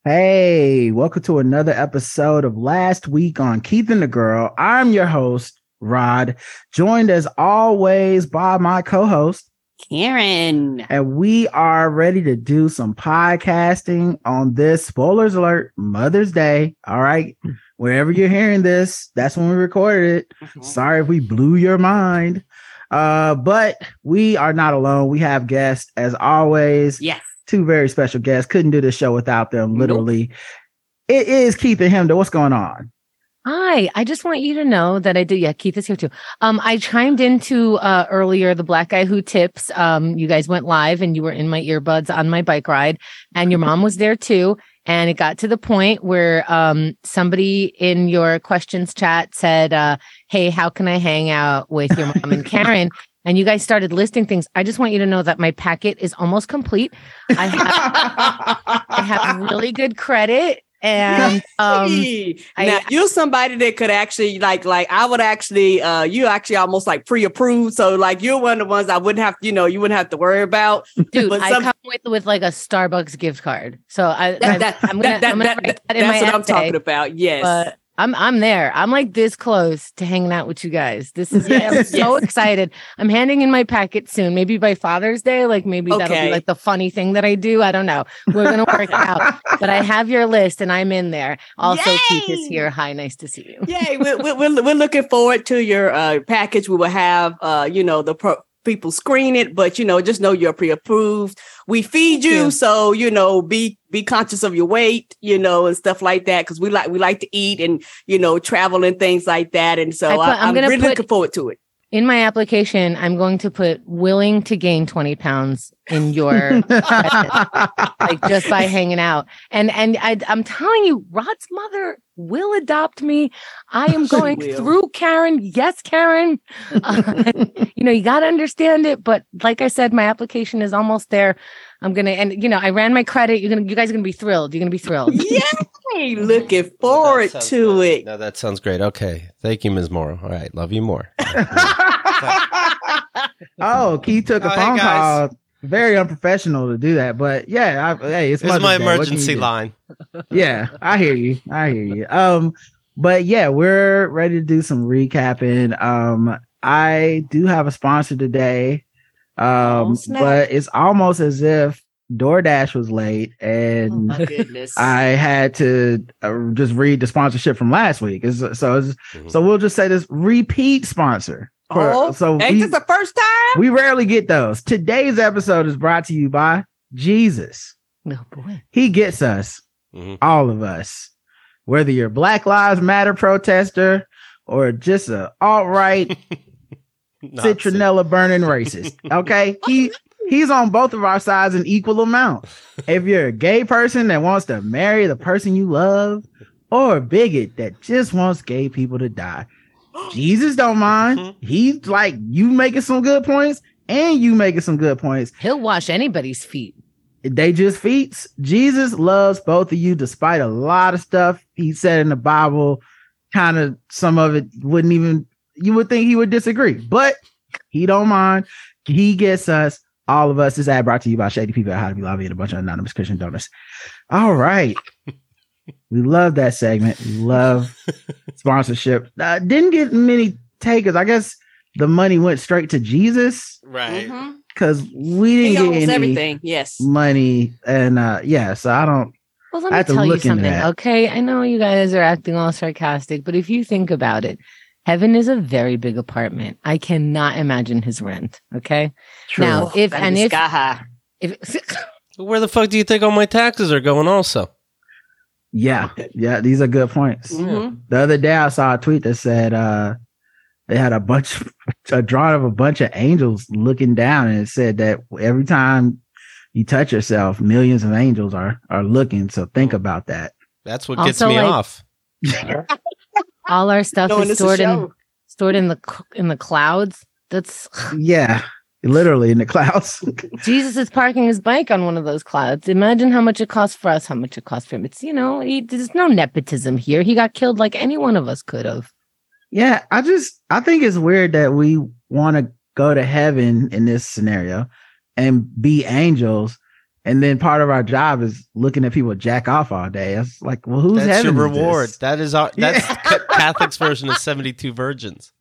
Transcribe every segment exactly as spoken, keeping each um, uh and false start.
Hey, welcome to another episode of Last Week on Keith and the Girl. I'm your host, Rod, joined as always by my co-host, Karen. And we are ready to do some podcasting on this, spoilers alert, Mother's Day. All right. Wherever you're hearing this, that's when we recorded it. Mm-hmm. Sorry if we blew your mind. Uh, but we are not alone. We have guests as always. Yes. Two very special guests. Couldn't do this show without them, literally. Nope. It is Keith and Hemda. What's going on? Hi, I just want you to know that I did. Yeah, Keith is here too. Um, I chimed into uh, earlier the Black Guy Who Tips. Um, you guys went live and you were in my earbuds on my bike ride, and your mom was there too. And it got to the point where um, somebody in your questions chat said, uh, hey, how can I hang out with your mom and Karen? And you guys started listing things. I just want you to know that my packet is almost complete. I have, I have really good credit. And um, now I, you're somebody that could actually like, like I would actually, uh, you actually almost like pre-approved. So like you're one of the ones I wouldn't have, you know, you wouldn't have to worry about. Dude, but I some, come with with like a Starbucks gift card. So I, that, that, I'm gonna, that, I'm gonna that, that, that that's what essay, I'm talking about. Yes. But I'm I'm there. I'm like this close to hanging out with you guys. This is yes, I'm so yes. excited. I'm handing in my packet soon. Maybe by Father's Day, like maybe okay. that'll be like the funny thing that I do. I don't know. We're gonna work it out. But I have your list and I'm in there. Also, Yay! Keith is here. Hi, nice to see you. Yay! We're we're, we're looking forward to your uh, package. We will have uh, you know the pro- people screen it, but you know just know you're pre-approved. We feed you, so you know be. Be conscious of your weight, you know, and stuff like that, because we like we like to eat and you know travel and things like that, and so I put, I, I'm, I'm really put, looking forward to it. In my application, I'm going to put willing to gain twenty pounds in your like just by hanging out, and and I, I'm telling you, Rod's mother will adopt me. I am going through Karen. Yes, Karen. Uh, you know, you got to understand it, but like I said, my application is almost there. I'm gonna, and you know, I ran my credit. You're gonna, you guys are gonna be thrilled. You're gonna be thrilled. Yay! Looking forward to good. it. No, that sounds great. Okay, thank you, Miz Morrow. All right, love you more. Oh, Keith took a oh, phone hey call. Very unprofessional to do that, but yeah, I, hey, it's, it's my emergency line. Yeah, I hear you. I hear you. Um, but yeah, we're ready to do some recapping. Um, I do have a sponsor today. Um, oh, but it's almost as if DoorDash was late and oh my goodness. I had to uh, just read the sponsorship from last week. It's, so, it's, mm-hmm. so we'll just say this repeat sponsor. For, oh, so ain't we, this the first time? We rarely get those. Today's episode is brought to you by Jesus. Oh boy. He gets us, mm-hmm. all of us, whether you're Black Lives Matter protester or just a alt-right citronella burning racist. Okay. He he's on both of our sides in equal amount. If you're a gay person that wants to marry the person you love, or a bigot that just wants gay people to die, Jesus don't mind. He's like, you making some good points and you making some good points. He'll wash anybody's feet. They just feet. Jesus loves both of you despite a lot of stuff he said in the Bible. Kind of some of it wouldn't even you would think he would disagree, but he don't mind. He gets us, all of us. This ad brought to you by Shady People at How to Be Lobby and a bunch of anonymous Christian donors. All right. We love that segment. We love sponsorship. Uh, didn't get many takers. I guess the money went straight to Jesus. Right. Because mm-hmm. we didn't he get any everything. Yes. money. And uh, yeah, so I don't. Well, let me tell you something. Okay. I know you guys are acting all sarcastic, but if you think about it, heaven is a very big apartment. I cannot imagine his rent. Okay. True. Now, if that and if, if where the fuck do you think all my taxes are going also? Yeah. Yeah. These are good points. Mm-hmm. The other day I saw a tweet that said uh, they had a bunch, a drawing of a bunch of angels looking down, and it said that every time you touch yourself, millions of angels are, are looking. So think about that. That's what gets also, me like, off. All our stuff no, is stored in stored in the in the clouds. That's yeah, literally in the clouds. Jesus is parking his bike on one of those clouds. Imagine how much it costs for us, how much it costs for him. It's you know, he, there's no nepotism here. He got killed like any one of us could have. Yeah, I just I think it's weird that we want to go to heaven in this scenario and be angels, And then part of our job is looking at people jack off all day. It's like, well, who's That's your heaven is reward. this? That is our. That's Yeah. Ca- Catholic's version of seventy-two virgins.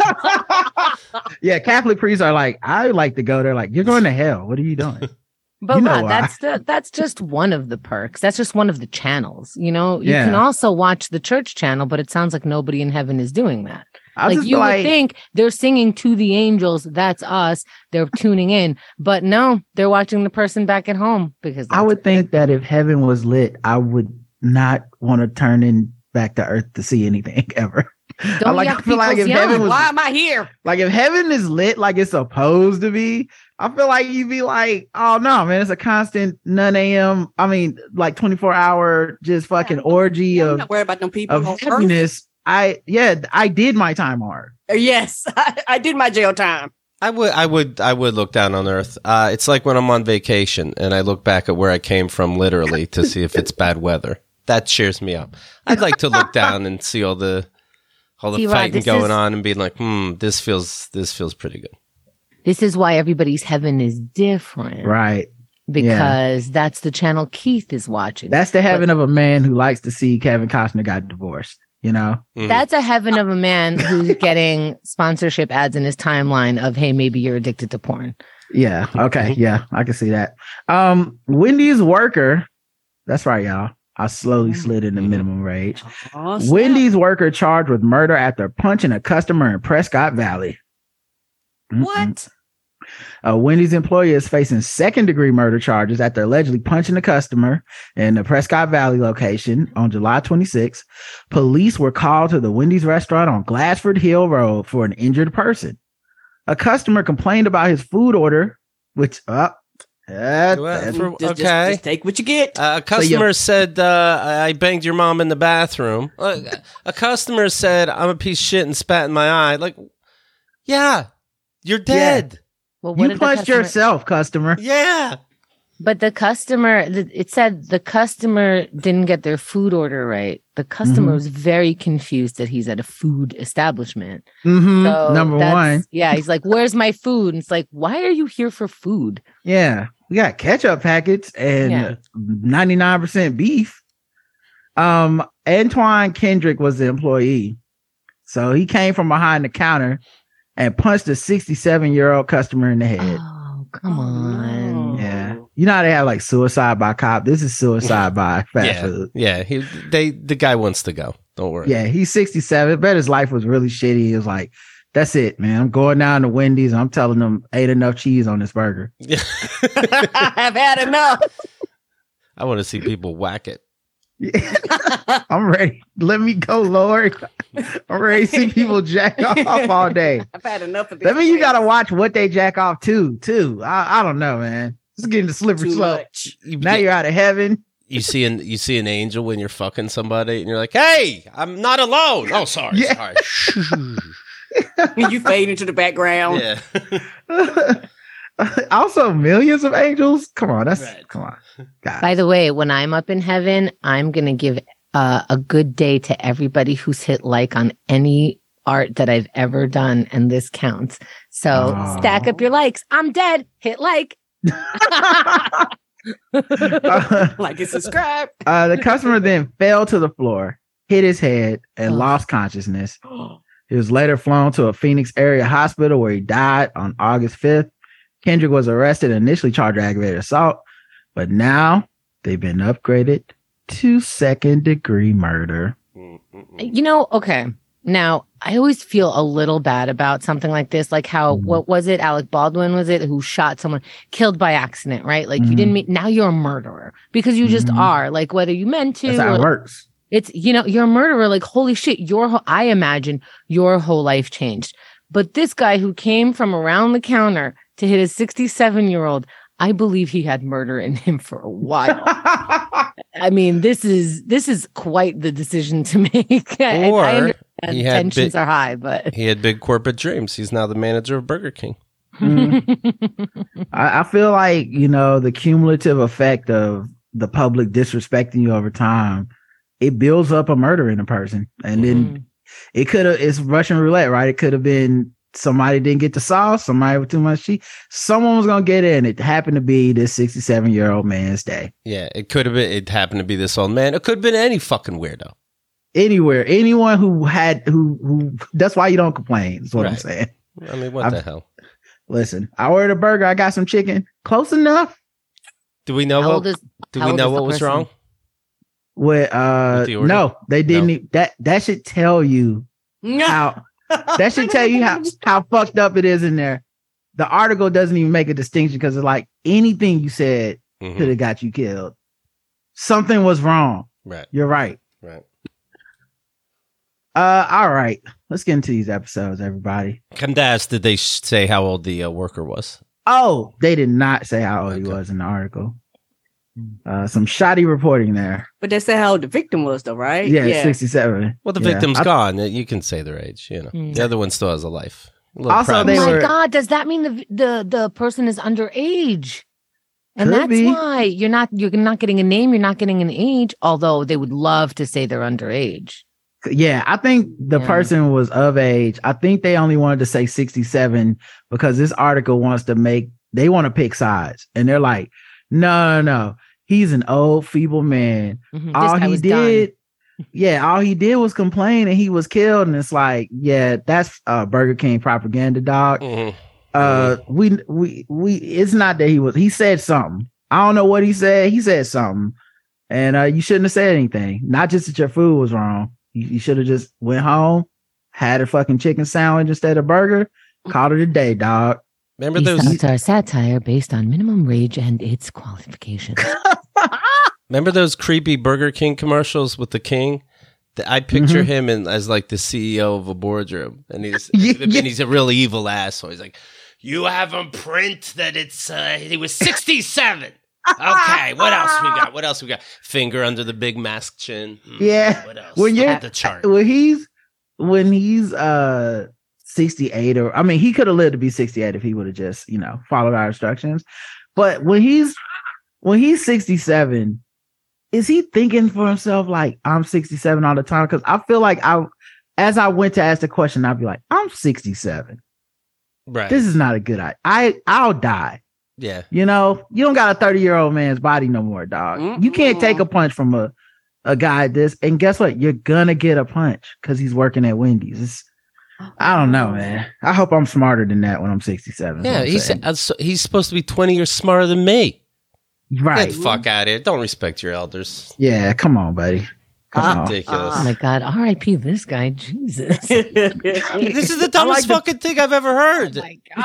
Yeah, Catholic priests are like, I like to go there. Like, you're going to hell. What are you doing? But You know Rod, why. that's the, that's just one of the perks. That's just one of the channels. You know, you Yeah. can also watch the church channel, but it sounds like nobody in heaven is doing that. I Like just you feel would think they're singing to the angels. That's us. They're tuning in, but no, they're watching the person back at home because I that's- would think that if heaven was lit, I would not want to turn in back to earth to see anything ever. Don't like, yuck I feel like if people's heaven yum. was Why am I here? like if heaven is lit like it's supposed to be, I feel like you'd be like, oh no, man, it's a constant nine a.m. I mean, like twenty-four hour just fucking orgy Yeah, I'm of, not worried about them people. of on Earth. happiness. I yeah, I did my time hard. Yes, I, I did my jail time. I would, I would, I would look down on Earth. Uh, it's like when I'm on vacation and I look back at where I came from, literally, to see if it's bad weather. That cheers me up. I'd like to look down and see all the, all the See, Rod, fighting this going is- on and being like, hmm, this feels, this feels pretty good. This is why everybody's heaven is different, Right. because that's the channel Keith is watching. That's the heaven of a man who likes to see Kevin Costner got divorced, you know? Mhm. That's a heaven of a man who's getting sponsorship ads in his timeline of, hey, maybe you're addicted to porn. Yeah. Okay. Yeah, I can see that. Um, Wendy's worker. That's right, y'all. I slowly slid into Mhm. minimum wage. Oh, snap. Wendy's worker charged with murder after punching a customer in Prescott Valley. Mm-mm. What? A Wendy's employee is facing second degree murder charges after allegedly punching a customer in the Prescott Valley location on July twenty-sixth. Police were called to the Wendy's restaurant on Glassford Hill Road for an injured person. A customer complained about his food order, which up. Uh, Well, for- Just, just- okay. just take what you get. Uh, a customer said, uh, I banged your mom in the bathroom. Uh, a customer said, I'm a piece of shit and spat in my eye. Like, yeah, you're dead. Well, what you did the punched customer- yourself, customer. Yeah. But the customer, th- it said the customer didn't get their food order right. The customer Mhm. was very confused that he's at a food establishment. Mm-hmm. So Number that's- one. Yeah, he's like, where's my food? And it's like, why are you here for food? Yeah. We got ketchup packets and Yeah. ninety-nine percent beef. Um, Antoine Kendrick was the employee. So he came from behind the counter and punched a sixty-seven year old customer in the head. Oh, come Oh, on. no. Yeah. You know how they have like suicide by cop? This is suicide by fast Yeah. food. Yeah. He, they, the guy wants to go. Don't worry. Yeah, he's sixty-seven. Bet his life was really shitty. He was like, that's it, man. I'm going down to Wendy's. I'm telling them ain't enough cheese on this burger. Yeah. I've had enough. I want to see people whack it. I'm ready. Let me go, Lord. I'm ready to see people jack off all day. I've had enough of this. That means you place. gotta watch what they jack off to, too. I, I don't know, man. It's getting the slippery Too slope. much. You, Now you're out of heaven. you see an you see an angel when you're fucking somebody, and you're like, "Hey, I'm not alone." Oh, sorry, Yeah. sorry. You fade into the background. Yeah. Also, millions of angels. Come on, that's Right. come on. God. By the way, when I'm up in heaven, I'm going to give uh, a good day to everybody who's hit like on any art that I've ever done. And this counts. So Aw. stack up your likes. I'm dead. Hit like. uh, Like and subscribe. uh, the customer then fell to the floor, hit his head, and Oh. lost consciousness. He was later flown to a Phoenix area hospital where he died on August fifth. Kendrick was arrested and initially charged with aggravated assault, but now they've been upgraded to second degree murder. You know, okay. Now, I always feel a little bad about something like this. Like how, Mhm. what was it? Alec Baldwin, was it? Who shot someone, killed by accident, right? Like you Mhm. didn't mean, now you're a murderer because you just Mhm. are. Like whether you meant to That's how or it works. it's, you know, you're a murderer. Like, holy shit, your whole, I imagine your whole life changed. But this guy who came from around the counter to hit a sixty-seven year old, I believe he had murder in him for a while. I mean, this is, this is quite the decision to make. I- Or I understand he had tensions big- are high, but He had big corporate dreams. He's now the manager of Burger King. I, I feel like, you know, the cumulative effect of the public disrespecting you over time, it builds up a murder in a person. And then Mm. it could have, it's Russian roulette, right? It could have been somebody didn't get the sauce, somebody with too much cheese. Someone was gonna get it, and it happened to be this sixty-seven year old man's day. Yeah, it could have been. It happened to be this old man. It could have been any fucking weirdo. Anywhere, anyone who had who who. That's why you don't complain. Is what Right. I'm saying. I mean, what I've- the hell? Listen, I ordered a burger. I got some chicken. Close enough. Do we know How what? old is- do how we old know is the what was person? wrong? With uh, With the order? no, they didn't. No. e- That that should tell you how. That should tell you how how fucked up it is in there. The article doesn't even make a distinction because it's like anything you said Mhm. could have got you killed. Something was wrong. Right, You're right. right. Uh, all right. Let's get into these episodes, everybody. Candace, did they sh- say how old the uh, worker was? Oh, they did not say how old he Okay. was in the article. Uh, some shoddy reporting there. But they said how old the victim was, though, right? Yeah, sixty-seven. Well, the Yeah. victim's I- gone. You can say their age. You know, Hmm. the other one still has a life. A little Also, Oh they my were- God, does that mean the the the person is underage? And Could that's be. why you're not you're not getting a name, you're not getting an age, although they would love to say they're underage. Yeah, I think the Yeah. person was of age. I think they only wanted to say sixty-seven because this article wants to make, they want to pick sides. And they're like, no, no, no. He's an old, feeble man. Mhm. This All guy he was done. did, yeah, all he did was complain and he was killed. And it's like, yeah, that's uh, Burger King propaganda, dog. Mhm. Uh, we, we, we, it's not that he was, he said something. I don't know what he said. He said something. And uh, you shouldn't have said anything. Not just that your food was wrong. You, you should have just went home, had a fucking chicken sandwich instead of burger, called it a day, dog. Remember These those? thoughts are satire based on minimum wage and its qualifications. Remember those creepy Burger King commercials with the king? The- I picture Mhm. him in, as like the C E O of a boardroom, and he's Yeah, and yeah. he's a real evil asshole. He's like, "You have him print that it's uh, he was sixty-seven." Okay, what else we got? What else we got? Finger under the big mask chin. Hmm, Yeah. What else? When Look you're at the chart. when he's when he's uh sixty-eight, or I mean he could have lived to be sixty-eight if he would have just, you know, followed our instructions. But when he's when he's sixty-seven, is he thinking for himself like I'm sixty-seven all the time? Because I feel like I as I went to ask the question, I'd be like, I'm sixty-seven. Right. This is not a good idea. I I'll die. yeah. You know, you don't got a thirty year old man's body no more, dog. You can't take a punch from a, a guy this. And guess what? You're gonna get a punch because he's working at Wendy's. It's, I don't know, man. I hope I'm smarter than that when I'm sixty-seven. is Yeah, what I'm he's saying. uh, so- he's supposed to be twenty years smarter than me. right. Get the fuck out of here! Don't respect your elders. Yeah, come on, buddy. Come on. Ridiculous. Oh my God, R I P this guy, Jesus. This is the dumbest the- fucking thing I've ever heard.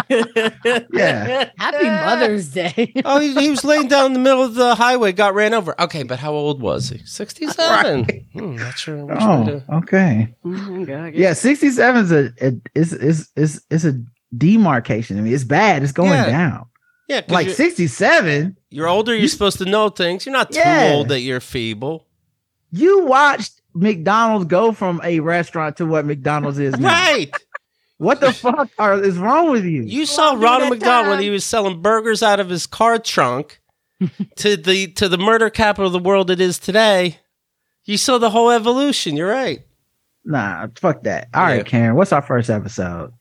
Yeah. Happy Mother's Day. Oh, he, he was laying down in the middle of the highway, got ran over. Okay, but how old was he? sixty-seven. Hmm, not sure. which way Oh, to- okay. Oh, God. Yeah, sixty-seven is a, a is is is is a demarcation. I mean, it's bad. It's going Yeah. down. Yeah, 'cause Like you're, sixty-seven. you're older. You're supposed to know things. You're not too Yeah. old that you're feeble. You watched McDonald's go from a restaurant to what McDonald's is now. Right. What the fuck are, is wrong with you? You saw Well, Ronald that McDonald when time- he was selling burgers out of his car trunk to the to the murder capital of the world it is today. You saw the whole evolution. You're right. Nah, fuck that. All right, Yeah. Karen, what's our first episode?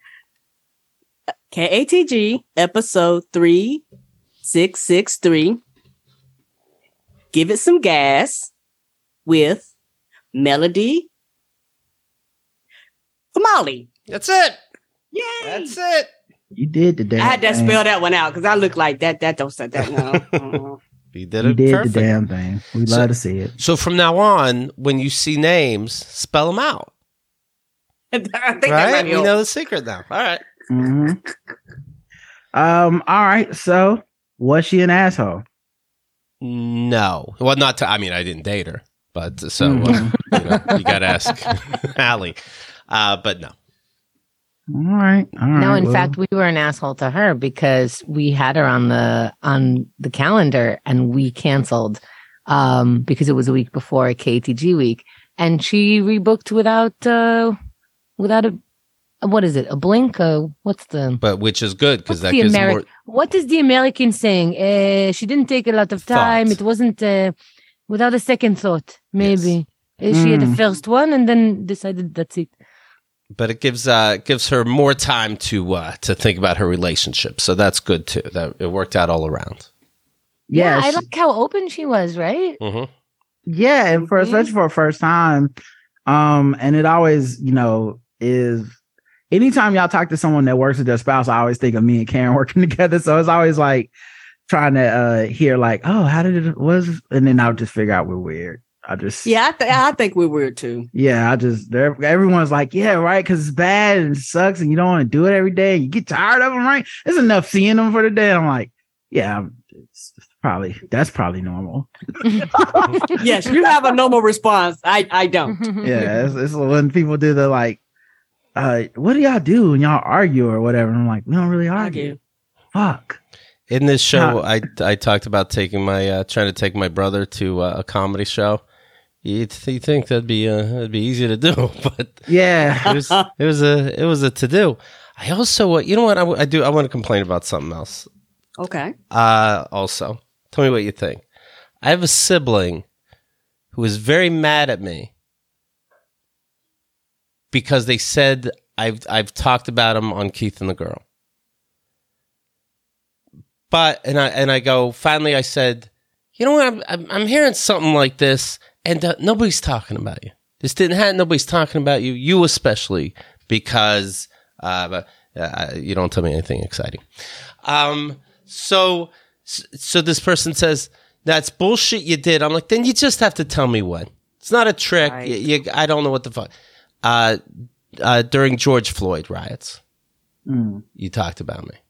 K A T G episode three six six three. Give it some gas with Melody Molly. That's it. Yay! That's it. You did the damn I had to thing. spell that one out because I look like that. That don't say that. No. Uh-uh. You did You it did perfect. the damn thing. We So- love to see it. So from now on, when you see names, spell them out. I think that might Right? be We all. know the secret now. All right. hmm Um. All right. So, was she an asshole? No. Well, not to, I mean, I didn't date her, but so uh, Mhm. you, know, you got to ask Allie. Uh, but no. All right. All right. No, in well, fact, we were an asshole to her because we had her on the on the calendar and we canceled um, because it was a week before K T G week, and she rebooked without uh, without a what is it? A blink? Uh, what's the But which is good because What's that the gives Ameri- more. what is the American saying? Uh, she didn't take a lot of time. Thought. It wasn't uh, without a second thought. Maybe Uh, she had the Mm. first one and then decided that's it. but it gives uh, gives her more time to uh, to think about her relationship. So that's good too. That it worked out all around. Yeah, Yeah, I she- like how open she was, right? Mm-hmm. Yeah, and for especially for a first time, um, and it always, you know, is anytime y'all talk to someone that works with their spouse, I always think of me and Karen working together. So it's always like trying to uh hear like, oh, how did it was, and then I'll just figure out we're weird. I just Yeah, I, th- I think we're weird too. yeah, I just they're- everyone's like, yeah, right, because it's bad and it sucks, and you don't want to do it every day. And you get tired of them, right? It's enough seeing them for the day. I'm like, yeah, I'm- it's probably that's probably normal. Yes, you have a normal response. I, I don't. Yeah, it's, it's when people do the like, uh, what do y'all do when y'all argue or whatever? And I'm like, we don't really argue. Argue. Fuck. In this show, Huh. I I talked about taking my uh, trying to take my brother to uh, a comedy show. You th- you think that'd be uh, that'd be easy to do, but Yeah. it was it was a it was a to do. I also, uh, you know what, I, w- I do I want to complain about something else. Okay. Uh, also, tell me what you think. I have a sibling who is very mad at me because they said I've I've talked about him on Keith and the Girl. But and I and I go, finally I said, you know what, I'm I'm, I'm hearing something like this, and uh, nobody's talking about you. This didn't happen. Nobody's talking about you. You especially, because uh, uh, you don't tell me anything exciting. Um. So so this person says, that's bullshit you did. I'm like, then you just have to tell me when. It's not a trick. Right. You, you, I don't know what the fuck. Uh, uh, during George Floyd riots, Mm. you talked about me.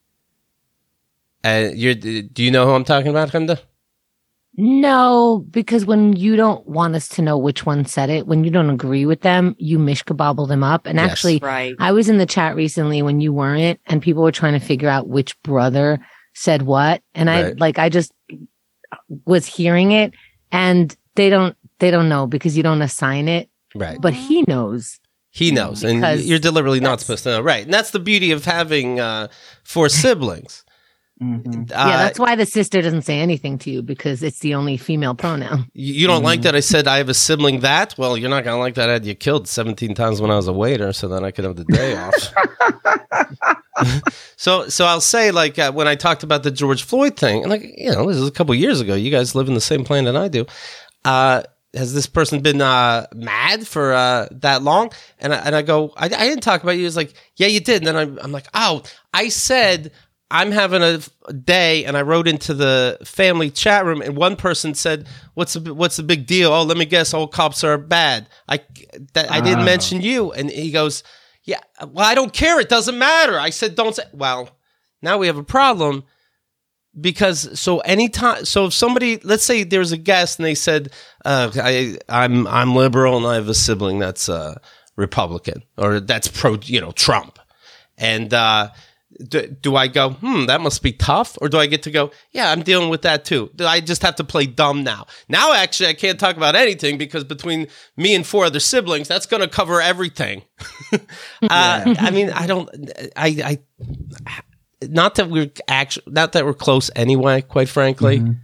And you're, do you know who I'm talking about, Hamda? No, because when you don't want us to know which one said it, when you don't agree with them, you mishkabobble them up. And Yes. actually, Right. I was in the chat recently when you weren't, and people were trying to figure out which brother said what. And I Right. like, I just was hearing it, and they don't, they don't know because you don't assign it, Right. but he knows. He knows, and Because you're deliberately not that's- supposed to know. Right. And that's the beauty of having uh, four siblings. Mhm. yeah, Uh, that's why the sister doesn't say anything to you, because it's the only female pronoun. You you don't like that I said I have a sibling that? Well, you're not going to like that I had you killed seventeen times when I was a waiter, so then I could have the day off. so so I'll say, like, uh, when I talked about the George Floyd thing, and, like, you know, this is a couple years ago. You guys live in the same planet I do. Uh, has this person been uh, mad for uh, that long? And I, and I go, I, I didn't talk about you. It's like, yeah, you did. And then I'm, I'm like, oh, I said I'm having a a day, and I wrote into the family chat room, and one person said, "What's the what's the big deal?" Oh, let me guess, all cops are bad. I that, I didn't Oh. mention you, and he goes, "Yeah, well, I don't care. It doesn't matter." I said, "Don't say." Well, now we have a problem because so anytime, so if somebody, let's say there's a guest, and they said, uh, "I I'm I'm liberal, and I have a sibling that's uh, Republican or that's pro, you know, Trump," and uh, Do, do I go, hmm, that must be tough? Or do I get to go, yeah, I'm dealing with that too? Do I just have to play dumb now? Now, actually, I can't talk about anything because between me and four other siblings, that's going to cover everything. uh, I mean, I don't, I, I, not that we're actually, not that we're close anyway, quite frankly. Mhm.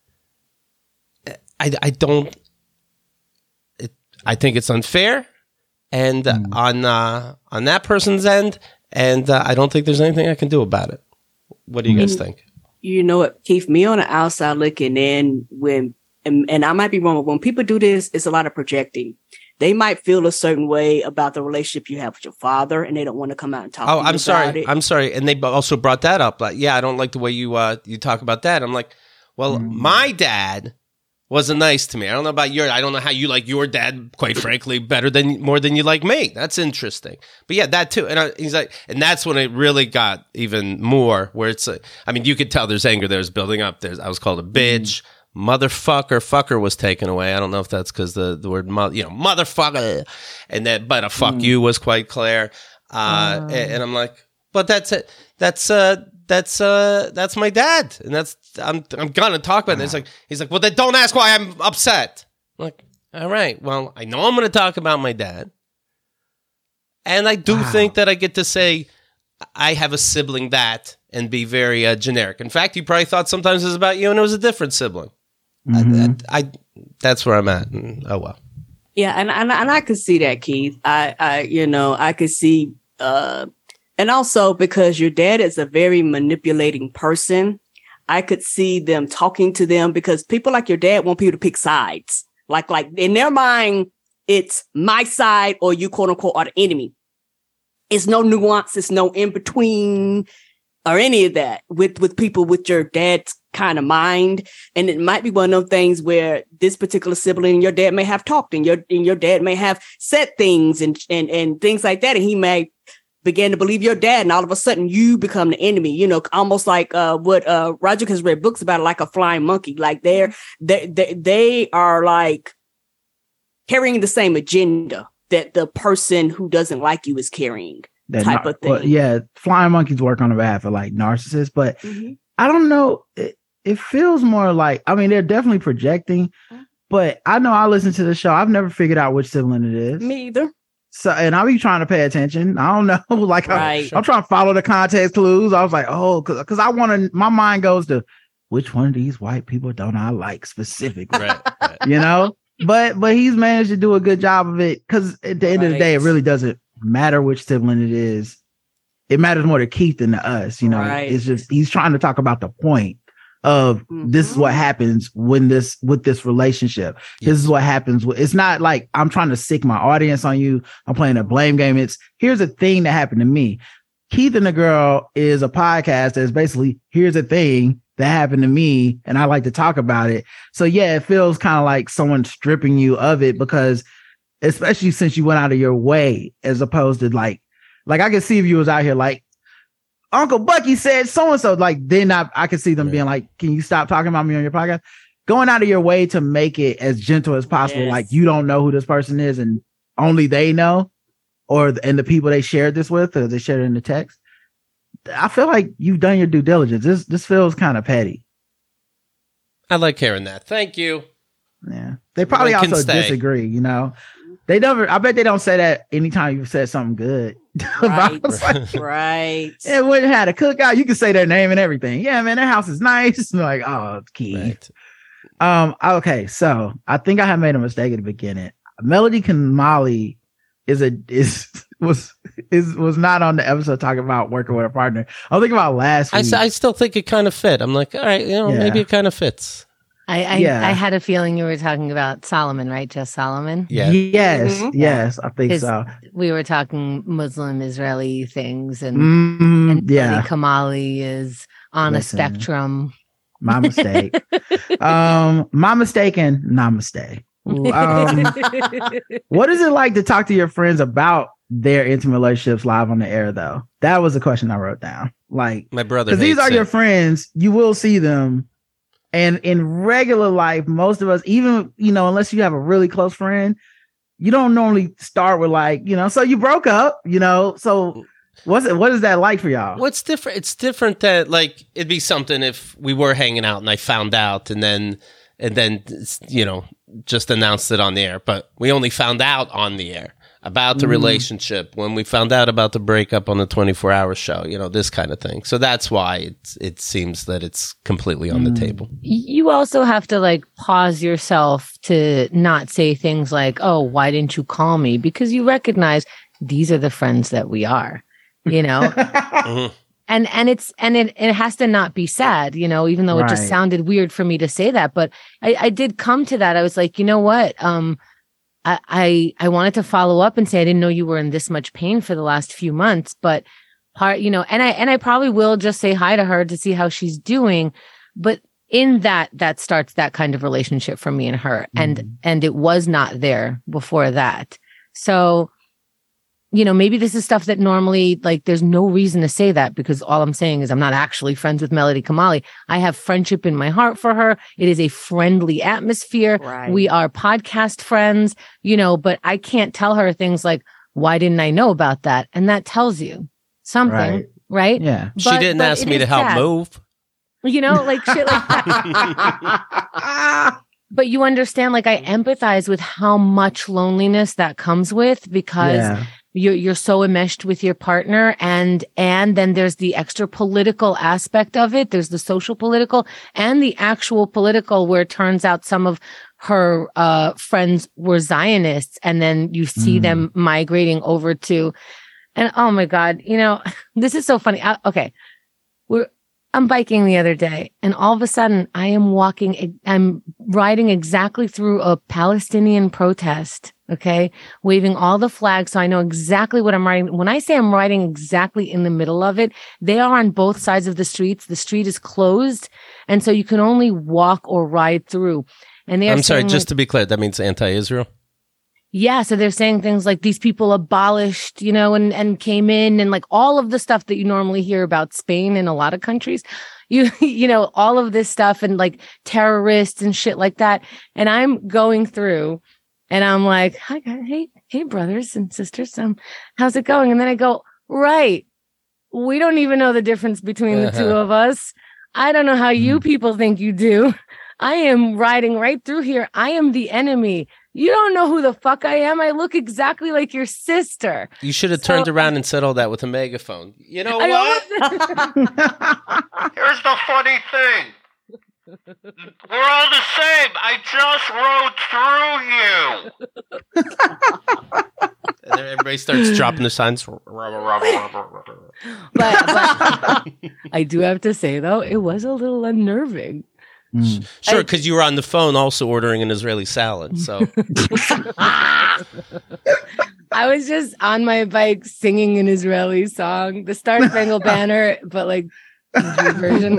I, I don't, it, I think it's unfair. And uh, Mm. on, uh, on that person's end, and uh, I don't think there's anything I can do about it. What do you guys think? You know what, Keith, me on the outside looking in, when, and, and I might be wrong, but when people do this, it's a lot of projecting. They might feel a certain way about the relationship you have with your father, and they don't want to come out and talk Oh, to you I'm about sorry. it. I'm sorry. And they also brought that up. Like, yeah, I don't like the way you uh, you talk about that. I'm like, well, Mm. my dad wasn't nice to me. I don't know about your. I don't know how you like your dad, quite frankly, better than more than you like me. That's interesting. But yeah, that too. And I, he's like, and that's when it really got even more. Where it's, like, I mean, you could tell there's anger there's building up. There's, I was called a bitch, motherfucker. Fucker was taken away. I don't know if that's because the the word mother, you know, motherfucker, and that, but a fuck you was quite clear. Uh, Oh. and, and I'm like, but that's it. That's uh. That's uh, that's my dad, and that's I'm I'm gonna talk about it. It's like he's like, well, then don't ask why I'm upset. I'm like, all right, well, I know I'm gonna talk about my dad, and I do Wow. think that I get to say I have a sibling that and be very uh, generic. In fact, you probably thought sometimes it was about you, and it was a different sibling. Mhm. I, I, I that's where I'm at. And, oh well. Yeah, and, and and I could see that, Keith. I, I you know, I could see, uh, and also because your dad is a very manipulating person, I could see them talking to them because people like your dad want people to pick sides. Like, like in their mind, it's my side or you, quote unquote, are the enemy. It's no nuance. It's no in between or any of that with, with people with your dad's kind of mind. And it might be one of those things where this particular sibling and your dad may have talked and your, and your dad may have said things and, and, and things like that. And he may begin to believe your dad. And all of a sudden you become the enemy, you know, almost like uh, what uh, Roger has read books about, like a flying monkey. Like they're, they, they, they are like carrying the same agenda that the person who doesn't like you is carrying. That type nar- of thing. Well, yeah, flying monkeys work on the behalf of like narcissists, but mm-hmm. I don't know. It, it feels more like, I mean, they're definitely projecting, mm-hmm. but I know I listen to the show. I've never figured out which sibling it is. Me either. So, and I'll be trying to pay attention. I don't know. Like, right. I'm, I'm trying to follow the context clues. I was like, oh, because I want to, my mind goes to which one of these white people don't I like specifically? Right, right. You know? But but he's managed to do a good job of it because at the end right. of the day, it really doesn't matter which sibling it is. It matters more to Keith than to us. You know, right. It's just he's trying to talk about the point of mm-hmm. this is what happens when this with this relationship. Yes. This is what happens. It's not like I'm trying to sick my audience on you. I'm playing a blame game. It's here's a thing that happened to me. Keith and the Girl is a podcast that's basically here's a thing that happened to me and I like to talk about it. So yeah, it feels kind of like someone stripping you of it because especially since you went out of your way as opposed to like, like I could see if you was out here like Uncle Bucky said so-and-so, like then I, I could see them yeah. being like, can you stop talking about me on your podcast? Going out of your way to make it as gentle as possible. Yes. Like you don't know who this person is and only they know, or and the people they shared this with, or they shared it in the text. I feel like you've done your due diligence. This this feels kind of petty. I like hearing that. Thank you. Yeah. They probably also stay. disagree, you know. They never I bet they don't say that anytime you've said something good. Right. like, right. Yeah, when it had a cookout, you can say their name and everything. Yeah, man, their house is nice. Like, oh, it's Keith. Right. Um, okay, so I think I have made a mistake at the beginning. Melody Kamali is a is was is was not on the episode talking about working with a partner. I was thinking about last week. I, I still think it kind of fit. I'm like, all right, you know, yeah. maybe it kind of fits. I I, yeah. I had a feeling you were talking about Solomon, right? Just Solomon? Yeah. Yes, mm-hmm. yes, I think so. We were talking Muslim Israeli things, and, mm, and yeah. Kamali is on Listen, a spectrum. My mistake. um, my mistake and namaste. Um, what is it like to talk to your friends about their intimate relationships live on the air, though? That was a question I wrote down. Like, my brother, because these are it. your friends, you will see them, and in regular life, most of us, even you know, unless you have a really close friend, you don't normally start with like, you know, so you broke up, you know, so. What's it, what is that like for y'all? What's different? It's different that like it'd be something if we were hanging out and I found out and then and then you know just announced it on the air, but we only found out on the air about the mm. relationship when we found out about the breakup on the twenty-four hour show, you know, this kind of thing. So that's why it it seems that it's completely on mm. the table. You also have to like pause yourself to not say things like, "Oh, why didn't you call me?" Because you recognize these are the friends that we are. You know, mm-hmm. and and it's and it it has to not be sad, you know, even though right. it just sounded weird for me to say that. But I, I did come to that. I was like, you know what? Um, I, I I wanted to follow up and say I didn't know you were in this much pain for the last few months, but part, you know, and I and I probably will just say hi to her to see how she's doing. But in that, that starts that kind of relationship for me and her, mm-hmm. and and it was not there before that. So. You know, maybe this is stuff that normally, like, there's no reason to say that because all I'm saying is I'm not actually friends with Melody Kamali. I have friendship in my heart for her. It is a friendly atmosphere. Right. We are podcast friends, you know, but I can't tell her things like, why didn't I know about that? And that tells you something, right? right? Yeah. But, she didn't ask me to help sad. move. You know, like shit like that. But you understand, like, I empathize with how much loneliness that comes with because yeah. you're you're so enmeshed with your partner, and and then there's the extra political aspect of it. There's the social political and the actual political, where it turns out some of her uh, friends were Zionists, and then you see Mm. them migrating over to, and oh my God, you know, this is so funny. I, okay, we're I'm biking the other day, and all of a sudden, I am walking. I'm riding exactly through a Palestinian protest. Okay, waving all the flags, so I know exactly what I'm riding. When I say I'm riding exactly in the middle of it, they are on both sides of the streets. The street is closed, and so you can only walk or ride through. And they are I'm sorry, saying, just like, to be clear, that means anti-Israel? yeah, so they're saying things like these people abolished, you know, and and came in, and like all of the stuff that you normally hear about Spain and a lot of countries, you you know, all of this stuff, and like terrorists and shit like that. And I'm going through, and I'm like, hi, guys. hey, hey, brothers and sisters, um, how's it going? And then I go, right, we don't even know the difference between the two Uh-huh. of us. I don't know how you people think you do. I am riding right through here. I am the enemy. You don't know who the fuck I am. I look exactly like your sister. You should have So- turned around and said all that with a megaphone. You know I what? know- Here's the funny thing. We're all the same. I just rode through you. And then everybody starts dropping the signs. but, but I do have to say, though, it was a little unnerving. Mm. Sure, because you were on the phone also ordering an Israeli salad. So I was just on my bike singing an Israeli song, the Star Spangled Banner, but like Jew version.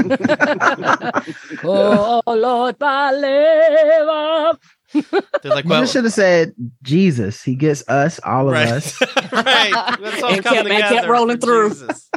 Kolot Baleva. they're like, You well, just should have said Jesus. He gets us, all of right. us. right. That's all And coming kept- and kept together rolling for through. Jesus.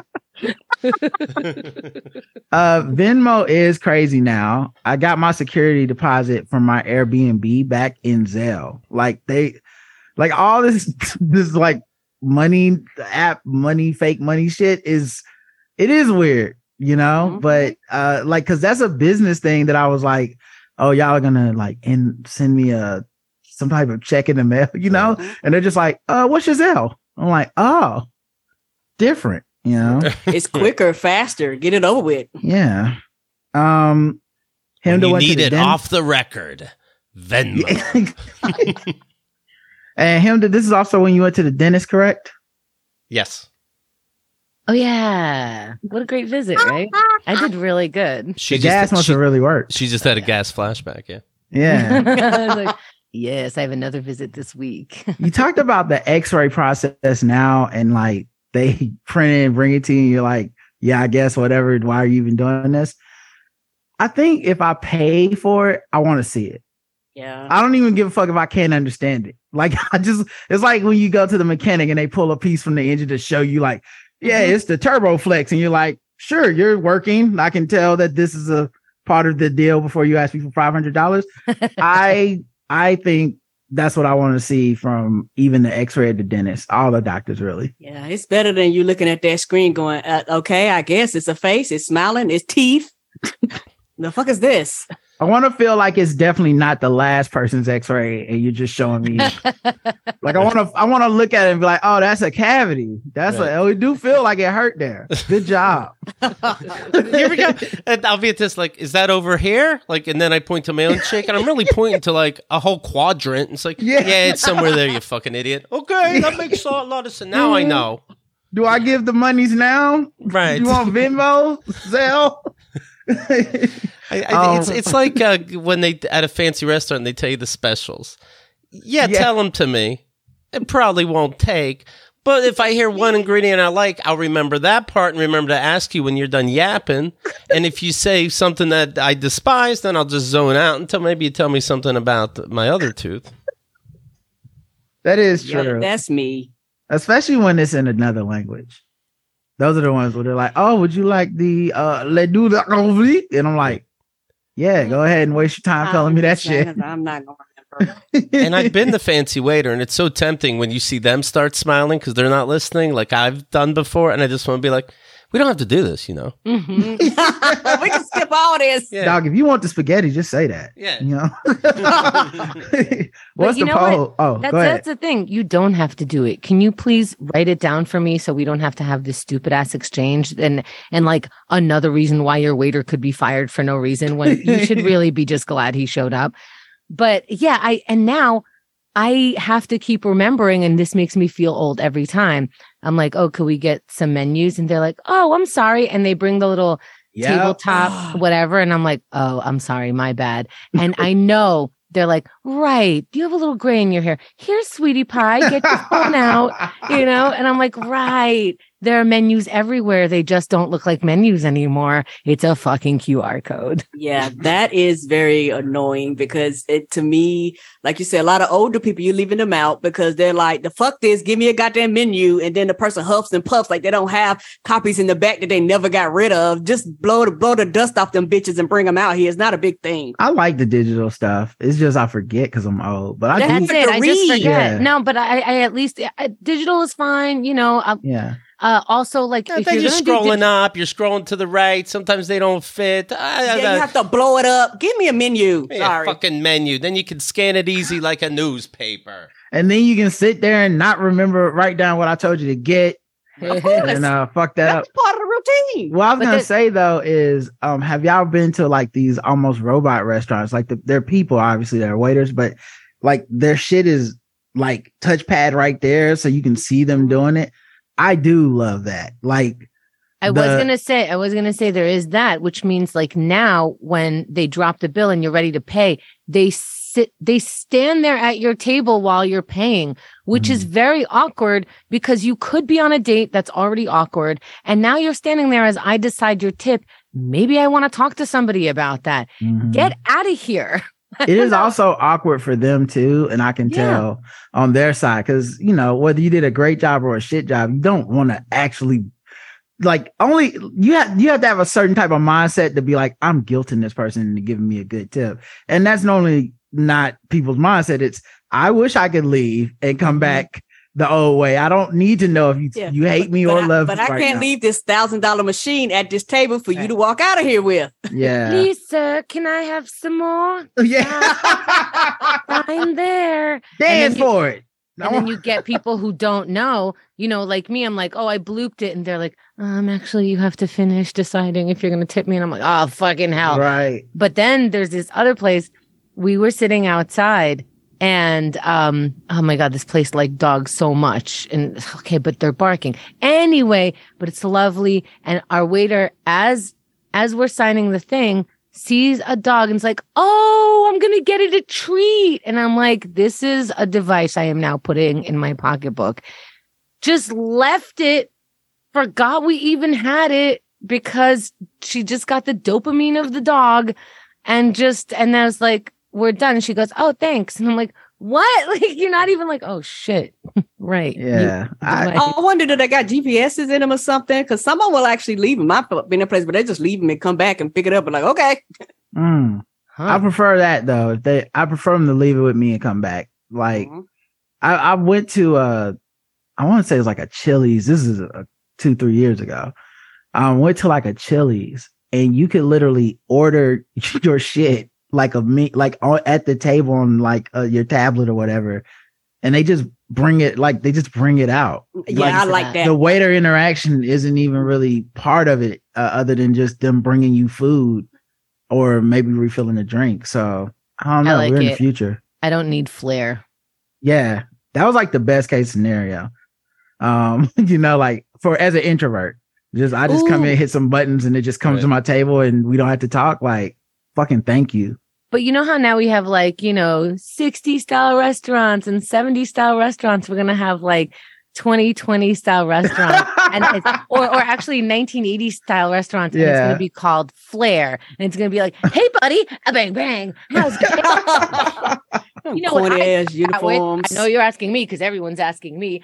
Uh, Venmo is crazy now. I got my security deposit from my Airbnb back in Zelle. Like they, like all this, this like money app, money, fake money shit is, it is weird, you know. Mhm. But uh, like, cause that's a business thing that I was like, oh, y'all are gonna like and send me a some type of check in the mail, you know. Mhm. And they're just like, uh, what's your Zelle? I'm like, oh, different, you know. It's quicker, faster. Get it over with. Yeah. Um, When Hemda you went to need the it den- off the record. Venmo. And Hemda, this is also when you went to the dentist, correct? Yes. Oh, yeah. What a great visit, right? I did really good. She the gas just must she, have really worked. she just had a gas flashback, yeah. Yeah. I was like, yes, I have another visit this week. You talked about the X-ray process now, and like they print it and bring it to you, and you're like, yeah, I guess whatever. Why are you even doing this? I think if I pay for it, I want to see it. Yeah. I don't even give a fuck if I can't understand it. Like I just, it's like when you go to the mechanic and they pull a piece from the engine to show you, like, yeah, Mhm. it's the turbo flex, and you're like, sure, you're working. I can tell that this is a part of the deal before you ask me for five hundred dollars. I I think that's what I want to see from even the X-ray at the dentist, all the doctors, really. Yeah, it's better than you looking at that screen going, uh, okay, I guess it's a face, it's smiling, it's teeth. The fuck is this? I want to feel like it's definitely not the last person's X-ray, and you're just showing me. Like I want to, I want to look at it and be like, oh, that's a cavity. That's Right. a. Oh, it do feel like it hurt there. Good job. Here we go. And I'll be at this like, is that over here? Like, and then I point to my own cheek, and I'm really pointing to like a whole quadrant. It's like, Yeah. yeah, it's somewhere there, you fucking idiot. Okay, that makes a lot of sense. Now I know. Do I give the monies now? Right. You want Venmo, Zelle? I, I, Oh. It's it's like uh, when they at a fancy restaurant they tell you the specials. Yeah, Yeah. tell them to me. It probably won't take. But if I hear one ingredient I like, I'll remember that part and remember to ask you when you're done yapping. And if you say something that I despise, then I'll just zone out until maybe you tell me something about my other tooth. That is Yeah, true. that's me. Especially when it's in another language. Those are the ones where they're like, oh, would you like the uh le do the envie? And I'm like, yeah, go ahead and waste your time telling me that shit. I'm not going to remember. And I've been the fancy waiter, and it's so tempting when you see them start smiling because they're not listening, like I've done before, and I just want to be like, we don't have to do this, you know? Mhm. We can skip all this. Yeah. Dog, if you want the spaghetti, just say that. Yeah. You know? What's you the know what? poll? Oh, That's go ahead. that's the thing. You don't have to do it. Can you please write it down for me so we don't have to have this stupid ass exchange and and like another reason why your waiter could be fired for no reason when you should really be just glad he showed up. but yeah, I and now I have to keep remembering, and this makes me feel old every time. I'm like, oh, could we get some menus? And they're like, oh, I'm sorry. And they bring the little yep. tabletop, whatever. And I'm like, oh, I'm sorry, my bad. And I know they're like, right, you have a little gray in your hair. Here's sweetie pie, get your phone out, you know? And I'm like, right. There are menus everywhere. They just don't look like menus anymore. It's a fucking Q R code. Yeah, that is very annoying because it, to me, like you said, a lot of older people, you're leaving them out because they're like, the fuck this, give me a goddamn menu. And then the person huffs and puffs like they don't have copies in the back that they never got rid of. Just blow the, blow the dust off them bitches and bring them out here. It's not a big thing. I like the digital stuff. It's just I forget because I'm old. But I That's do, it. I just forget. Yeah. No, but I, I at least, I, digital is fine, you know. I, yeah. Uh, also, like, yeah, if you're, you're scrolling dig- up, you're scrolling to the right. Sometimes they don't fit. I, yeah, I, you have to blow it up. Give me a menu. Yeah, Sorry. fucking menu. Then you can scan it easy like a newspaper. And then you can sit there and not remember, write down what I told you to get. And uh, fuck that That's up. part of the routine. What I was But gonna the- say though is, um, have y'all been to like these almost robot restaurants? Like the, they're people, obviously they're waiters, but like their shit is like touchpad right there, so you can see them doing it. I do love that. Like, I the- was gonna say, I was gonna say there is that, which means like now when they drop the bill and you're ready to pay, they sit, they stand there at your table while you're paying, which Mm. is very awkward because you could be on a date that's already awkward, and now you're standing there as I decide your tip. Maybe I want to talk to somebody about that. Mhm. Get out of here. It is also awkward for them too, and I can Yeah. tell on their side because you know whether you did a great job or a shit job, you don't want to actually like only you have you have to have a certain type of mindset to be like, I'm guilting this person into giving me a good tip, and that's normally not people's mindset. It's I wish I could leave and come back the old way. I don't need to know if you Yeah, you hate but- me but or I, love But me I right can't now. leave this thousand dollar machine at this table for you to walk out of here with. Yeah, Please, sir, can I have some more? yeah, I'm there. dance you- for it. And then you get people who don't know, you know, like me, I'm like, oh, I blooped it. And they're like, um, actually, you have to finish deciding if you're going to tip me. And I'm like, oh, fucking hell. Right. But then there's this other place. We were sitting outside and, um, oh my God, this place like dogs so much. And okay, but they're barking anyway, but it's lovely. And our waiter, as, as we're signing the thing, sees a dog and is like, oh, I'm going to get it a treat. And I'm like, this is a device I am now putting in my pocketbook. Just left it, forgot we even had it because she just got the dopamine of the dog and just, and I was like, we're done. And she goes, oh, thanks. And I'm like, what? Like, you're not even like, oh, shit. Right. Yeah. You- I- device. I wonder, do they got G P S's in them or something? Because someone will actually leave them. I've been in a place, but they just leave them and come back and pick it up and like, okay. Mm. Huh. I prefer that though. If they, I prefer them to leave it with me and come back. Like Mhm. I, I went to uh, I want to say it was like a Chili's. This is a, two, three years ago. I went to like a Chili's, and you could literally order your shit like a meat, like on, at the table on like uh, your tablet or whatever, and they just bring it, like they just bring it out. Yeah, Like, I like that. the waiter interaction isn't even really part of it, uh, other than just them bringing you food or maybe refilling a drink. So I don't I know. like We're in the it. future. I don't need flair. Yeah, that was like the best case scenario. Um, you know, like for as an introvert, just I just come Ooh. in, hit some buttons, and it just comes Right. to my table, and we don't have to talk. Like, fucking thank you. But you know how now we have like, you know, sixty style restaurants and seventy style restaurants. We're going to have like twenty twenty style restaurants and it's, or, or actually nineteen eighty style restaurants. And it's Yeah. going to be called Flair. And it's going to be like, hey, buddy, a bang, bang. How's it going? You know what Pointy I ass That way- uniforms. I know you're asking me because everyone's asking me.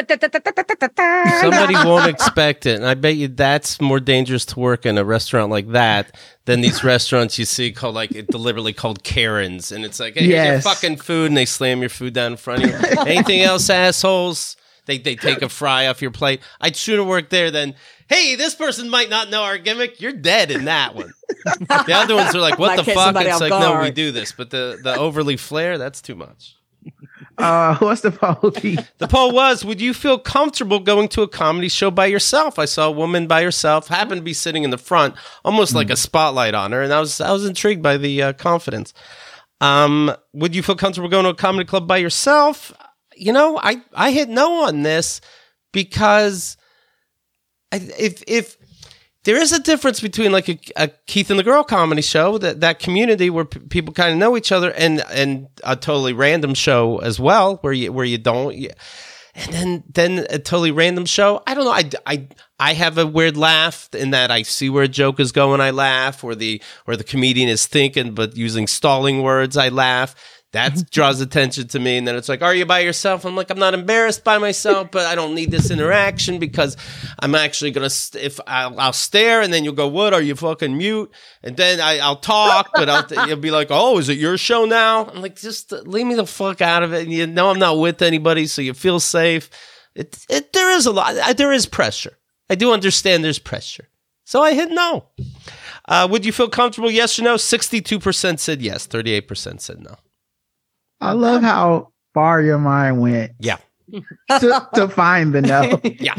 Somebody won't expect it. And I bet you that's more dangerous to work in a restaurant like that than these restaurants you see called like it deliberately called Karens. And it's like, hey, here's your Yes. fucking food, and they slam your food down in front of you. Anything else, assholes? They they take a fry off your plate. I'd sooner work there than, hey, this person might not know our gimmick. You're dead in that one. The other ones are like, what Might the catch fuck? somebody It's off like, no, we guard. do this. But the, the overly flair, that's too much. Uh, what's the poll? Keith? The poll was, would you feel comfortable going to a comedy show by yourself? I saw a woman by herself, happened to be sitting in the front, almost like a spotlight on her, and I was I was intrigued by the uh, confidence. Um, would you feel comfortable going to a comedy club by yourself? You know, I, I hit no on this because I, if if there is a difference between like a, a Keith and the Girl comedy show, that, that community where p- people kind of know each other, and and a totally random show as well, where you where you don't. You, And then, then a totally random show. I don't know. I, I, I have a weird laugh in that I see where a joke is going. I laugh, or the or the comedian is thinking but using stalling words. I laugh. That draws attention to me. And then it's like, are you by yourself? I'm like, I'm not embarrassed by myself, but I don't need this interaction because I'm actually gonna st- if I'll, I'll stare, and then you'll go, what? Are you fucking mute? And then I, I'll talk, but I'll, you'll be like, oh, is it your show now? I'm like, just leave me the fuck out of it. And you know I'm not with anybody, so you feel safe. It, it there is a lot. There is pressure. I do understand there's pressure. So I hit no. Uh, would you feel comfortable? Yes or no? sixty-two percent said yes. thirty-eight percent said no. I love how far your mind went. Yeah. To, to find the no. Yeah.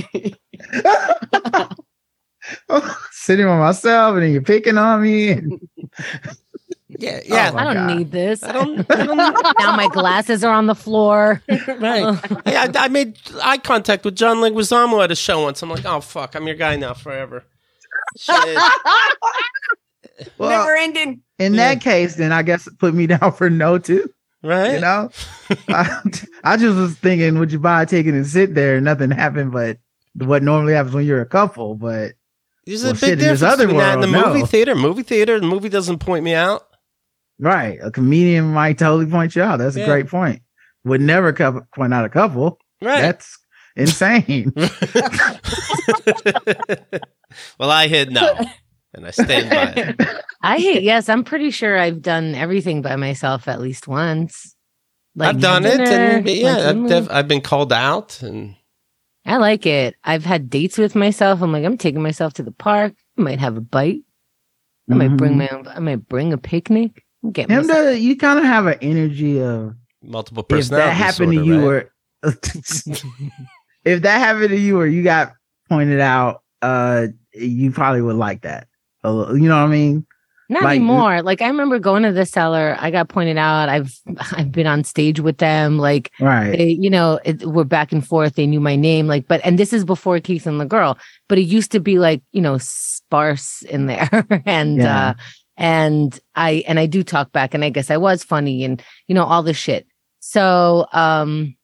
Sitting with myself, and then you're picking on me. And... Yeah, yeah. Oh I don't God. need this. I don't. I don't Now my glasses are on the floor. right. Yeah, I, I made eye contact with John Leguizamo at a show once. I'm like, oh fuck, I'm your guy now forever. Shit. Well, Never ending. in that case, then I guess put me down for no too. Right. You know, I, I just was thinking, would you buy a ticket and sit there? Nothing happened, but what normally happens when you're a couple. But There's well, a big shit, in this difference other between that and the world, movie no. theater. Movie theater, the movie doesn't point me out. right, a comedian might totally point you out. That's Yeah. a great point. Would never co- point out a couple. Right. That's insane. Well, I hit no, and I stand by it. I hate yes. I'm pretty sure I've done everything by myself at least once. I've done it, dinner, and yeah, like, I've, mm, def- I've been called out, and I like it. I've had dates with myself. I'm like, I'm taking myself to the park. I might have a bite. I might bring my own. I might bring a picnic. Get Him, myself- the, you kind of have an energy of multiple if personalities. that happened sorta, to you, right? or if that happened to you, or you got pointed out, uh, you probably would like that. A little- You know what I mean? Not like- anymore. Like I remember going to the cellar. I got pointed out. I've I've been on stage with them. Like Right. they, you know, it, we're back and forth. They knew my name. Like, but and this is before Keith and the Girl. But it used to be like, you know, sparse in there, and Yeah. uh, and I and I do talk back, and I guess I was funny, and you know all this shit. So um,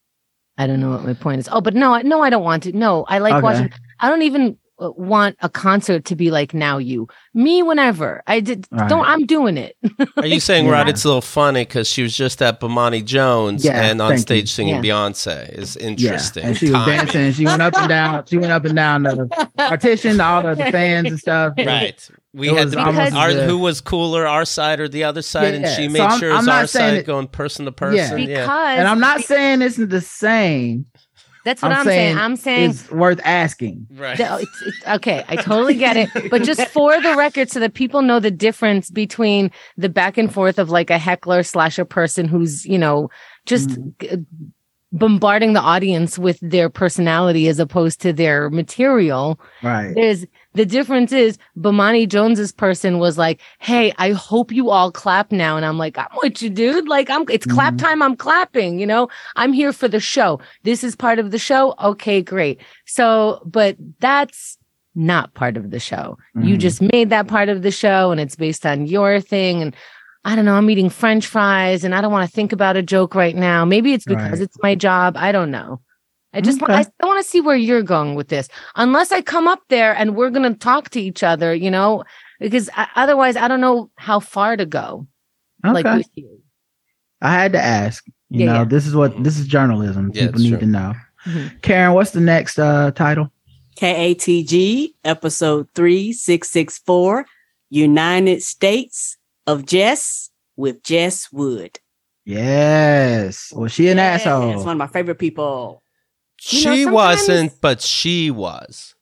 I don't know what my point is. Oh, but no, I- no, I don't want to. No, I like Okay. watching. I don't even want a concert to be like Now You. Me whenever. I did Right. don't I'm doing it. Are you saying, Yeah. Rod, it's a little funny because she was just at Bomani Jones Yeah, and on thank stage you. singing Yeah. Beyonce is Yeah. interesting. And she was Timing. dancing. And she went up and down. She went up and down the partition, all the, the fans and stuff. Right. We It had was to almost our, the- who was cooler, our side or the other side, and Yeah. she So made I'm- sure it I'm was not our saying side it- going person to Yeah. person. because Yeah. And I'm not saying it's the same. that's what I'm, saying. I'm saying it's worth asking. Right. No, it's, it's, okay, I totally get it. But just for the record, so that people know the difference between the back and forth of like a heckler slash a person who's, you know, just Mm-hmm. g- bombarding the audience with their personality as opposed to their material. Right. There's the difference is Bomani Jones's person was like, "Hey, I hope you all clap now," and I'm like, "I'm with you, dude. Like, I'm. It's clap Mhm. time. I'm clapping. You know, I'm here for the show. This is part of the show. Okay, great. So, but that's not part of the show. You Mhm. just made that part of the show, and it's based on your thing. And I don't know. I'm eating French fries, and I don't want to think about a joke right now. Maybe it's because Right. it's my job. I don't know. I just Okay. want, I still want to see where you're going with this. Unless I come up there and we're going to talk to each other, you know, because I, otherwise I don't know how far to go. Okay. Like with you. I had to ask. You Yeah, know, yeah. this is what this is journalism. Yeah, People it's need true. to know. Mhm. Karen, what's the next uh title? K A T G, episode three six six four, United States of Jess with Jess Wood. Yes. Was she an Yes, asshole? one of my favorite people. You know, She sometimes- wasn't, but she was.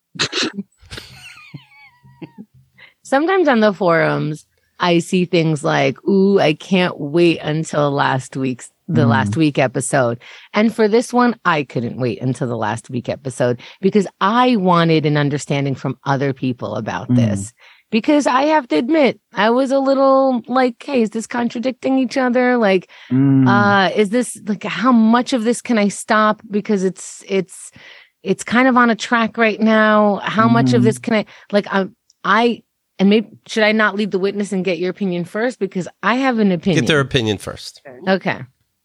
Sometimes on the forums, I see things like, ooh, I can't wait until last week's, the Mhm. last week episode. And for this one, I couldn't wait until the last week episode because I wanted an understanding from other people about Mhm. this. because I have to admit, I was a little like, hey, is this contradicting each other? Like, Mm. uh, is this like, how much of this can I stop? Because it's, it's, it's kind of on a track right now. How much of Mhm. this can I, like, I, I, and maybe, should I not lead the witness and get your opinion first? Because I have an opinion. Get their opinion first. Okay.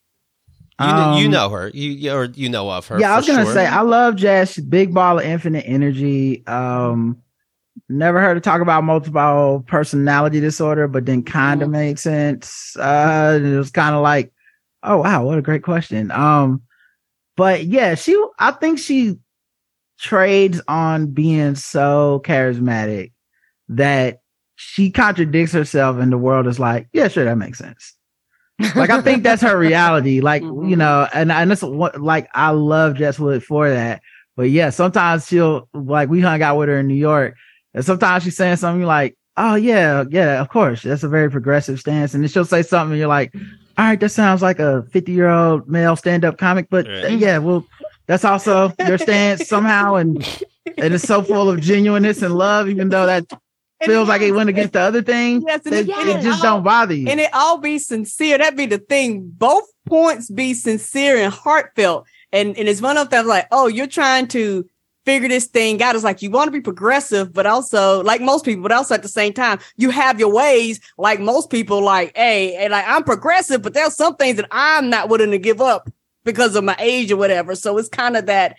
You know, you Um, know her. You you- or you know of her. Yeah, I was for gonna sure. say I love Jazz. She's a big ball of infinite energy. Um, never heard her talk about multiple personality disorder, but then kind of Mhm. made sense. Uh, it was kind of like, oh wow, what a great question. Um, but yeah, she. I think she trades on being so charismatic that she contradicts herself, and the world is like, yeah, sure, that makes sense. Like I think that's her reality. Like Mhm. you know, and and that's what like I love Jess Wood for that. But yeah, sometimes she'll like we hung out with her in New York, and sometimes she's saying something you're like, oh yeah, yeah, of course, that's a very progressive stance. And then she'll say something and you're like, all right, that sounds like a fifty year old male stand up comic, but Right. uh, yeah, well, that's also your stance somehow, and and it's so full of genuineness and love, even though that And feels like it went against the other thing. Yes, and it, it- it and it just all- don't bother you. and it all be sincere. That'd be the thing. Both points be sincere and heartfelt. And and it's one of them like, oh, you're trying to figure this thing out. It's like you want to be progressive, but also like most people, but also at the same time, you have your ways like most people, like, hey, and like I'm progressive, but there's some things that I'm not willing to give up because of my age or whatever. So it's kind of that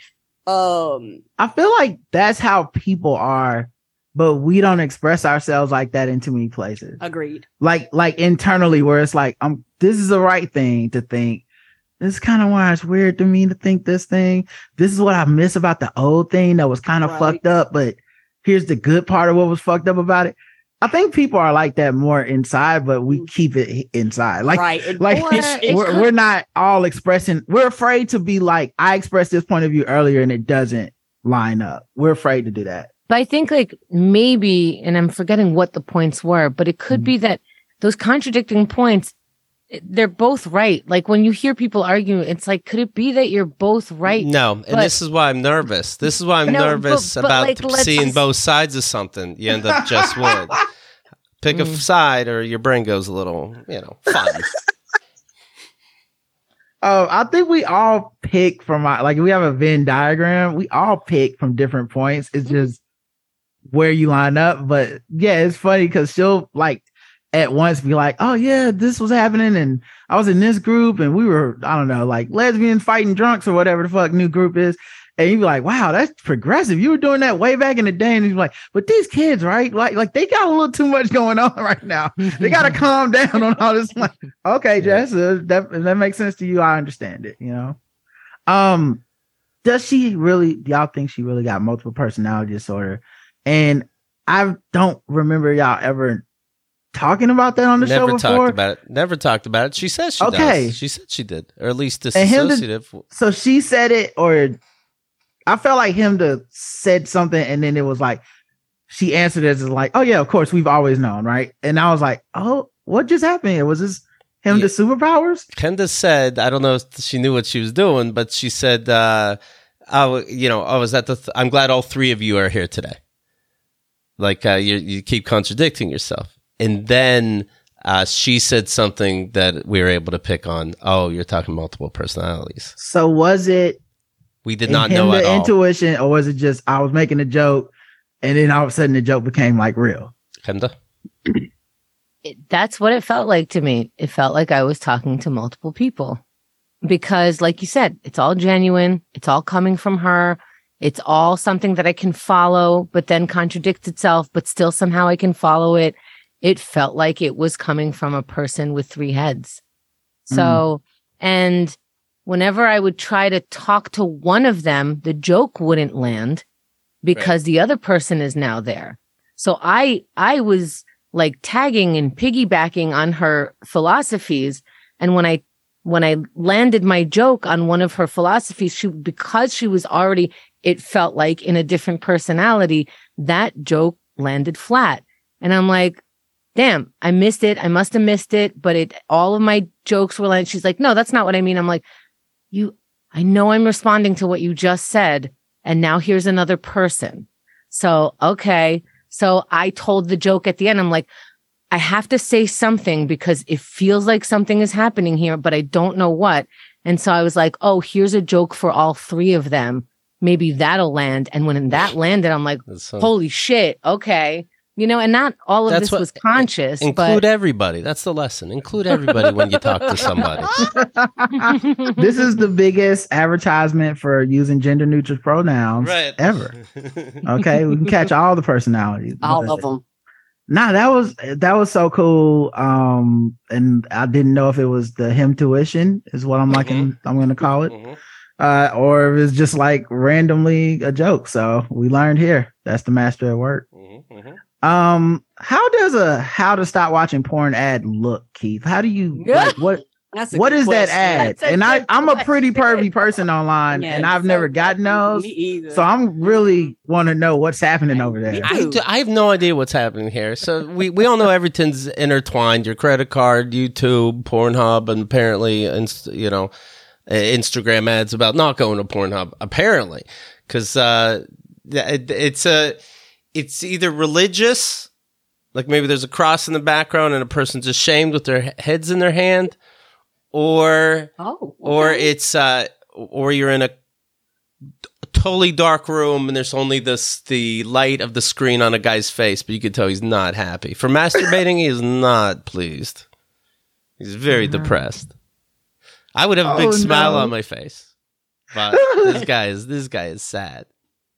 um I feel like that's how people are, but we don't express ourselves like that in too many places. agreed. Like, like internally, where it's like, um, this is the right thing to think. This is kind of why it's weird to me to think this thing. This is what I miss about the old thing that was kind of Right. fucked up, but here's the good part of what was fucked up about it. I think people are like that more inside, but we keep it inside. Like, right. And- like Or it we're, could- we're not all expressing. We're afraid to be like, I expressed this point of view earlier and it doesn't line up. We're afraid to do that. But I think like maybe, and I'm forgetting what the points were, but it could Mhm. be that those contradicting points, they're both right. Like when you hear people argue, it's like, could it be that you're both right? No, and But- this is why I'm nervous. This is why I'm No, but- nervous but, about like, let's seeing just- both sides of something. You end up just Wood. Pick a Mm. side, or your brain goes a little, you know, fun. Oh, I think we all pick from our, like we have a Venn diagram. We all pick from different points. It's just where you line up. But yeah, it's funny because she'll like at once be like, "Oh yeah, this was happening, and I was in this group, and we were, I don't know, like lesbians fighting drunks or whatever the fuck new group is." And you'd be like, "Wow, that's progressive. You were doing that way back in the day." And you're like, "But these kids, right? Like, like they got a little too much going on right now. They got to calm down on all this." I'm like, okay, Jess, uh, that if that makes sense to you. I understand it. You know. Um, does she really? Do y'all think she really got multiple personality disorder? And I don't remember y'all ever talking about that on the Never show talked before. about it. Never talked about it. She says she Okay. does. She said she did, or at least And him to- disassociative. So she said it, or I felt like him to said something, and then it was like she answered it as like, "Oh yeah, of course, we've always known, right?" And I was like, "Oh, what just happened? Was this him Yeah. to superpowers?" Kenda said, I don't know if she knew what she was doing, but she said, uh, "I, you know, I was at the. Th- I'm glad all three of you are here today. Like uh, you, you keep contradicting yourself." And then uh, she said something that we were able to pick on. Oh, you're talking multiple personalities. So was it We did in not him know at the all. intuition, or was it just I was making a joke, and then all of a sudden the joke became like real? Kenda? It- that's what it felt like to me. It felt like I was talking to multiple people because, like you said, it's all genuine. It's all coming from her. It's all something that I can follow, but then contradicts itself, but still somehow I can follow it. It felt like it was coming from a person with three heads. So, and whenever I would try to talk to one of them, the joke wouldn't land because the other person is now there. So I, I was like tagging and piggybacking on her philosophies. And when I, when I landed my joke on one of her philosophies, she, because she was already, it felt like in a different personality, that joke landed flat. And I'm like, damn, I missed it. I must have missed it. But it, all of my jokes were like, she's like, no, that's not what I mean. I'm like, you, I know I'm responding to what you just said. And now here's another person. So, okay. So I told the joke at the end. I'm like, I have to say something because it feels like something is happening here, but I don't know what. And so I was like, oh, here's a joke for all three of them. Maybe that'll land. And when that landed, I'm like, so, holy shit. Okay. You know, and not all of this what, was conscious. Include but... everybody. That's the lesson. Include everybody when you talk to somebody. This is the biggest advertisement for using gender neutral pronouns right. ever. Okay. We can catch all the personalities. All of them. Nah, that was that was so cool. Um, and I didn't know if it was the him tuition is what I'm like mm-hmm. I'm gonna call it. Mm-hmm. Uh, or if it's just like randomly a joke. So we learned here. That's the master at work. Mm-hmm. Mm-hmm. Um, how does a how to stop watching porn ad look, Keith? How do you like what what is question. that ad? And I, I'm a pretty pervy person online yeah, and I've so never gotten those. So I'm really want to know what's happening over there. I, do, I have no idea what's happening here. So we, we all know everything's intertwined. Your credit card, YouTube, Pornhub, and apparently, you know, Instagram ads about not going to Pornhub, apparently. Because uh, it, it's a... It's either religious, like maybe there's a cross in the background and a person's ashamed with their heads in their hand, or oh, okay. or it's uh, or you're in a totally dark room and there's only this the light of the screen on a guy's face, but you can tell he's not happy. For masturbating, he is not pleased. He's very mm-hmm. depressed. I would have a big oh, smile no. on my face, but this guy is this guy is sad.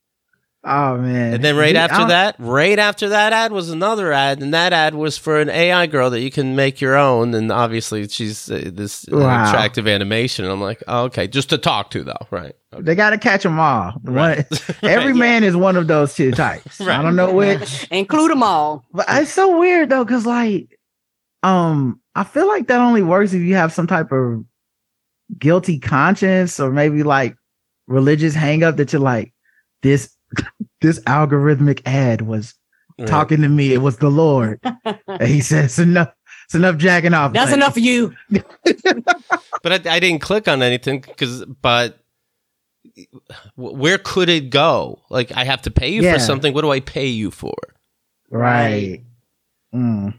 Oh man! And then right he, after that, right after that ad was another ad, and that ad was for an A I girl that you can make your own. And obviously, she's uh, this wow. uh, attractive animation. And I'm like, oh, okay, just to talk to though, right? Okay. They got to catch them all. Right. One, every right. man is one of those two types. Right. I don't know which. Include them all. But it's so weird though, because like, um, I feel like that only works if you have some type of guilty conscience or maybe like religious hang up that you're like this. This algorithmic ad was right. talking to me. It was the Lord. And he said, it's enough. It's enough jacking off. That's enough for you. But I, I didn't click on anything because, but where could it go? Like, I have to pay you yeah. for something. What do I pay you for? Right. Mm.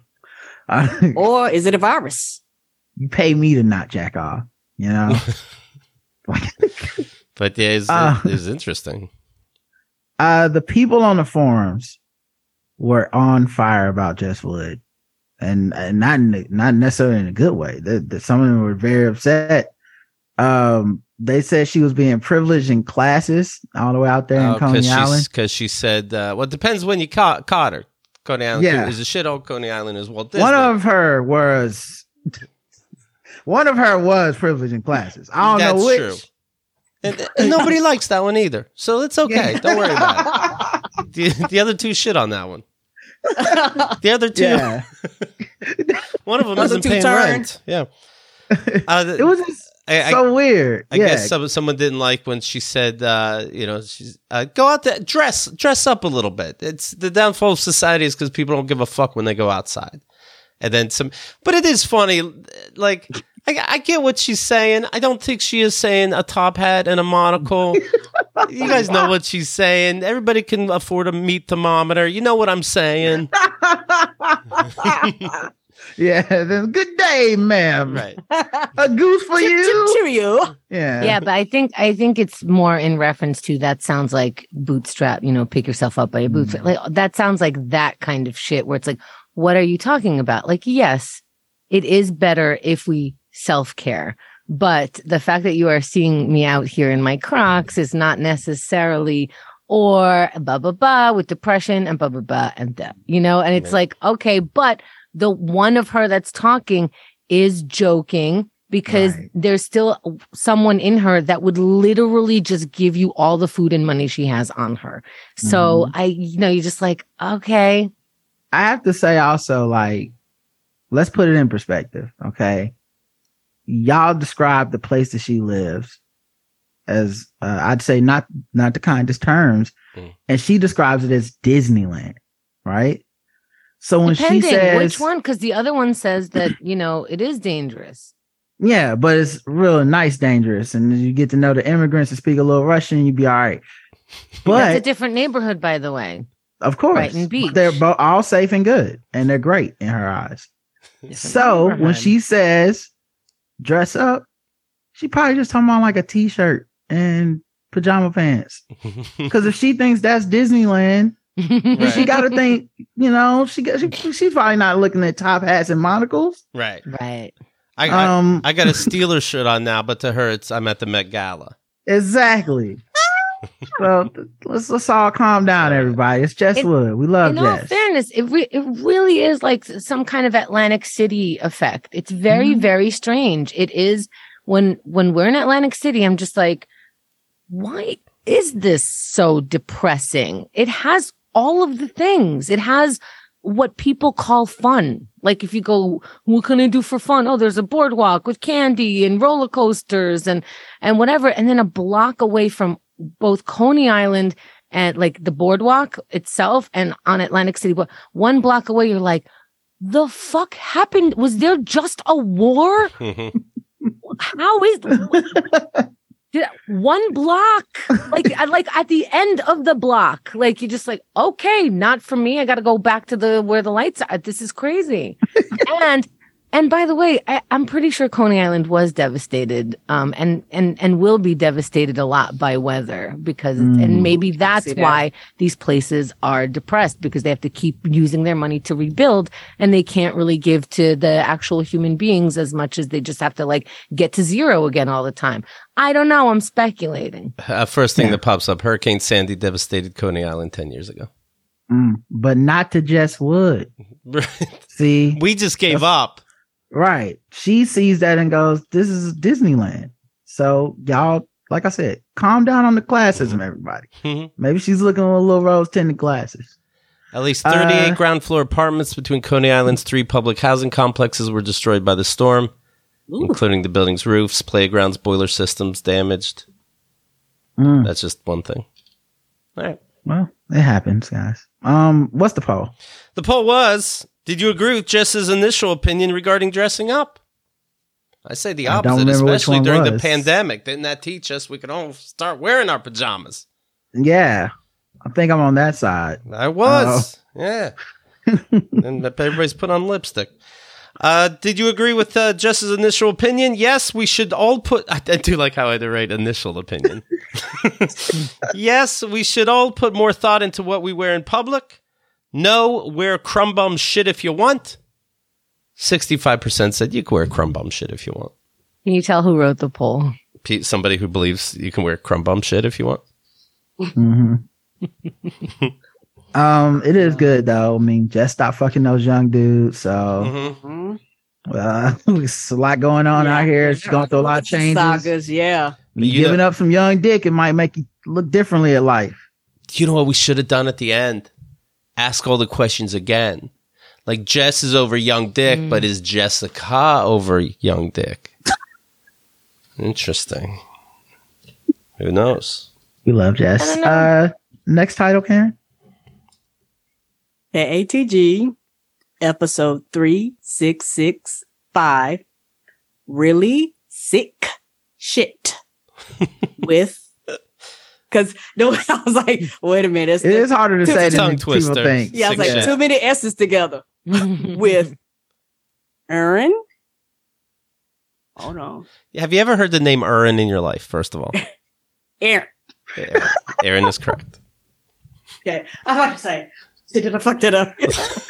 Or is it a virus? You pay me to not jack off, you know? But yeah, it's, uh, it's interesting. Uh, the people on the forums were on fire about Jess Wood, and, and not in the, not necessarily in a good way. The, the, some of them were very upset. Um, they said she was being privileged in classes all the way out there in oh, Coney Island because she said, uh, "Well, it depends when you caught, caught her." Coney Island yeah. is a shit old Coney Island as well. One of her was one of her was privileged in classes. I don't That's know which. True. And, and nobody likes that one either. So it's okay. Yeah. Don't worry about it. The, the other two shit on that one. The other two. Yeah. One of them isn't paying turns. rent. Yeah. Uh, it was just I, so I, weird. I yeah. guess some, someone didn't like when she said, uh, you know, she's uh, go out there, dress, dress up a little bit. It's the downfall of society is because people don't give a fuck when they go outside. And then some, but it is funny. Like, I, I get what she's saying. I don't think she is saying a top hat and a monocle. You guys know what she's saying. Everybody can afford a meat thermometer. You know what I'm saying. Yeah, then good day, ma'am. Right. A goose for chip, you. Chip, cheerio. Yeah. Yeah, but I think I think it's more in reference to that sounds like bootstrap, you know, pick yourself up by your boots. Mm. Like that sounds like that kind of shit where it's like, what are you talking about? Like, yes, it is better if we self-care. But the fact that you are seeing me out here in my Crocs is not necessarily or blah, blah, blah with depression and blah, blah, blah and that, you know, and it's yeah. like, okay, but the one of her that's talking is joking because right. there's still someone in her that would literally just give you all the food and money she has on her. So mm-hmm. I, you know, you're just like, okay. I have to say also, like, let's put it in perspective. Okay. Y'all describe the place that she lives as, uh, I'd say not, not the kindest terms. Mm. And she describes it as Disneyland, right? So when Depending, she says which one, because the other one says that, you know, it is dangerous. Yeah, but it's real nice dangerous. And you get to know the immigrants and speak a little Russian, you'd be all right. But that's a different neighborhood, by the way. Of course. Brighton Beach. They're both all safe and good, and they're great in her eyes. So when she says dress up, she probably just talking about like a t-shirt and pajama pants. Because if she thinks that's Disneyland, Right. she got to think, you know, she, got- she she's probably not looking at top hats and monocles. Right. Right. I, I, Um, I got a Steelers shirt on now, but to her, it's I'm at the Met Gala. Exactly. Well, th- let's let's all calm down, everybody. It's Jess In- Wood. We love In all Jess. fairness, it re- it really is like some kind of Atlantic City effect. It's very, Mhm. very strange. It is when when we're in Atlantic City, I'm just like, why is this so depressing? It has all of the things. It has what people call fun. Like if you go, what can I do for fun? Oh, there's a boardwalk with candy and roller coasters and and whatever. And then a block away from both Coney Island and like the boardwalk itself and on Atlantic City, but one block away, you're like, the fuck happened? Was there just a war? How is did, one block? Like, I like at the end of the block, like you're just like, okay, not for me. I got to go back to the where the lights are. This is crazy. and and by the way, I, I'm pretty sure Coney Island was devastated, um, and and and will be devastated a lot by weather because, Mm. and maybe that's see that. why these places are depressed because they have to keep using their money to rebuild, and they can't really give to the actual human beings as much as they just have to like get to zero again all the time. I don't know. I'm speculating. Uh, first thing Yeah. that pops up: Hurricane Sandy devastated Coney Island ten years ago. Mm, but not to Jess Wood. See, We just gave That's- up. right. She sees that and goes, this is Disneyland. So y'all, like I said, calm down on the classism, everybody. Mhm. Maybe she's looking with little rose tinted glasses. At least thirty-eight Uh, ground floor apartments between Coney Island's three public housing complexes were destroyed by the storm, Ooh. including the building's roofs, playgrounds, boiler systems damaged. Mm, That's just one thing. All right. well, it happens, guys. Um, what's the poll? The poll was, did you agree with Jess's initial opinion regarding dressing up? I say the I don't opposite, remember which especially one during the was. pandemic. Didn't that teach us we could all start wearing our pajamas? Yeah, I think I'm on that side. I was. Yeah. And everybody's put on lipstick. Uh, did you agree with uh, Jess's initial opinion? Yes, we should all put... I, I do like how I had to write initial opinion. Yes, we should all put more thought into what we wear in public. No, wear crumb bum shit if you want. sixty-five percent said you can wear crumb bum shit if you want. Can you tell who wrote the poll? Pe- Somebody who believes you can wear crumb bum shit if you want. hmm um, it is good though. I mean, just stop fucking those young dudes. So Mm-hmm. Mhm. uh, there's a lot going on Yeah. out here. She's going through a lot of changes. Sagas, yeah. You You giving know- up some young dick, it might make you look differently at life. You know what we should have done at the end? Ask all the questions again. Like Jess is over young Dick, Mm. but is Jessica over young Dick? Interesting. Who knows? We love I Jess. don't know. Uh, next title, Karen. At A T G, episode three six six five, really sick shit with, because no, I was like, wait a minute. It's It is harder to Too- say tongue than people twister. think. yeah, I was sick like, shit. too many S's together with Aaron. Hold on. Have you ever heard the name Aaron in your life, first of all? Aaron. Aaron, Aaron is correct. Okay. I was about to say, shit, did I fuck that up?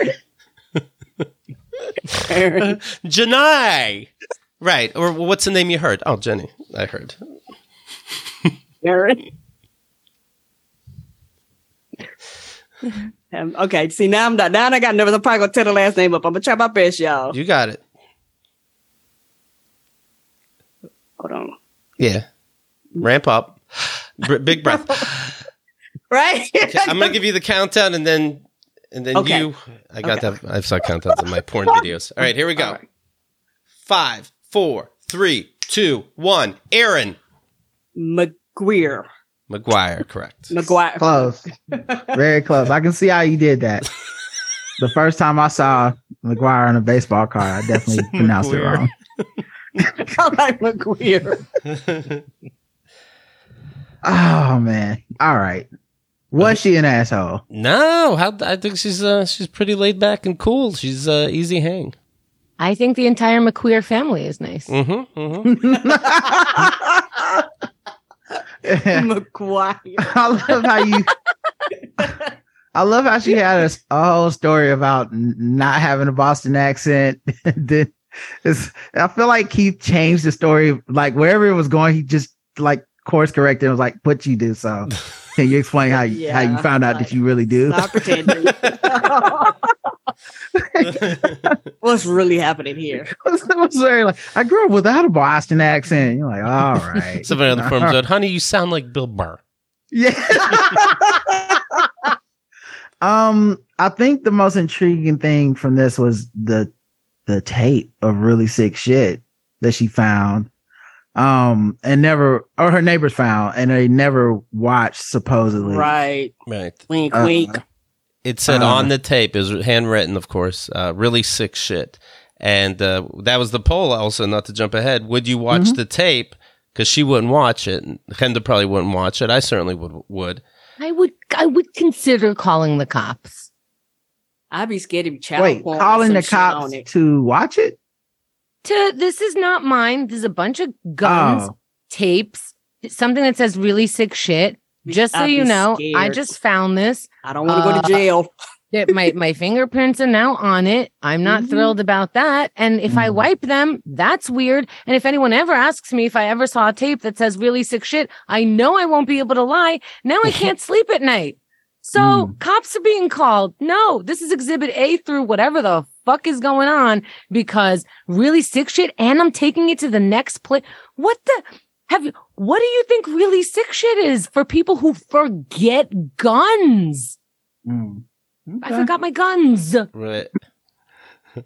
Aaron. Janai! Right. Or what's the name you heard? Oh, Jenny. I heard. Aaron. Um, okay, see now I'm not now I got nervous. I'm probably gonna tell the last name up. I'm gonna try my best, y'all. You got it. Hold on. Yeah. Ramp up. Br- big breath. Right? Okay, I'm gonna give you the countdown, and then and then Okay. you. I got Okay. that. I saw countdowns in my porn videos. All right, here we go. All right. Five, four, three, two, one. Aaron McGuire. McGuire, correct. McGuire. Close. Very close. I can see how you did that. The first time I saw McGuire on a baseball card, I definitely pronounced it McGuire. wrong. I like McGuire. Oh man. All right. Was she an asshole? No, how, I think she's uh, she's pretty laid back and cool. She's uh, easy hang. I think the entire McQueer family is nice. Mm-hmm, mm-hmm. McGuire. I love how you. I love how she had a, a whole story about n- not having a Boston accent. Then it's, I feel like Keith changed the story. Like wherever it was going, he just like course corrected and was like, "What you do?" So, can you explain how you Yeah, how you found out like, that you really do? Stop pretending. What's really happening here? It was very like I grew up without a Boston accent. You're like, all right. Somebody on the forum said, "Honey, you sound like Bill Burr." Yeah. um, I think the most intriguing thing from this was the the tape of really sick shit that she found. Um, and never or her neighbors found and they never watched supposedly. Right. Right. Wink, Uh, wink. It said Uh. on the tape, it was handwritten, of course, uh, really sick shit. And uh, that was the poll also, not to jump ahead. Would you watch Mhm. the tape? Because she wouldn't watch it. Kenda probably wouldn't watch it. I certainly would. would. I would I would consider calling the cops. I'd be scared to be child Wait, porn with calling some the shit cops on it. to watch it? To this is not mine. There's a bunch of guns, Oh. tapes, something that says really sick shit. Just so I'd you be know, I scared. just found this. I don't want to go Uh, to jail. That my my fingerprints are now on it. I'm not Mhm. thrilled about that. And if I Mhm. wipe them, that's weird. And if anyone ever asks me if I ever saw a tape that says really sick shit, I know I won't be able to lie. Now I can't sleep at night. So Mm. cops are being called. No, this is exhibit A through whatever the fuck is going on because really sick shit. And I'm taking it to the next place. What the have you, what do you think really sick shit is for people who forget guns? Mm. I Okay. forgot my guns. Right. Uh,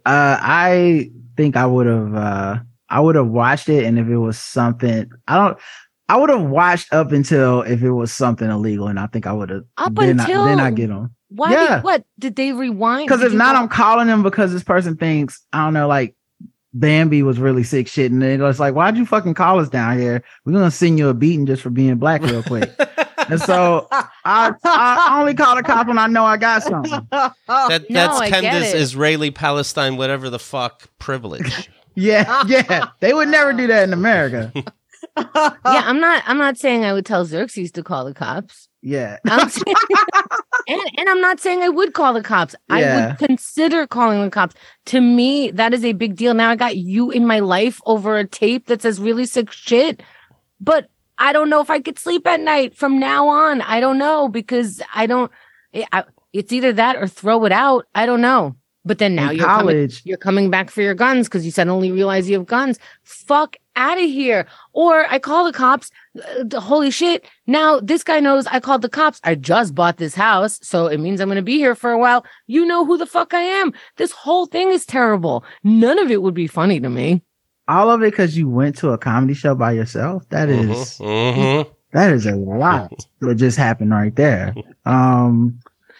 I think I would have. Uh, I would have watched it, and if it was something, I don't. I would have watched up until if it was something illegal, and I think I would have. Up then until- I, then I get them Why? Yeah. Did, what did they rewind? because Did if you not, go- I'm calling them because this person thinks I don't know, like Bambi was really sick shit, and then it's like, why'd you fucking call us down here? We're gonna send you a beating just for being black, real quick. And so I, I only call the cop when I know I got something. That, No, that's I get Kenda's it. Israeli Palestine, whatever the fuck privilege. Yeah, yeah, they would never do that in America. yeah, I'm not. I'm not saying I would tell Xerxes to call the cops. Yeah. I'm saying, and and I'm not saying I would call the cops. I Yeah. would consider calling the cops. To me, that is a big deal. Now I got you in my life over a tape that says really sick shit, but I don't know if I could sleep at night from now on. I don't know because I don't. It, I, it's either that or throw it out. I don't know. But then now In you're coming, college, you're coming back for your guns because you suddenly realize you have guns. Fuck out of here. Or I call the cops. Uh, the- holy shit. Now this guy knows I called the cops. I just bought this house. So it means I'm going to be here for a while. You know who the fuck I am. This whole thing is terrible. None of it would be funny to me. all of it because you went to a comedy show by yourself. That is Mhm, mhm. that is a lot that just happened right there. Um,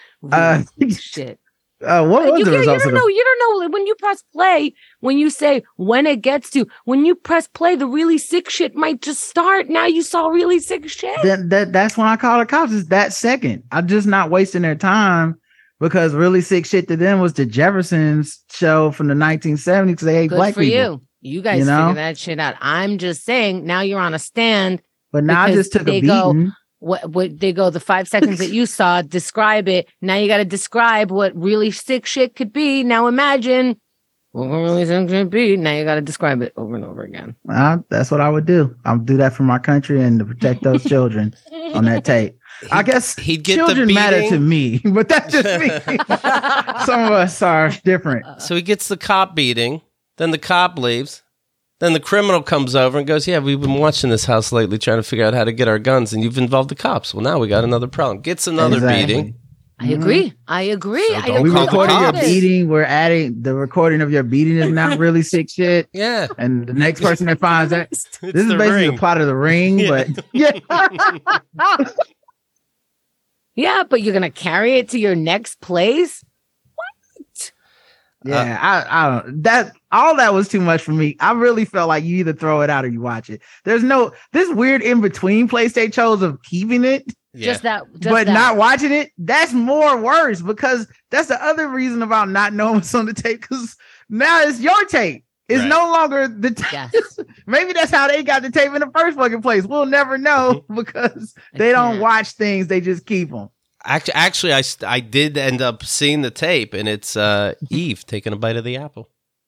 uh, Shit. uh, what was You, the you, you results don't of know. the? You don't know when you press play. When you say when it gets to when you press play, the really sick shit might just start. Now you saw really sick shit. That, that that's when I call the cops. Is that second? I'm just not wasting their time because really sick shit to them was the Jeffersons show from the nineteen seventies. They hate Good black for people. you. You guys You know? figure that shit out. I'm just saying. Now you're on a stand. But now I Because just took a they go- beating. What what they go the five seconds that you saw. Describe it. Now you got to describe what really sick shit could be. Now imagine what really sick shit be. Now you got to describe it over and over again. Uh, that's what I would do. I'll do that for my country and to protect those children on that tape. I guess He'd get children the matter beating. to me, but that's just me. Some of us are different. So he gets the cop beating. Then the cop leaves. Then the criminal comes over and goes, "Yeah, we've been watching this house lately, trying to figure out how to get our guns, and you've involved the cops. Well, now we got another problem." Gets another Exactly. beating. I agree. I agree. So I don't agree. We call the recording your cops. beating. We're adding the recording of your beating is not really sick shit. Yeah. And the next person that finds that, It's this is the basically ring. the plot of the ring, Yeah. but yeah. Yeah, but you're gonna carry it to your next place. Yeah, I, I don't that all that was too much for me. I really felt like you either throw it out or you watch it. There's no this weird in between place they chose of keeping it. Yeah. Just that, just but that. not watching it, that's more worse because that's the other reason about not knowing what's on the tape. Because now it's your tape. It's Right. no longer the tape. Yes. Maybe that's how they got the tape in the first fucking place. We'll never know because I they don't can't. watch things; they just keep them. Actually, actually, I, st- I did end up seeing the tape, and it's uh, Eve taking a bite of the apple.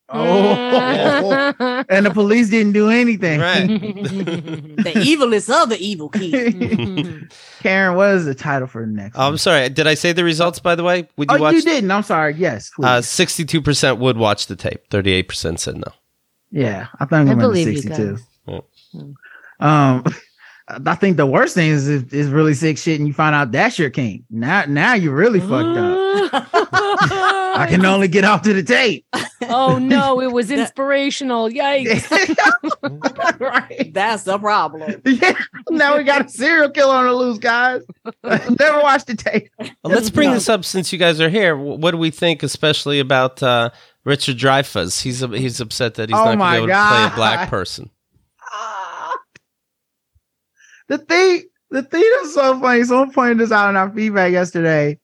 Oh, and the police didn't do anything. Right. The evilest of the evil kid. Karen, what is the title for the next? Oh, I'm one? sorry. Did I say the results, by the way? Would you Oh, watch? you didn't. I'm sorry. Yes, please. Uh, sixty-two percent would watch the tape. thirty-eight percent said no. yeah, I think I I'm at believe you sixty-two. guys. Um, I think the worst thing is if it's really sick shit and you find out that's your king. Now, now you're really fucked up. I can only get off to the tape. Oh no, it was inspirational. Yikes. Right. That's the problem. Yeah. Now we got a serial killer on the loose, guys. Never watched the tape. Well, let's bring this up since you guys are here. Wh- What do we think, especially about uh, Richard Dreyfuss? He's he's upset that he's Oh not going to my be able to play God. a black person. Ah. The thing, the thing is so funny. Someone pointed this out in our feedback yesterday.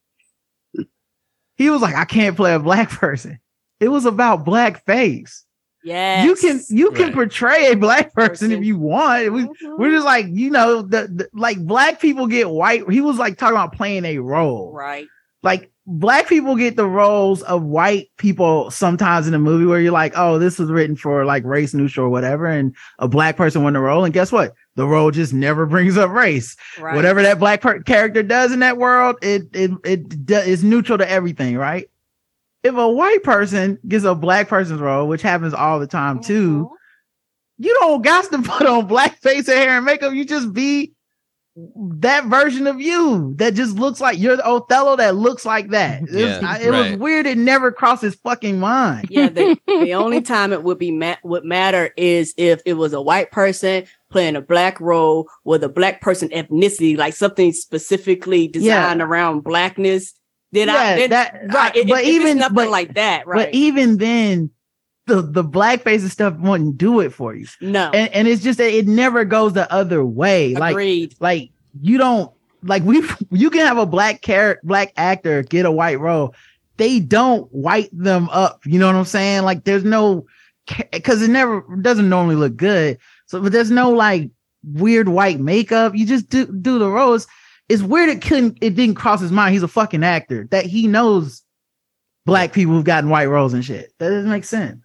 He was like, "I can't play a black person." It was about blackface. Yes. You can you can Right. portray a black person, Person. if you want. We, Mhm. We're just like, you know, the, the like black people get white. He was like talking about playing a role. Right. Like black people get the roles of white people sometimes in a movie where you're like, oh, this was written for like race neutral or whatever, and a black person won the role. And guess what? The role just never brings up race. Right. Whatever that black per- character does in that world, it it it do- is neutral to everything, right? If a white person gets a black person's role, which happens all the time too, Mhm. you don't got to put on blackface and hair and makeup. You just be that version of you that just looks like you're the Othello that looks like that. It, was, Yeah, I- it was right. weird. It never crossed his fucking mind. Yeah, the, the only time it would be ma- would matter is if it was a white person playing a black role with a black person ethnicity, like something specifically designed around blackness. Then I Yeah, then, that- right, but if, if it's even- nothing but- like that, right? But even then, the the blackface and stuff wouldn't do it for you. no, And, and it's just that it never goes the other way. Like agreed. like you don't like we you can have a black character black actor get a white role. They don't white them up. You know what I'm saying? Like there's no because it never doesn't normally look good. So but there's no like weird white makeup. You just do do the roles. It's weird it couldn't it didn't cross his mind. He's a fucking actor that he knows black people who've gotten white roles and shit. That doesn't make sense.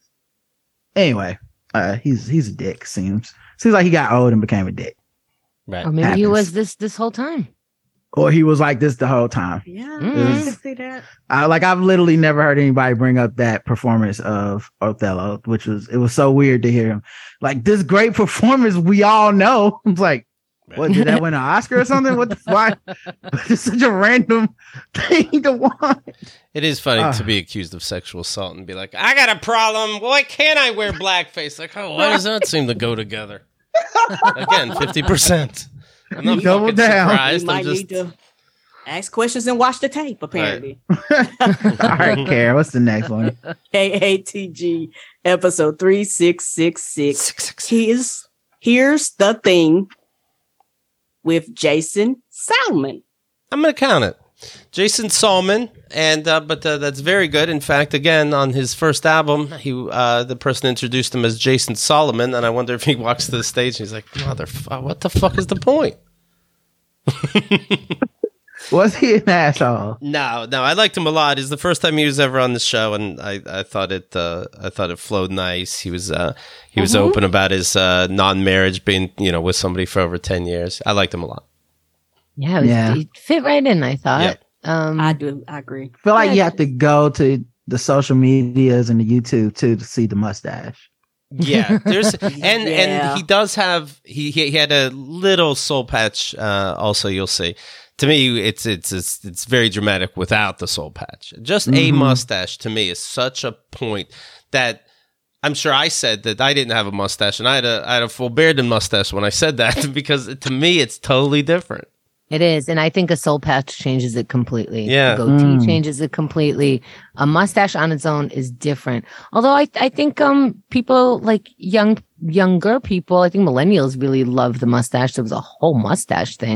Anyway, uh he's he's a dick, seems. Seems like he got old and became a dick. Right. Or maybe he Happens. was this this whole time. Or he was like this the whole time. Yeah, Mhm. I can see that. I like I've literally never heard anybody bring up that performance of Othello, which was it was so weird to hear him. Like this great performance we all know. It's like, what did that win an Oscar or something? What the fuck? It's such a random thing to want. It is funny Ah. to be accused of sexual assault and be like, I got a problem. Why can't I wear blackface? Like, oh, why does that seem to go together? Again, fifty percent. I'm not Double fucking down. You surprised. I'm might just, need to ask questions and watch the tape. Apparently, All right, Karen, what's the next one? K A T G episode three six six six. Six, six, six. Here's here's the thing with Jason Salmon. I'm going to count it. Jason Salmon, and uh, but uh, that's very good. In fact, again, on his first album, he uh, the person introduced him as Jason Solomon, and I wonder if he walks to the stage and he's like, "Motherfucker, what the fuck is the point?" Was he an asshole? No, no, I liked him a lot. It's the first time he was ever on the show, and I, I thought it, uh, I thought it flowed nice. He was, uh, he was open about his uh, non-marriage, being, you know, with somebody for over ten years. I liked him a lot. Yeah, it was, Yeah. it fit right in, I thought. Yep. Um, I do. I agree. I feel like Yeah, you have to go to the social medias and the YouTube too to see the mustache. Yeah, there's and Yeah. and he does have he he, he had a little soul patch. Uh, also, you'll see. To me, it's it's it's it's very dramatic without the soul patch. Just a Mhm. mustache to me is such a point that I'm sure I said that I didn't have a mustache, and I had a I had a full beard and mustache when I said that because to me it's totally different. It is, and I think a soul patch changes it completely. Yeah. A goatee Mm. changes it completely. A mustache on its own is different. Although I, I think um people like young younger people, I think millennials really love the mustache. There was a whole mustache thing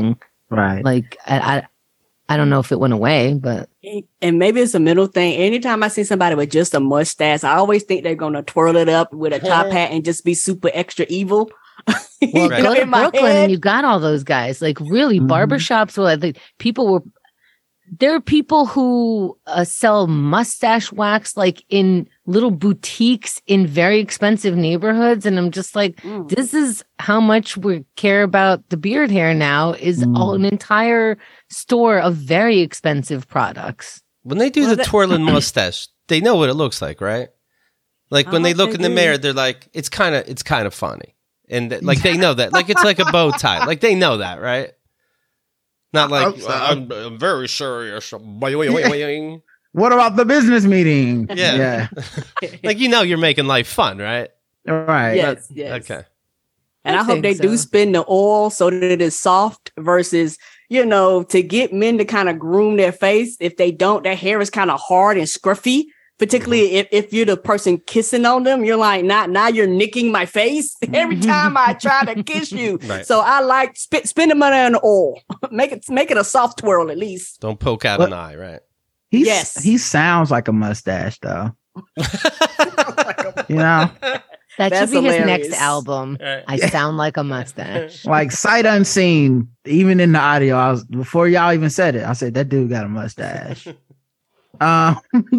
Right. Like I, I, I don't know if it went away, but And maybe it's a mental thing. Anytime I see somebody with just a mustache, I always think they're gonna twirl it up with a top hat and just be super extra evil. well, Right. go to in my Brooklyn head. and you got all those guys. Like really, Mhm. barbershops where the people were. There are people who uh, sell mustache wax like in little boutiques in very expensive neighborhoods, and I'm just like, Mm. this is how much we care about the beard hair now. Is Mm. all an entire store of very expensive products. When they do Well, the that- twirling mustache, they know what it looks like, right? Like I when they hope look they in the do. mirror, they're like, it's kind of, it's kind of funny, and th- like they know that, like it's like a bow tie, like they know that, right? Not I like hope so. I'm, I'm very serious. Boing. What about the business meeting? Yeah. Like you know, you're making life fun, right? Yeah. Right. yes, yes. Okay. And I I, hope think they do so. spin the oil so that it is soft versus, you know, to get men to kind of groom their face. If they don't, their hair is kind of hard and scruffy. Particularly if, if you're the person kissing on them, you're like, not now you're nicking my face every time I try to kiss you. Right. So I like spend spend the money on the oil. make it make it a soft twirl at least. Don't poke out What? an eye, right? He's, Yes. He sounds like a mustache, though. You know, That That's should be his hilarious. next album. Right. I sound like a mustache. like sight unseen, even in the audio. I was before y'all even said it. I said that dude got a mustache. Um,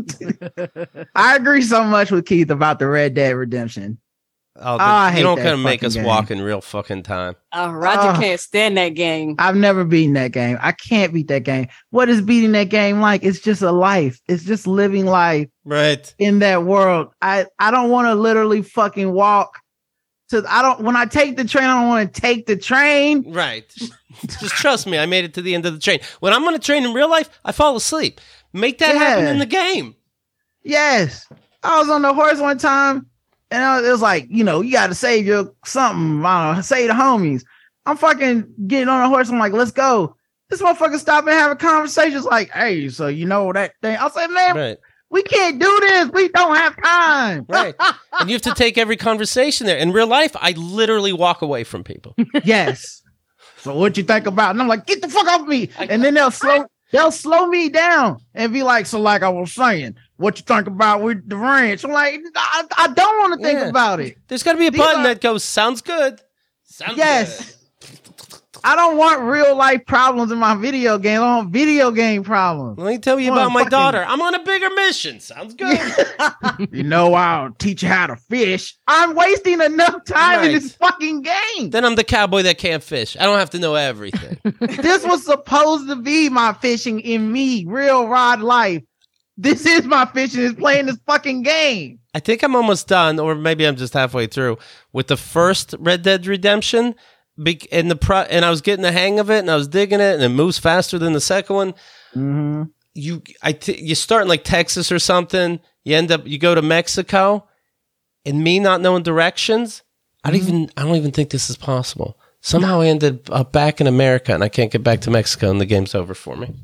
I agree so much with Keith about the Red Dead Redemption. Oh, the, I hate you don't that gonna make fucking us game. walk in real fucking time, Uh, Roger Oh. can't stand that game. I've never beaten that game. I can't beat that game. What is beating that game like? It's just a life. It's just living life right? in that world. I I don't want to literally fucking walk to. I don't. When I take the train, I don't want to take the train. Right. Just trust me, I made it to the end of the train. When I'm on a train in real life, I fall asleep. Make that happen Yeah. in the game. Yes, I was on the horse one time, and I was, it was like, you know, you got to save your something. I don't know, save the homies. I'm fucking getting on a horse. I'm like, let's go. This motherfucker stop and have a conversation. It's like, hey, so you know that thing? I said, man, Right. we can't do this. We don't have time. Right. And you have to take every conversation there. In real life, I literally walk away from people. Yes. So what you think about? And I'm like, get the fuck off me. And then they'll slow, they'll slow me down and be like, so like I was saying, what you think about with the ranch? I'm like, I, I don't want to think Yeah. about it. There's got to be a These button are- that goes, sounds good. Sounds Yes. good. I don't want real life problems in my video game. I want video game problems. Let me tell you Come on, about my fucking- daughter. I'm on a bigger mission. Sounds good. You know, I'll teach you how to fish. I'm wasting enough time in Right. this fucking game. Then I'm the cowboy that can't fish. I don't have to know everything. This was supposed to be my fishing in me, real rod life. This is my fishing, is playing this fucking game. I think I'm almost done, or maybe I'm just halfway through with the first Red Dead Redemption. Be- and the pro- and I was getting the hang of it, and I was digging it, and it moves faster than the second one. Mm-hmm. You, I, t- you start in like Texas or something. You end up, you go to Mexico, and me not knowing directions. I don't even, I don't even think this is possible. Somehow I ended up back in America, and I can't get back to Mexico, and the game's over for me.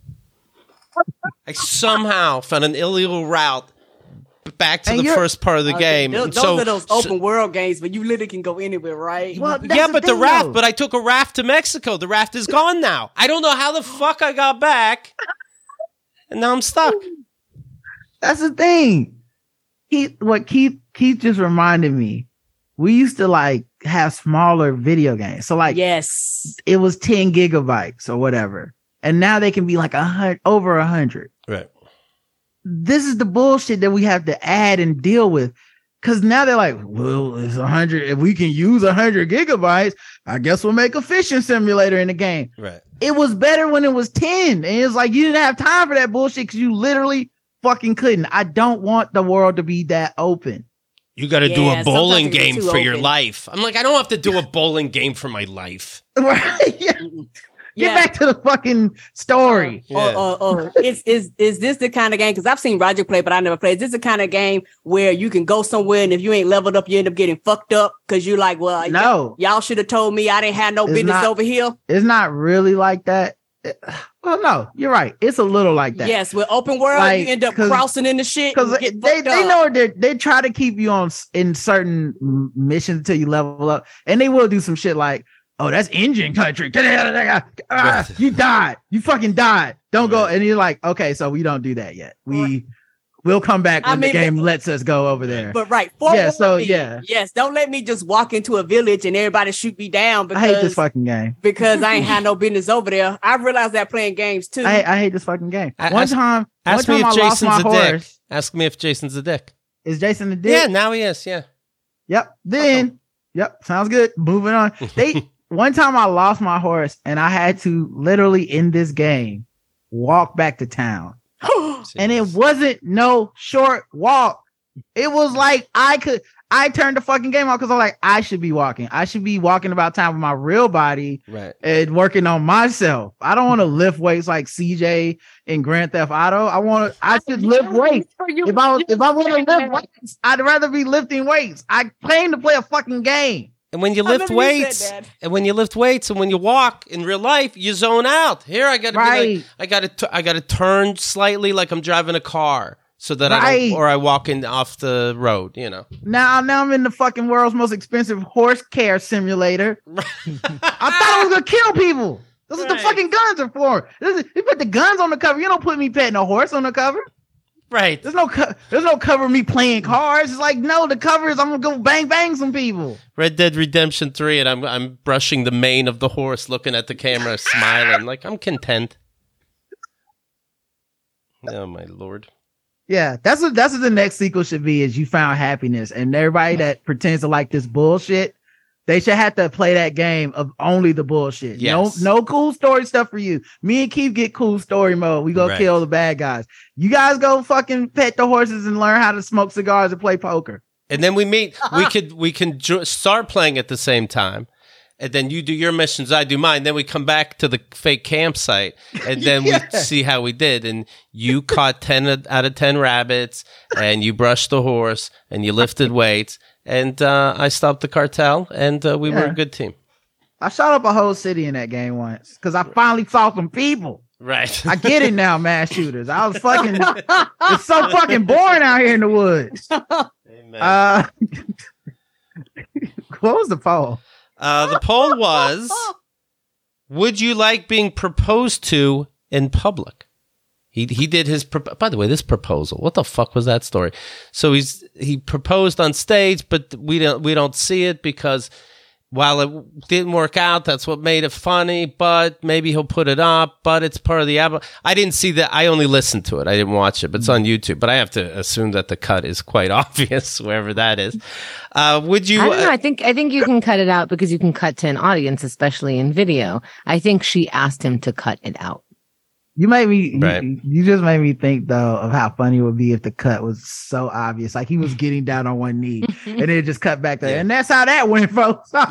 I somehow found an illegal route back to And the you're- first part of the Uh, game. Those, And those so- are those so- open world games, but you literally can go anywhere, right? Well, that's yeah, the but the thing, raft. though. But I took a raft to Mexico. The raft is gone now. I don't know how the fuck I got back, and now I'm stuck. That's the thing. Keith, what Keith Keith just reminded me. We used to like have smaller video games. So like yes. it was ten gigabytes or whatever. And now they can be like a hundred over a hundred. Right. This is the bullshit that we have to add and deal with. Cause now they're like, well, it's a hundred. If we can use a hundred gigabytes, I guess we'll make a fishing simulator in the game. Right. It was better when it was ten. And it's like you didn't have time for that bullshit because you literally fucking couldn't. I don't want the world to be that open. You got to do Yeah, a bowling sometimes it's game too for your open. life. I'm like, I don't have to do a bowling game for my life. Right? Yeah. Get Yeah. back to the fucking story. Yeah. Or, or, or is is is this the kind of game? Because I've seen Roger play, but I never played. Is this the kind of game where you can go somewhere and if you ain't leveled up, you end up getting fucked up because you're like, well, y- No, y'all should have told me I didn't have no It's business not- over here. it's not really like that. It- well, no, you're right. It's a little like that. Yes, with open world, Like, you end up 'cause- crossing into shit. Because and they, get they, fucked they up. know they they try to keep you on s- in certain m- missions until you level up, and they will do some shit like, oh, that's Indian country. Ah, you died. You fucking died. Don't go. And you're like, okay, so we don't do that yet. We we'll come back when I mean, the game but, lets us go over there. But right, yeah. So me, yeah, yes. Don't let me just walk into a village and everybody shoot me down. Because, I hate this fucking game because I ain't had no business over there. I realized that playing games too. I, I hate this fucking game. I, one ask, time, ask one me time if I Jason's lost my a horse. dick. Ask me if Jason's a dick. Is Jason a dick? Yeah, now he is. Yeah. Yep. Then. Uh-oh. Yep. Sounds good. Moving on. They. One time I lost my horse and I had to literally in this game walk back to town. And it wasn't no short walk. It was like I could, I turned the fucking game off because I'm like, I should be walking. I should be walking about town with my real body right. and working on myself. I don't want to lift weights like C J in Grand Theft Auto. I want to, I should lift weights. If I, if I want to lift weights, I'd rather be lifting weights. I came to play a fucking game. And when you lift weights, you and when you lift weights, and when you walk in real life, you zone out. Here, I got to right. be like, I got to, I got to turn slightly, like I'm driving a car, so that right. I don't, or I walk in off the road. You know. Now, now I'm in the fucking world's most expensive horse care simulator. I thought I was gonna kill people. This right. is the fucking guns are for. This is, you put the guns on the cover. You don't put me petting a horse on the cover. Right. There's no co- there's no cover me playing cards. It's like, no, the cover is I'm gonna go bang bang some people. Red Dead Redemption three, and I'm I'm brushing the mane of the horse, looking at the camera, smiling, like I'm content. Oh my lord. Yeah, that's what that's what the next sequel should be, is you found happiness. And everybody that pretends to like this bullshit, they should have to play that game of only the bullshit. Yes. No, no cool story stuff for you. Me and Keith get cool story mode. We go right. kill the bad guys. You guys go fucking pet the horses and learn how to smoke cigars and play poker. And then we meet. We could we can ju- start playing at the same time, and then you do your missions, I do mine. Then we come back to the fake campsite, and then yeah. we see how we did. And you caught ten out of ten rabbits, and you brushed the horse, and you lifted weights. And uh, I stopped the cartel, and uh, we yeah. were a good team. I shot up a whole city in that game once because I finally saw some people. Right. I get it now, mass shooters. I was fucking. It's so fucking boring out here in the woods. Amen. Uh, what was the poll? Uh, the poll was: would you like being proposed to in public? He he did his. By the way, this proposal. What the fuck was that story? So he's he proposed on stage, but we don't we don't see it because while it didn't work out, that's what made it funny. But maybe he'll put it up. But it's part of the album. I didn't see that. I only listened to it. I didn't watch it. But it's on YouTube. But I have to assume that the cut is quite obvious, wherever that is. Uh, would you? I don't know. I think I think you can cut it out because you can cut to an audience, especially in video. I think she asked him to cut it out. You made me. Right. You, you just made me think though of how funny it would be if the cut was so obvious, like he was getting down on one knee, and then it just cut back there, yeah. and that's how that went, folks. All,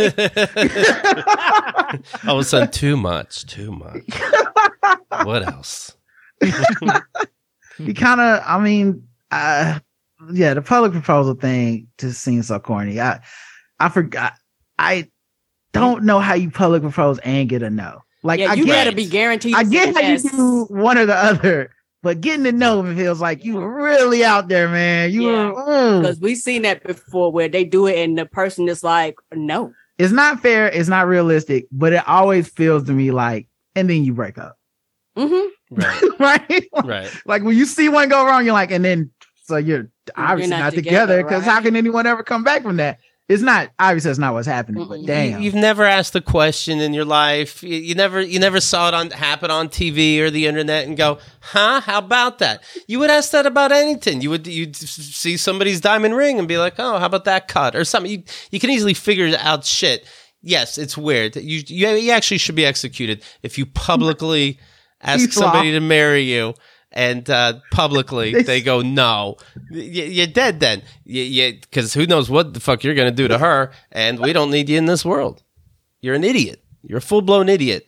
right. All of a sudden, too much, too much. What else? He kind of. I mean, uh, yeah, the public proposal thing just seems so corny. I, I forgot. I don't know how you public propose and get a no. Like, yeah, I you get, gotta be guaranteed. I get how yes. you do one or the other, but getting to know him feels like you were really out there, man. You yeah. were because we've seen that before, where they do it and the person is like, no, it's not fair. It's not realistic, but it always feels to me like, and then you break up, mm-hmm. right? right? Right. Like when you see one go wrong, you're like, and then so you're obviously you're not, not together because right? How can anyone ever come back from that? It's not obviously that's not what's happening, but damn, you, you've never asked a question in your life. You, you never, you never saw it on happen on T V or the internet and go, "Huh? How about that?" You would ask that about anything. You would, you'd see somebody's diamond ring and be like, "Oh, how about that cut?" or something. You, you can easily figure out shit. Yes, it's weird. You, you, you actually should be executed if you publicly ask somebody to marry you. And uh, publicly, they go, no, you're dead then. Because who knows what the fuck you're going to do to her, and we don't need you in this world. You're an idiot. You're a full-blown idiot.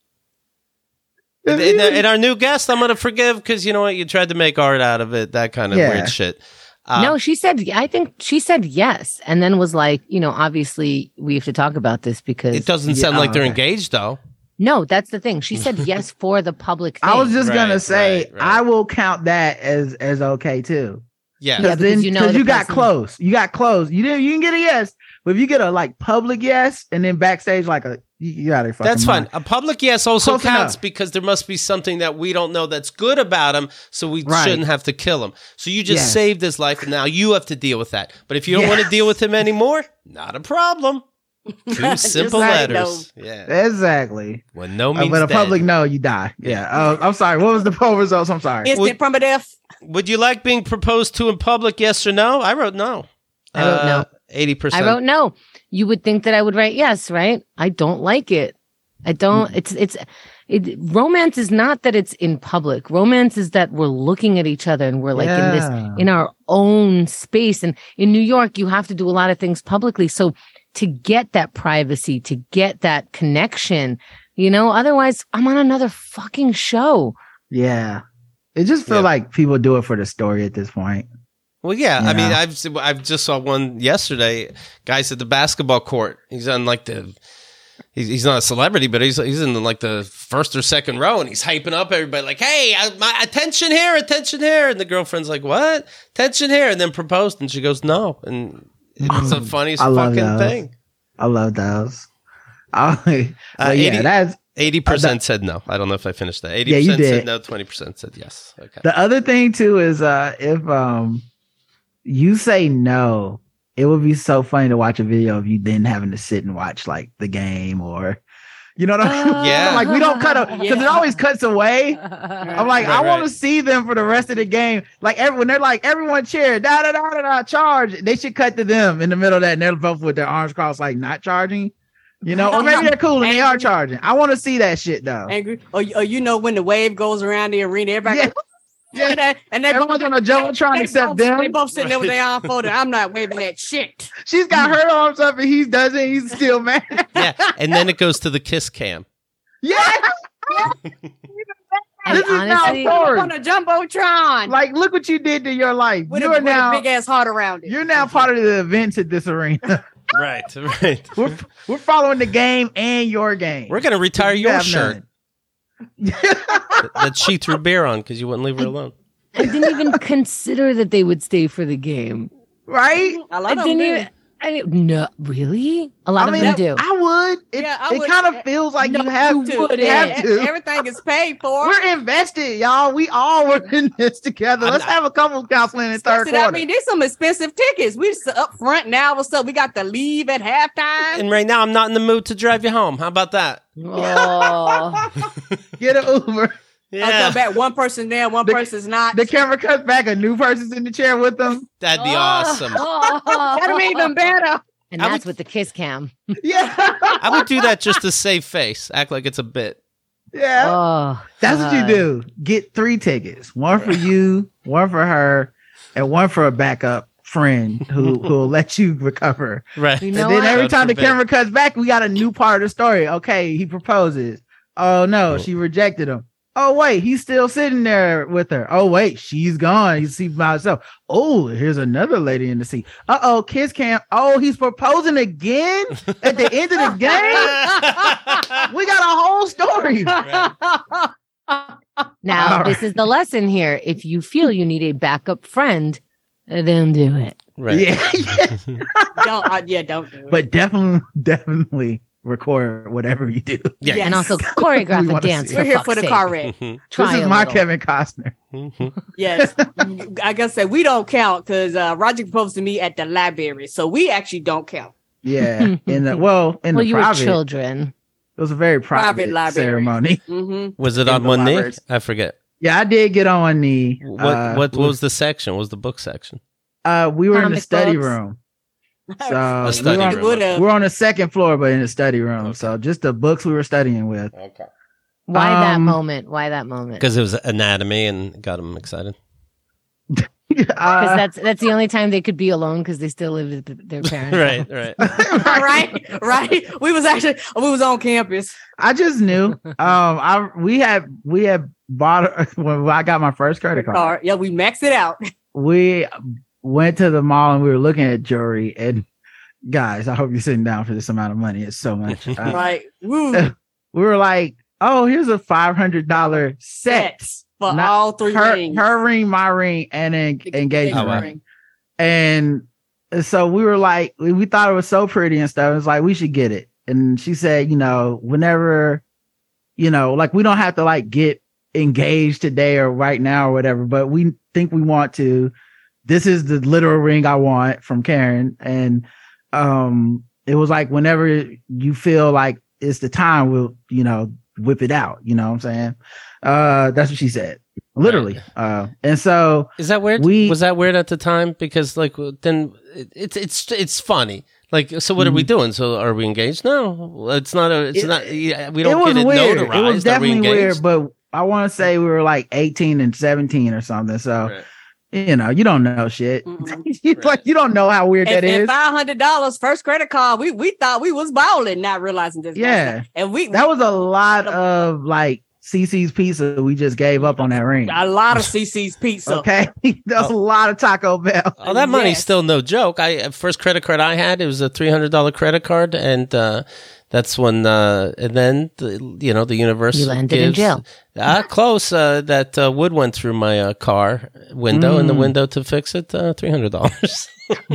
And, and, and our new guest, I'm going to forgive because, you know what, you tried to make art out of it, that kind of yeah. weird shit. Uh, no, she said, I think she said yes, and then was like, you know, obviously, we have to talk about this because... It doesn't sound yeah, like they're okay. engaged, though. No, that's the thing. She said yes for the public thing. I was just right, gonna say right, right. I will count that as as okay too. Yeah. Because Yeah, then because you know because the you got person- close. You got close. You didn't you can get a yes, but if you get a like public yes and then backstage like a you, you got it. That's fine. A public yes also Close counts enough. because there must be something that we don't know that's good about him, so we Right. shouldn't have to kill him. So you just Yes. saved his life, and now you have to deal with that. But if you don't want to Yes. deal with him anymore, not a problem. Two simple like letters. Yeah. Exactly. When no Uh, means but a dead. public no, you die. Yeah. Uh, I'm sorry. What was the poll results? I'm sorry. Instant Would- permadeath. Would you like being proposed to in public? Yes or no? I wrote no. I wrote no. Eighty I percent. wrote no. You would think that I would write yes, right? I don't like it. I don't. It's it's it. Romance is not that it's in public. Romance is that we're looking at each other and we're like in Yeah. this in our own space. And in New York, you have to do a lot of things publicly. So to get that privacy, to get that connection, you know, otherwise I'm on another fucking show. Yeah. It just feels Yeah. like people do it for the story at this point. Well, yeah. I mean, Yeah. I've se- I've just saw one yesterday. Guys at the basketball court. He's on like the. He's, he's not a celebrity, but he's he's in like the first or second row, and he's hyping up everybody like, "Hey, I, my attention here, attention here!" And the girlfriend's like, "What? Attention here?" And then proposed, and she goes, "No." And it's the funniest I love fucking those. thing. I love those. I, Uh, but yeah, eighty that's Eighty percent said no. I don't know if I finished that. Eighty Yeah, you percent said did. no. Twenty percent said yes. Okay. the other thing too is uh if um you say no, it would be so funny to watch a video of you then having to sit and watch like the game or you know what I mean? Yeah. Like we don't cut because it Yeah. always cuts away. I'm like, Right, I want to right. see them for the rest of the game. Like every, when they're like, everyone cheer, da da da da da, charge. They should cut to them in the middle of that, and they're both with their arms crossed, like not charging. You know, or maybe they're cool and they are charging. I want to see that shit though. Angry. Or, or you know when the wave goes around the arena, everybody Yeah. goes, yeah. and, they- and they Everyone's on a jumbotron they except both, them. They both sitting there with their arm folded. I'm not waving that shit. She's got her arms up and he doesn't. He's still mad. Yeah, and then it goes to the kiss cam. Yeah. And This is now honestly, forward. On a jumbotron. Like, look what you did to your life. with You a, are with now. a big ass heart around it. You're now part of the events at this arena. Right, right. we're we're following the game and your game. We're gonna retire You your have shirt none. that, that she threw beer on because you wouldn't leave her alone. I didn't even consider that they would stay for the game. Right? A I lot of them didn't do. even. I didn't, no, really? A lot I mean, of them do. I would. It, Yeah, I it would. kind of feels like No, you have you to. wouldn't. You have E- to. Everything is paid for. We're invested, y'all. We all were in this together. I'm Let's not- have a couple counseling in third Especially, quarter. I mean, there's some expensive tickets. We just up front now. What's up? We got to leave at halftime. And right now, I'm not in the mood to drive you home. How about that? Oh. Get an Uber. I come back. One person there, one The- person's not. The camera cuts back. A new person's in the chair with them. That'd be awesome. That'd be even better. And I that's would- with the kiss cam. Yeah. I would do that just to save face, act like it's a bit. Yeah. Oh, That's what you God. do. Get three tickets. One for you, one for her, and one for a backup friend who who will let you recover. Right. You And know then what? every God time the forbid. camera cuts back, we got a new part of the story. Okay, he proposes. Oh no, she rejected him. Oh wait, he's still sitting there with her. Oh wait, she's gone. He's seated by himself. Oh, here's another lady in the seat. Uh oh, kiss cam. Oh, he's proposing again at the end of the game. We got a whole story. Now, All this right. is the lesson here. If you feel you need a backup friend, then do it. Right. Yeah, yeah. don't, uh, yeah, don't do it. But definitely, definitely record whatever you do. Yeah. Yes. And also We choreograph a wanna dance. see We're for here fuck's for the sake. car wreck. Mhm, Try This is a my little. Kevin Costner. mhm. Yes. I gotta say, we don't count because uh, Roger proposed to me at the library. So we actually don't count. Yeah, in the well, in Well, the you private, were children. it was a very private, Private library. ceremony. Mm-hmm. Was it In on the one knee? libraries. I forget. Yeah, I did get on one knee. What uh, what, what was the section? What was the book section? Uh, we were in the Comic study books. room. So A we study were on, room. Would've. we're on the second floor, but in the study room. Okay. So just the books we were studying with. Okay. Why that Um, moment? Why that moment? Because it was anatomy and got him excited. Because Uh, that's that's the only time they could be alone because they still live with their parents. Right, right. right, right. We was actually we was on campus. I just knew. Um, I we had we had bought when I got my first credit card. Car. Yeah, we maxed it out. We went to the mall and we were looking at jewelry. And guys, I hope you're sitting down for this amount of money. It's so much. Uh, Right. Woo. we were like, "Oh, here's a five hundred dollar set." Sets. for Not- all three her, rings. her ring, my ring, and an The engagement Oh, wow. ring. And so we were like, we, we thought it was so pretty and stuff. It was like, we should get it. And she said, you know, whenever, you know, like we don't have to like get engaged today or right now or whatever, but we think we want to. This is the literal ring I want from Karen. And um, it was like, whenever you feel like it's the time, we'll, you know, whip it out. You know what I'm saying? Uh, that's what she said. Literally. Right. Uh, and so Is that weird? We- was that weird at the time? Because like then it, it's it's it's funny. Like, so what are we doing? So are we engaged? No, it's not. A, it's It- not. Yeah, we it don't was get it weird. notarized. It was Are we definitely engaged? weird, but I want to say we were like eighteen and seventeen or something. So, Right. you know, you don't know shit. Mm-mm. You like you don't know how weird And, that is. and five hundred dollars first credit card. We we thought we was balling, not realizing this. Yeah. and we That was a lot of like C C's pizza we just gave up on that ring. a lot of C C's pizza. Okay, that was a lot of Taco Bell. Oh, that money's Yes. still no joke. I first credit card I had, it was a three hundred dollar credit card, and uh, that's when. Uh, and then the, you know the universe You landed in gives- jail. Ah, close. Uh, that uh, wood went through my uh, car window, and the Mm. window to fix it, uh, three hundred dollars.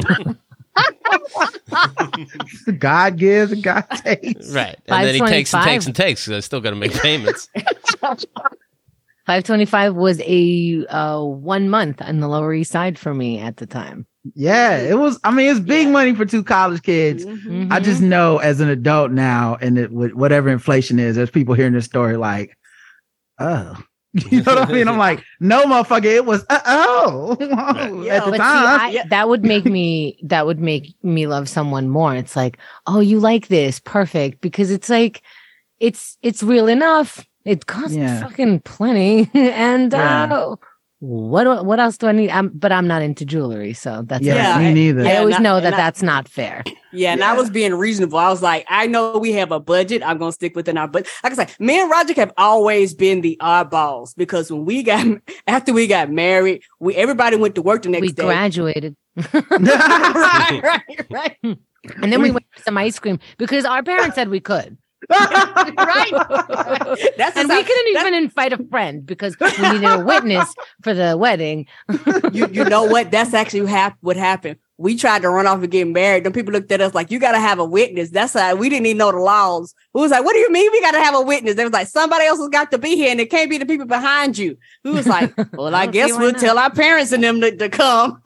God gives and God takes. Right, and then he takes and five twenty-five. takes and takes. 'Cause I still got to make payments. five twenty-five was a uh, one month on the Lower East Side for me at the time. Yeah, it was. I mean, it's big money for two college kids. Mhm. I just know as an adult now, and it, with whatever inflation is, there's people hearing this story like, oh, you know what I mean? I'm like, no, motherfucker, it was uh oh Yeah, at the But see, time. I, Yeah. that would make me that would make me love someone more. It's like, oh, you like this, perfect, because it's like, it's it's real enough. It costs Yeah. fucking plenty, and Yeah. uh, what do- what else do I need? I'm, but I'm not into jewelry, so that's yeah, Yeah, me I- neither. I Yeah, always and I- know and that I- that's not fair. Yeah, and Yeah. I was being reasonable. I was like, I know we have a budget. I'm gonna stick within our budget. Like I said, me and Roger have always been the oddballs because when we got after we got married, we everybody went to work the next We day. graduated, right, right, right. and then we went for some ice cream because our parents said we could. right. That's And just we how- couldn't that's- even invite a friend because we needed a witness for the wedding. you, you know what? That's actually hap- what happened. We tried to run off and get married. Then people looked at us like, you got to have a witness. That's how we didn't even know the laws. We was like, what do you mean we got to have a witness? They was like, somebody else has got to be here and it can't be the people behind you. We was like, well, I I don't guess see why we'll not. tell our parents and them to, to come.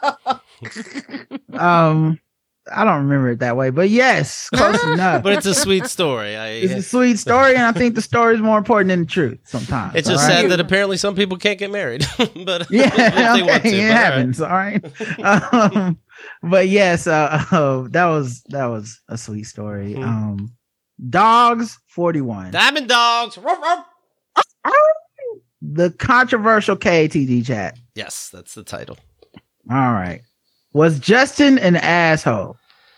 um, I don't remember it that way, but yes, close enough. But it's a sweet story. I, It's a sweet story, and I think the story is more important than the truth sometimes. it's just all right? sad that apparently some people can't get married. But Yeah, if they want okay, to, it but all right. happens. All right. um, but yes, uh, uh, that was that was a sweet story. Hmm. Um, Dogs forty-one, Diamond dogs. Ruff, ruff. the controversial K A T G chat. Yes, that's the title. All right, was Justin an asshole?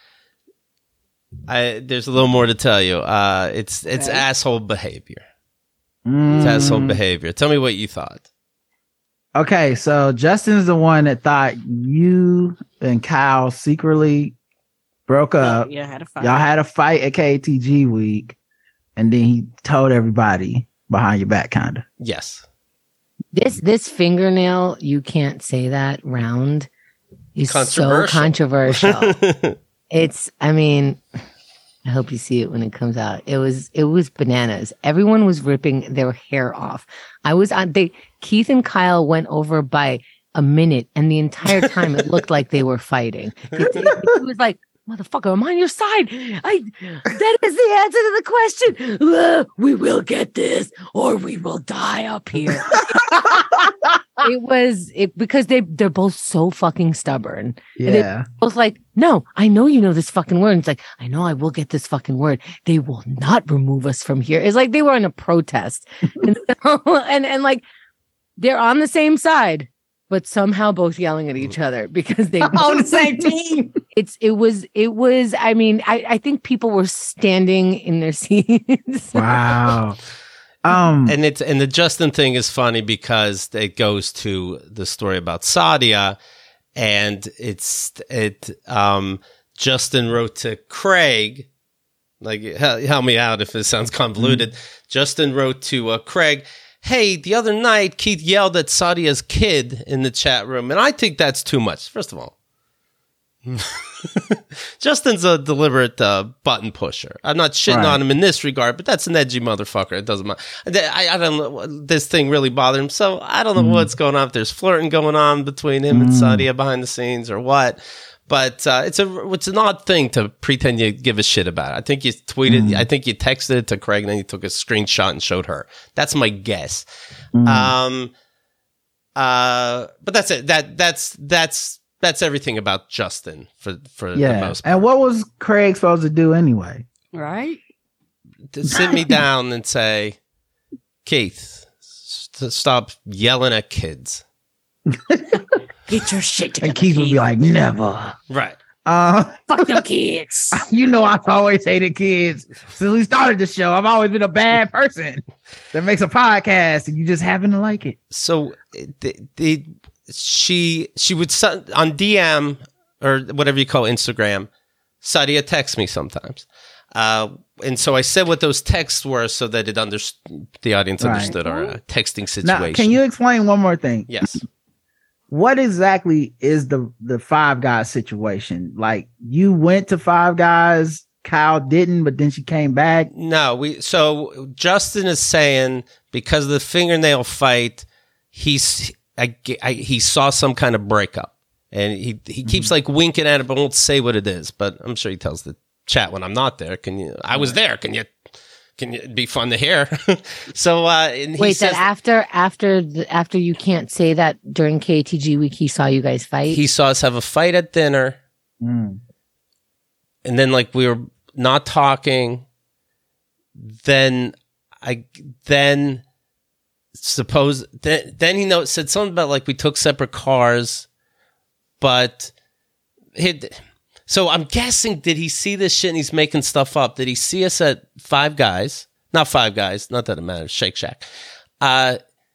I there's a little more to tell you. Uh, it's it's Okay. asshole behavior. Mm. It's asshole behavior. Tell me what you thought. Okay, so Justin's the one that thought you and Kyle secretly broke up. yeah, I had a fight. Y'all had a fight at K A T G week, and then he told everybody behind your back, kind of. Yes. This this fingernail, you can't say that round, is so Controversial. controversial. It's, I mean, I hope you see it when it comes out. It was, it was bananas. Everyone was ripping their hair off. I was on, they, Keith and Kyle went over by a minute, and the entire time it looked like they were fighting. It, it, it was like, motherfucker, I'm on your side. I, that is the answer to the question. Uh, we will get this, or we will die up here. It was it because they they're both so fucking stubborn. And Yeah. both like, no, I know you know this fucking word. And it's like, I know I will get this fucking word. They will not remove us from here. It's like they were in a protest. and, and and like they're on the same side, but somehow both yelling at each other because they on the same team. It's it was it was I mean, I, I think people were standing in their seats. Wow. Um. And it's and the Justin thing is funny because it goes to the story about Sadia, and it's it um Justin wrote to Craig, like hel- help me out if it sounds convoluted. Justin wrote to uh, Craig, hey, the other night Keith yelled at Sadia's kid in the chat room, and I think that's too much. First of all, Justin's a deliberate uh, button pusher. I'm not shitting Right. on him in this regard, but that's an edgy motherfucker. It doesn't matter. I, I don't know. This thing really bothered him, so I don't know Mm. what's going on. If there's flirting going on between him and Mm. Sadia behind the scenes or what. But uh, it's a it's an odd thing to pretend you give a shit about. I think you tweeted, Mm. I think you texted it to Craig, and then you took a screenshot and showed her. That's my guess. Mm. Um, uh, but that's it. That that's that's that's everything about Justin for for the Yeah. most part. And what was Craig supposed to do anyway? Right? To sit me down and say, Keith, st- stop yelling at kids. Get your shit together. And Keith would be like, never. Right. Uh, Fuck them kids. you know, I've always hated kids since we started the show. I've always been a bad person that makes a podcast, and you just happen to like it. So the, the she she would s- on D M or whatever you call Instagram, Sadia texts me sometimes, uh, and so I said what those texts were so that it under the audience Right. understood our uh, texting situation. Now, can you explain one more thing? Yes. What exactly is the the Five Guys situation? Like, you went to Five Guys, Kyle didn't, but then she came back. No, we. So Justin is saying because of the fingernail fight, he's I, I, he saw some kind of breakup, and he he keeps like winking at it, but won't say what it is. But I'm sure he tells the chat when I'm not there. Can you? I was there. Can you? Can you it'd be fun to hear? so uh, and he Wait, says that after after the, after you can't say that during K A T G week, he saw you guys fight. he saw us have a fight at dinner, Mm. and then like we were not talking. Then I then suppose then then he know said something about like we took separate cars, but he. So I'm guessing, did he see this shit and he's making stuff up? Did he see us at Five Guys? Not Five Guys. Not that it matters. Shake Shack. Uh,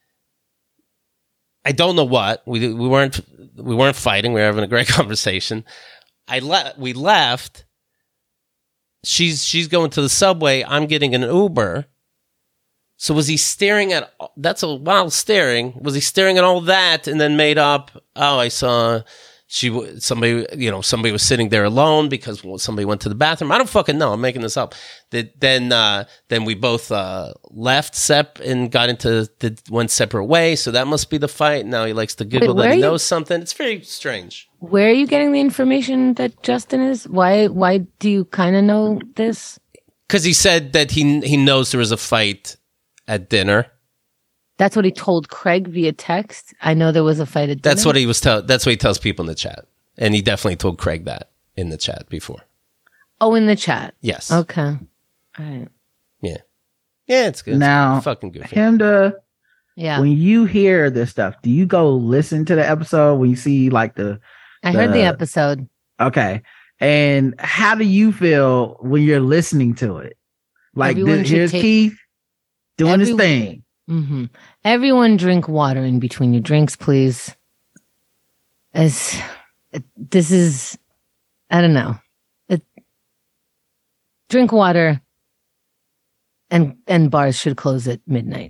I don't know what we we weren't we weren't fighting. We were having a great conversation. I le- we left. She's she's going to the subway. I'm getting an Uber. So was he staring at? That's a wild staring. Was he staring at all that and then made up? Oh, I saw. She w- somebody you know somebody was sitting there alone because somebody went to the bathroom. I don't fucking know. I'm making this up. That then uh, then we both uh, left Sep and got into the went separate ways. So that must be the fight. Now he likes to giggle where that are he you- knows something. It's very strange. Where are you getting the information that Justin is? Why why do you kind of know this? Because he said that he he knows there was a fight at dinner. That's what he told Craig via text. I know there was a fight at dinner. That's what he was tell. That's what he tells people in the chat, and he definitely told Craig that in the chat before. Oh, in the chat. Yes. Okay. All right. Yeah. Yeah, it's good. Now, It's fucking goofy. Him to Yeah. when you hear this stuff, do you go listen to the episode when you see like the I heard the the- episode. okay? And how do you feel when you're listening to it? Like, Everyone this, should here's take- Keith doing his Everyone- thing. hmm Everyone drink water in between your drinks, please. As this is, I don't know. It, drink water, and and bars should close at midnight.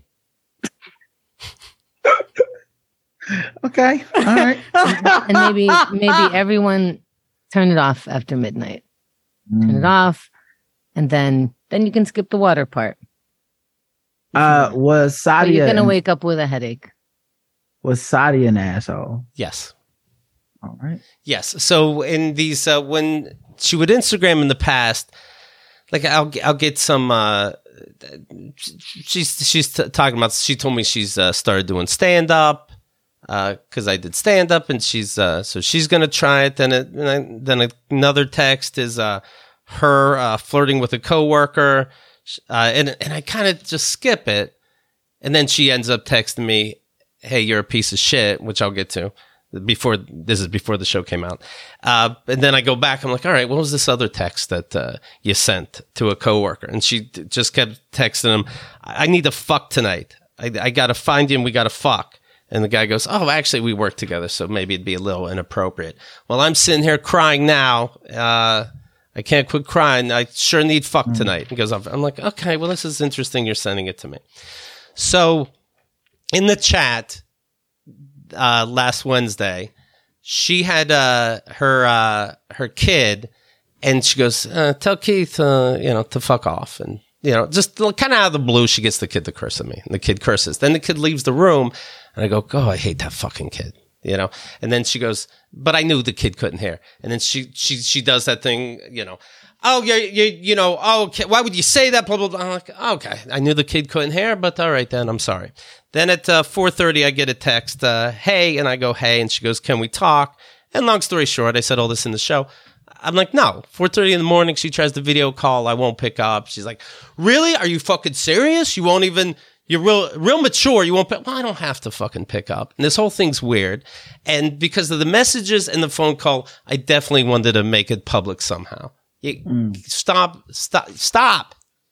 Okay, all right. And maybe maybe everyone turn it off after midnight. Turn Mm. it off, and then then you can skip the water part. Uh, was But you're Sadia gonna wake up with a headache. was Sadia an asshole? Yes. All right. Yes. So in these, uh, when she would Instagram in the past, like I'll I'll get some. Uh, she's she's t- talking about. She told me she's uh, started doing stand up because I did stand up, and she's uh, so she's gonna try it. Then it, and I, then another text is uh, her uh, flirting with a coworker, uh, and and I kind of just skip it, and then she ends up texting me, "Hey, you're a piece of shit," which I'll get to. Before this is before the show came out, uh, and then I go back. I'm like, all right, what was this other text that uh, you sent to a coworker? And she d- just kept texting him, "I I need to fuck tonight. I, I got to find you, and we got to fuck." And the guy goes, "Oh, actually, we work together, so maybe it'd be a little inappropriate." Well, I'm sitting here crying now. Uh, I can't quit crying. I sure need fuck tonight. He goes, "I'm I'm like, okay, well, this is interesting. You're sending it to me." So in the chat uh, last Wednesday, she had uh, her uh, her kid, and she goes, uh, "Tell Keith, uh, you know, to fuck off," and you know, just kind of out of the blue, she gets the kid to curse at me, and the kid curses. Then the kid leaves the room, and I go, "Oh, I hate that fucking kid," you know. And then she goes, "But I knew the kid couldn't hear." And then she she she does that thing, you know. Oh, you you you know, oh, okay, why would you say that? Blah blah blah. I'm like, okay, I knew the kid couldn't hear, but all right then, I'm sorry. Then at uh, four thirty, I get a text, uh, hey, and I go, hey, and she goes, can we talk? And long story short, I said all this in the show. I'm like, no. four thirty in the morning, she tries to video call. I won't pick up. She's like, really? Are you fucking serious? You won't even, you're real, real mature. You won't pick, well, I don't have to fucking pick up. And this whole thing's weird. And because of the messages and the phone call, I definitely wanted to make it public somehow. You, mm. Stop, stop, stop.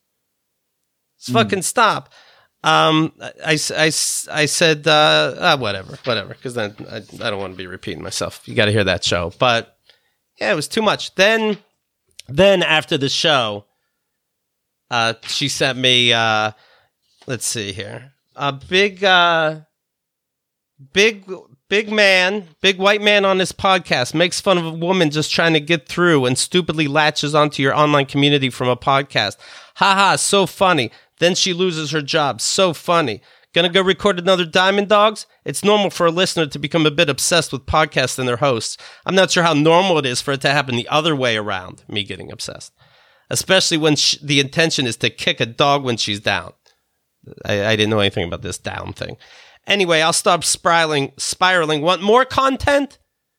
Just mm. fucking stop. Um, I, I, I said, uh, uh whatever, whatever. Cause then I, I don't want to be repeating myself. You got to hear that show, but yeah, it was too much. Then, then after the show, uh, she sent me, uh, let's see here, a big, uh, big, big man, big white man on this podcast makes fun of a woman just trying to get through and stupidly latches onto your online community from a podcast. Ha ha, so funny. Then she loses her job. So funny. Gonna go record another Diamond Dogs? It's normal for a listener to become a bit obsessed with podcasts and their hosts. I'm not sure how normal it is for it to happen the other way around, me getting obsessed. Especially when sh- the intention is to kick a dog when she's down. I, I didn't know anything about this down thing. Anyway, I'll stop spiraling. Spiraling. Want more content?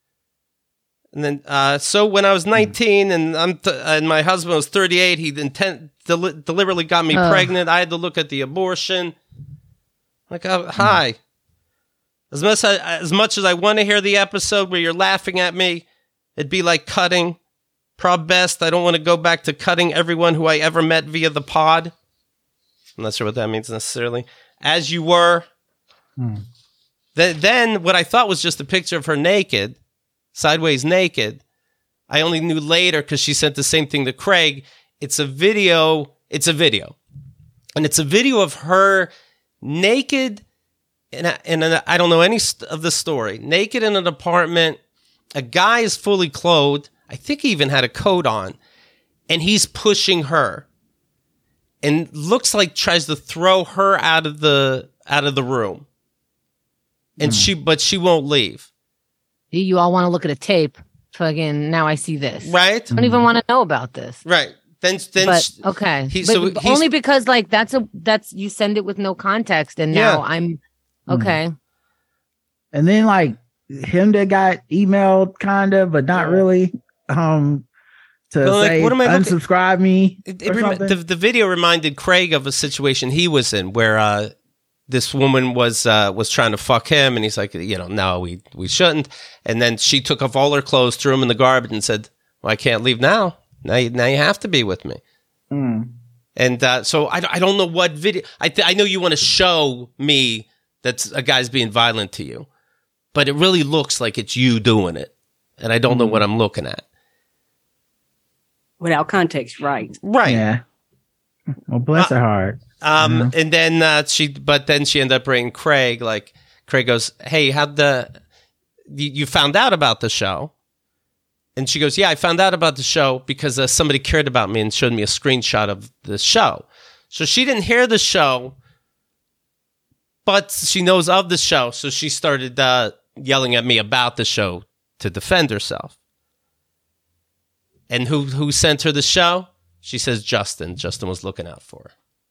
And then, uh, so when I was nineteen and I'm t- and my husband was thirty-eight, he intent- del- deliberately got me uh. pregnant. I had to look at the abortion. Like, uh, hi. As much as, as much as I want to hear the episode where you're laughing at me, it'd be like cutting. Prob best. I don't want to go back to cutting everyone who I ever met via the pod. I'm not sure what that means necessarily. As you were. Hmm. Then, then what I thought was just a picture of her naked, sideways naked. I only knew later because she sent the same thing to Craig. It's a video. It's a video. And it's a video of her naked, and and I don't know any of the story. Naked in an apartment. A guy is fully clothed. I think he even had a coat on. And he's pushing her. And looks like tries to throw her out of the out of the room. And mm. she but she won't leave. You all want to look at a tape. Fucking now I see this. Right? I don't even want to know about this. Right. Then, then but, she, okay. He, but so only because like that's a that's you send it with no context, and now yeah. I'm okay. And then like him that got emailed kind of, but not really. Um, to but say like, unsubscribe me. It, it rem- the the video reminded Craig of a situation he was in where uh, this woman was uh, was trying to fuck him, and he's like, you know, no, we we shouldn't. And then she took off all her clothes, threw them in the garbage, and said, "Well, I can't leave now." Now you, now you have to be with me. Mm. And uh, so I, I don't know what video. I, th- I know you want to show me that a guy's being violent to you, but it really looks like it's you doing it. And I don't mm. know what I'm looking at. Without context, right. Right. Yeah. Well, bless uh, her heart. Um, yeah. And then uh, she, but then she ended up bringing Craig. Like, Craig goes, hey, how'd the, you, you found out about the show? And she goes, yeah, I found out about the show because uh, somebody cared about me and showed me a screenshot of the show. So she didn't hear the show, but she knows of the show. So she started uh, yelling at me about the show to defend herself. And who who sent her the show? She says Justin. Justin was looking out for her.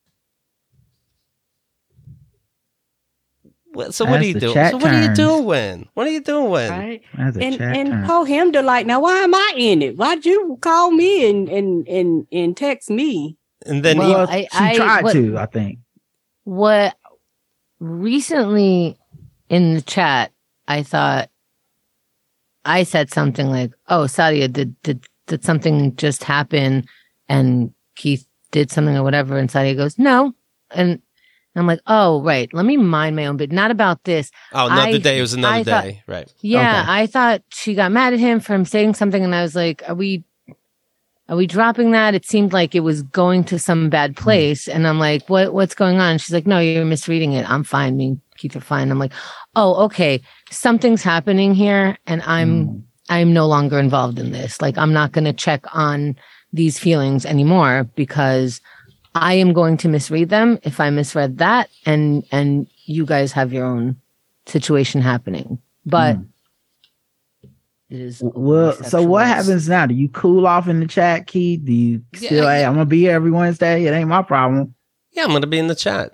So what are you doing? So what are you doing? What are you doing? Right. And and told him to like, now why am I in it? Why'd you call me and and and, and text me? And then well, he, she I, tried what, to, I think. What recently in the chat, I thought I said something like, "Oh, Sadia, did did did something just happen?" And Keith did something or whatever, and Sadia goes, "No," and I'm like, oh, right. Let me mind my own bit. Not about this. Oh, another I, day. It was another I day. Thought, right. Yeah. Okay. I thought she got mad at him for him saying something. And I was like, are we, are we dropping that? It seemed like it was going to some bad place. Mm. And I'm like, what, what's going on? She's like, no, you're misreading it. I'm fine. I mean, Keith are fine. I'm like, oh, okay, something's happening here, and I'm mm. I'm no longer involved in this. Like, I'm not going to check on these feelings anymore because I am going to misread them if I misread that, and and you guys have your own situation happening. But mm. it is well. So what happens now? Do you cool off in the chat, Keith? Do you still? Yeah, hey, I'm gonna be here every Wednesday. It ain't my problem. Yeah, I'm gonna be in the chat.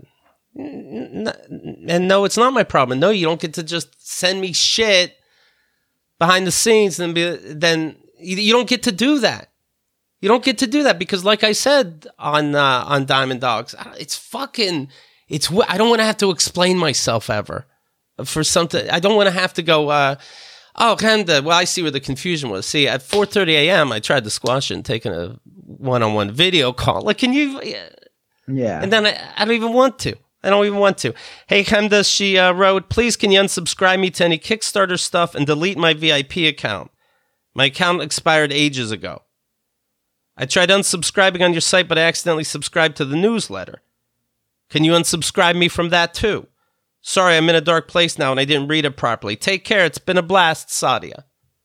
And no, it's not my problem. No, you don't get to just send me shit behind the scenes and be then you don't get to do that. You don't get to do that because, like I said on uh, on Diamond Dogs, it's fucking it's. I don't want to have to explain myself ever for something. I don't want to have to go. Uh, oh, kind of. Well, I see where the confusion was. See, at four thirty a.m., I tried to squash it and taking a one-on-one video call. Like, can you? Yeah. And then I, I don't even want to. I don't even want to. Hey, Chemda, she uh, wrote, please can you unsubscribe me to any Kickstarter stuff and delete my V I P account? My account expired ages ago. I tried unsubscribing on your site, but I accidentally subscribed to the newsletter. Can you unsubscribe me from that too? Sorry, I'm in a dark place now and I didn't read it properly. Take care. It's been a blast, Sadia.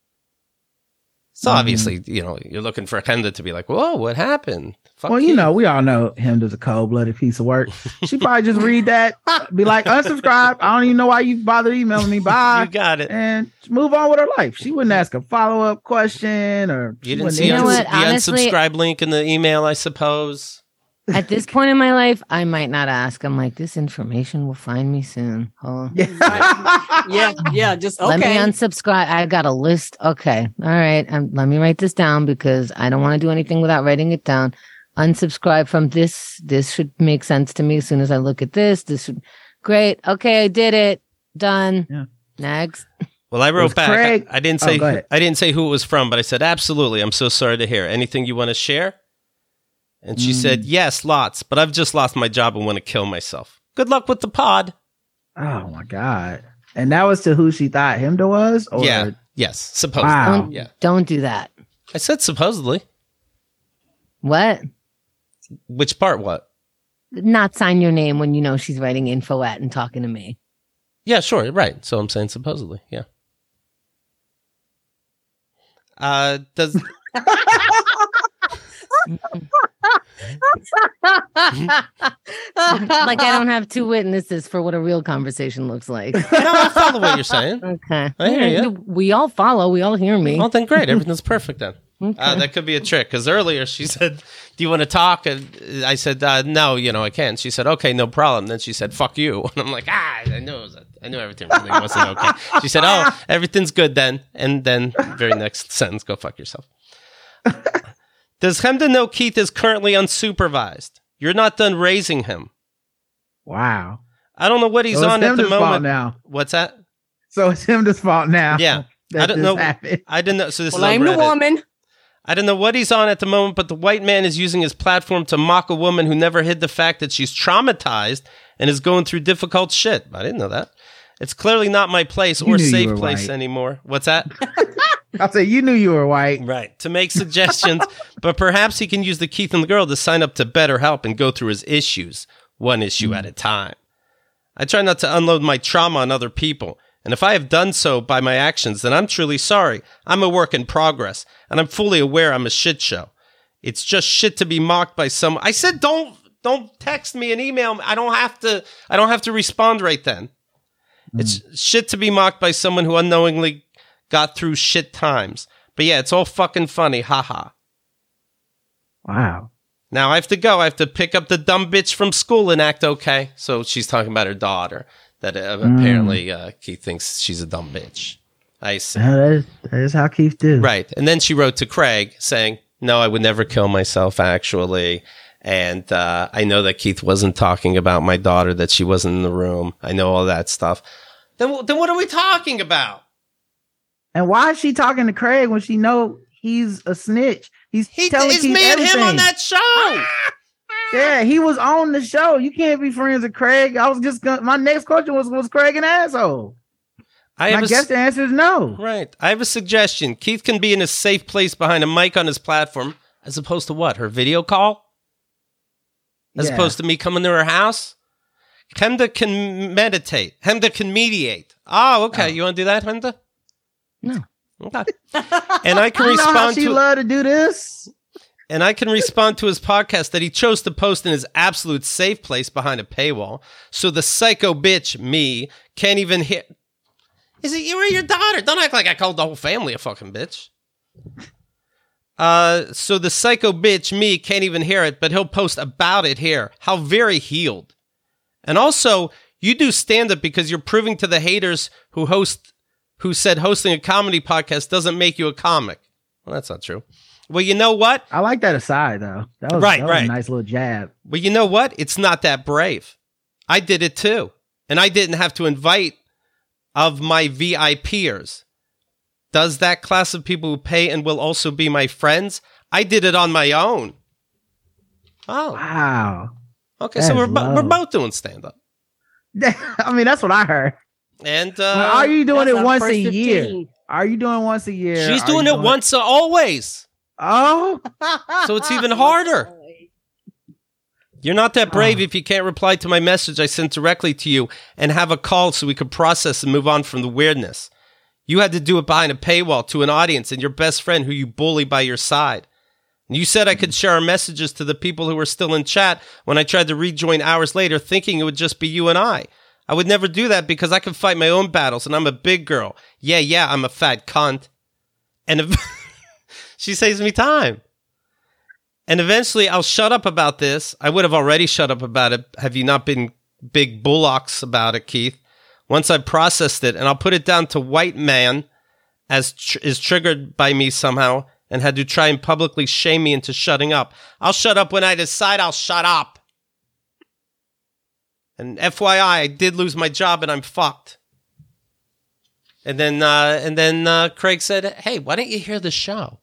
So mm-hmm. obviously, you know, you're looking for Chemda to be like, whoa, what happened? Fuck well, you, you know, we all know him does a cold-blooded piece of work. She probably just read that, be like, unsubscribe. I don't even know why you bothered emailing me. Bye. You got it. And move on with her life. She wouldn't ask a follow-up question or... You didn't see uns- the Honestly, unsubscribe link in the email, I suppose. At this point in my life, I might not ask. I'm like, this information will find me soon. Oh. Yeah. yeah, yeah, just okay. Let me unsubscribe. I got a list. Okay. All right. Um, let me write this down because I don't want to do anything without writing it down. Unsubscribe from this. This should make sense to me as soon as I look at this. This should great. Okay, I did it. Done. Yeah. Next. Well, I wrote back. I, I didn't say oh, I didn't say who it was from, but I said absolutely. I'm so sorry to hear. Anything you want to share? And she mm. said, yes, lots, but I've just lost my job and want to kill myself. Good luck with the pod. Oh my God. And that was to who she thought him to was? Or? Yeah. Yes. Supposedly. Wow. Don't, yeah. don't do that. I said supposedly. What? Which part? What? Not sign your name when you know she's writing info at and talking to me. Yeah, sure. Right. So I'm saying supposedly. Yeah. Uh, does. Like I don't have two witnesses for what a real conversation looks like. No, I follow what you're saying. Okay. I hear you. We all follow. We all hear me. Well, then great. Everything's perfect then. Okay. Uh, that could be a trick because earlier she said, do you want to talk? And I said, uh, no, you know, I can't. She said, okay, no problem. Then she said, fuck you. And I'm like, ah, I knew, it was a, I knew everything really wasn't okay. She said, oh, everything's good then. And then very next sentence, go fuck yourself. Does Chemda know Keith is currently unsupervised? You're not done raising him. Wow. I don't know what he's so on at the moment. Now. What's that? So it's him that's fault now. Yeah. I don't know. Happened. I didn't know. So this well, is I'm the woman. I don't know what he's on at the moment, but the white man is using his platform to mock a woman who never hid the fact that she's traumatized and is going through difficult shit. I didn't know that. It's clearly not my place you or safe place white. anymore. What's that? I'll say you knew you were white. Right. To make suggestions, but perhaps he can use the Keith and the girl to sign up to BetterHelp and go through his issues, one issue mm. at a time. I try not to unload my trauma on other people. And if I have done so by my actions, then I'm truly sorry. I'm a work in progress, and I'm fully aware I'm a shit show. It's just shit to be mocked by someone. I said, don't don't text me and email me. I don't have to. I don't have to respond right then. Mm. It's shit to be mocked by someone who unknowingly got through shit times. But yeah, it's all fucking funny. Haha. Wow. Now I have to go. I have to pick up the dumb bitch from school and act okay. So she's talking about her daughter. That uh, mm. apparently uh, Keith thinks she's a dumb bitch. I see. Yeah, that, is, that is how Keith do. Right. And then she wrote to Craig saying, no, I would never kill myself, actually. And uh, I know that Keith wasn't talking about my daughter, that she wasn't in the room. I know all that stuff. Then, then what are we talking about? And why is she talking to Craig when she know he's a snitch? He's he, telling He's Keith me and everything. him on that show. Yeah, he was on the show. You can't be friends with Craig. I was just gonna, my next question was, was Craig an asshole? I, I guess the answer is no. Right. I have a suggestion. Keith can be in a safe place behind a mic on his platform, as opposed to what? Her video call? As yeah. opposed to me coming to her house? Hemda can meditate. Hemda can mediate. Oh, okay. Oh. You want to do that, Hemda? No. Okay. And I can you know respond how she to love to do this. And I can respond to his podcast that he chose to post in his absolute safe place behind a paywall. So the psycho bitch, me, can't even hear. Is it you or your daughter? Don't act like I called the whole family a fucking bitch. Uh, so the psycho bitch, me, can't even hear it, but he'll post about it here. How very healed. And also, you do stand-up because you're proving to the haters who host, who said hosting a comedy podcast doesn't make you a comic. Well, that's not true. Well, you know what? I like that aside, though. That was, right, that was right. a nice little jab. Well, you know what? It's not that brave. I did it too. And I didn't have to invite of my V I Pers. Does that class of people who pay and will also be my friends? I did it on my own. Oh. Wow. Okay, that so we're, bo- we're both doing stand-up. I mean, that's what I heard. And uh, well, are you doing it once a fifteen. year? Are you doing once a year? She's are doing it doing once a always. Oh. So it's even harder. You're not that brave oh. if you can't reply to my message I sent directly to you and have a call so we could process and move on from the weirdness. You had to do it behind a paywall to an audience and your best friend who you bully by your side. And you said I could share our messages to the people who were still in chat when I tried to rejoin hours later, thinking it would just be you and I. I would never do that because I can fight my own battles and I'm a big girl. Yeah, yeah, I'm a fat cunt. And if she saves me time. And eventually I'll shut up about this. I would have already shut up about it. Have you not been big bullocks about it, Keith? Once I've processed it, and I'll put it down to white man as tr- is triggered by me somehow and had to try and publicly shame me into shutting up. I'll shut up when I decide I'll shut up. And F Y I, I did lose my job and I'm fucked. And then uh, and then uh, Craig said, hey, why don't you hear the show?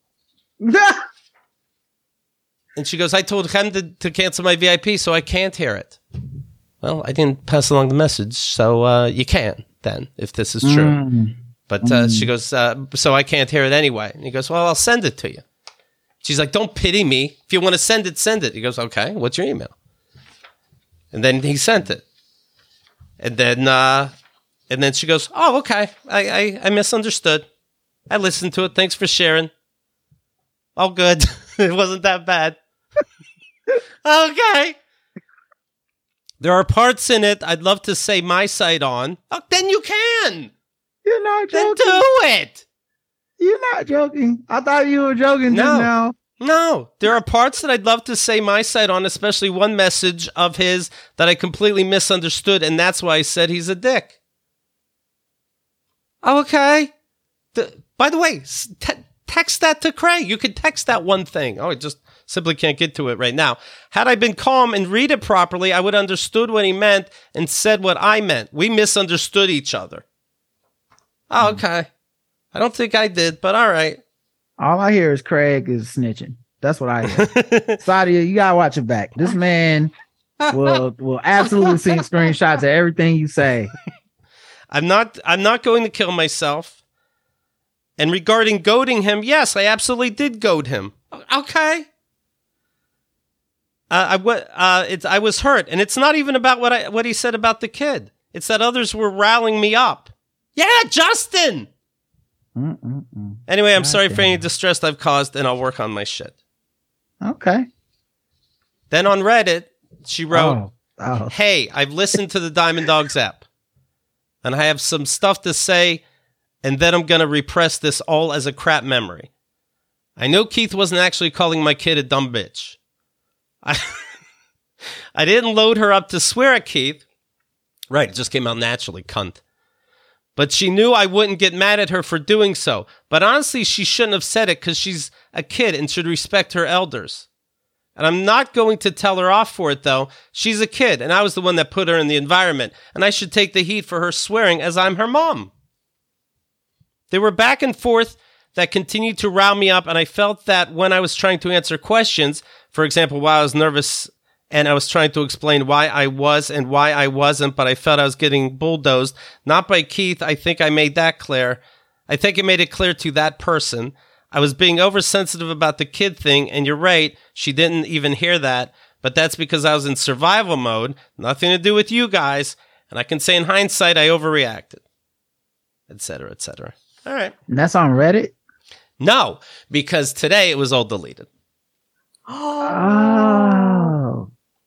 And she goes, I told him to, to cancel my V I P, so I can't hear it. Well, I didn't pass along the message, so uh, you can then, if this is true. Mm. But uh, mm. she goes, uh, so I can't hear it anyway. And he goes, well, I'll send it to you. She's like, don't pity me. If you want to send it, send it. He goes, okay, what's your email? And then he sent it. And then uh, and then she goes, oh, okay, I, I, I misunderstood. I listened to it. Thanks for sharing. All good. It wasn't that bad. Okay. There are parts in it I'd love to say my side on. Oh, then you can. You're not joking. Then do it. You're not joking. I thought you were joking no. just now. No. There are parts that I'd love to say my side on, especially one message of his that I completely misunderstood, and that's why I said he's a dick. Oh, okay. The, by the way, te- text that to Craig. You could text that one thing. Oh, I just simply can't get to it right now. Had I been calm and read it properly, I would have understood what he meant and said what I meant. We misunderstood each other. Oh, okay. I don't think I did, but all right. All I hear is Craig is snitching. That's what I hear. Sadia, you gotta watch it back. This man will will absolutely send screenshots of everything you say. I'm not I'm not going to kill myself. And regarding goading him, yes, I absolutely did goad him. Okay. Uh, I, uh, it's, I was hurt, and it's not even about what I what he said about the kid. It's that others were rallying me up. Yeah, Justin! Mm-mm-mm. Anyway, I'm God sorry damn. for any distress I've caused, and I'll work on my shit. Okay. Then on Reddit, she wrote, oh. Oh. Hey, I've listened to the Diamond Dogs app, and I have some stuff to say, and then I'm going to repress this all as a crap memory. I know Keith wasn't actually calling my kid a dumb bitch. I, I didn't load her up to swear at Keith. Right, it just came out naturally, cunt. But she knew I wouldn't get mad at her for doing so. But honestly, she shouldn't have said it because she's a kid and should respect her elders. And I'm not going to tell her off for it, though. She's a kid, and I was the one that put her in the environment. And I should take the heat for her swearing as I'm her mom. They were back and forth that continued to rile me up, and I felt that when I was trying to answer questions, for example, while I was nervous and I was trying to explain why I was and why I wasn't, but I felt I was getting bulldozed, not by Keith, I think I made that clear. I think it made it clear to that person. I was being oversensitive about the kid thing, and you're right, she didn't even hear that, but that's because I was in survival mode, nothing to do with you guys, and I can say in hindsight I overreacted, et cetera, et cetera. All right. And that's on Reddit? No, because today it was all deleted. Oh.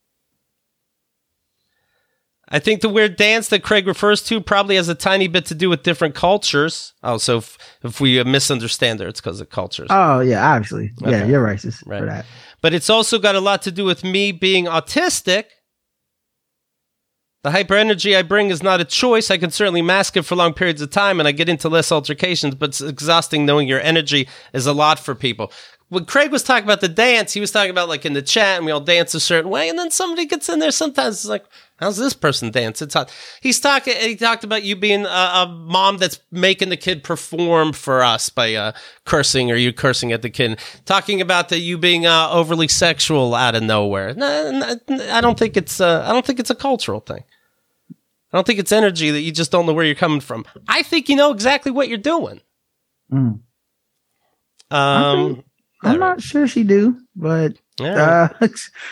I think the weird dance that Craig refers to probably has a tiny bit to do with different cultures. Oh, so if, if we misunderstand her, it's because of cultures. Oh, yeah, obviously. Okay. Yeah, you're racist right. for that. But it's also got a lot to do with me being autistic. The hyper energy I bring is not a choice. I can certainly mask it for long periods of time, and I get into less altercations, but it's exhausting knowing your energy is a lot for people. When Craig was talking about the dance, he was talking about like in the chat, and we all dance a certain way, and then somebody gets in there. Sometimes it's like, how's this person dance? It's hot. He's talking. He talked about you being a, a mom that's making the kid perform for us by uh, cursing, or you cursing at the kid. Talking about the you being uh, overly sexual out of nowhere. No, no, I don't think it's. Uh, I don't think it's a cultural thing. I don't think it's energy that you just don't know where you're coming from. I think you know exactly what you're doing. Mm. Um. I'm not sure she do, but yeah. uh,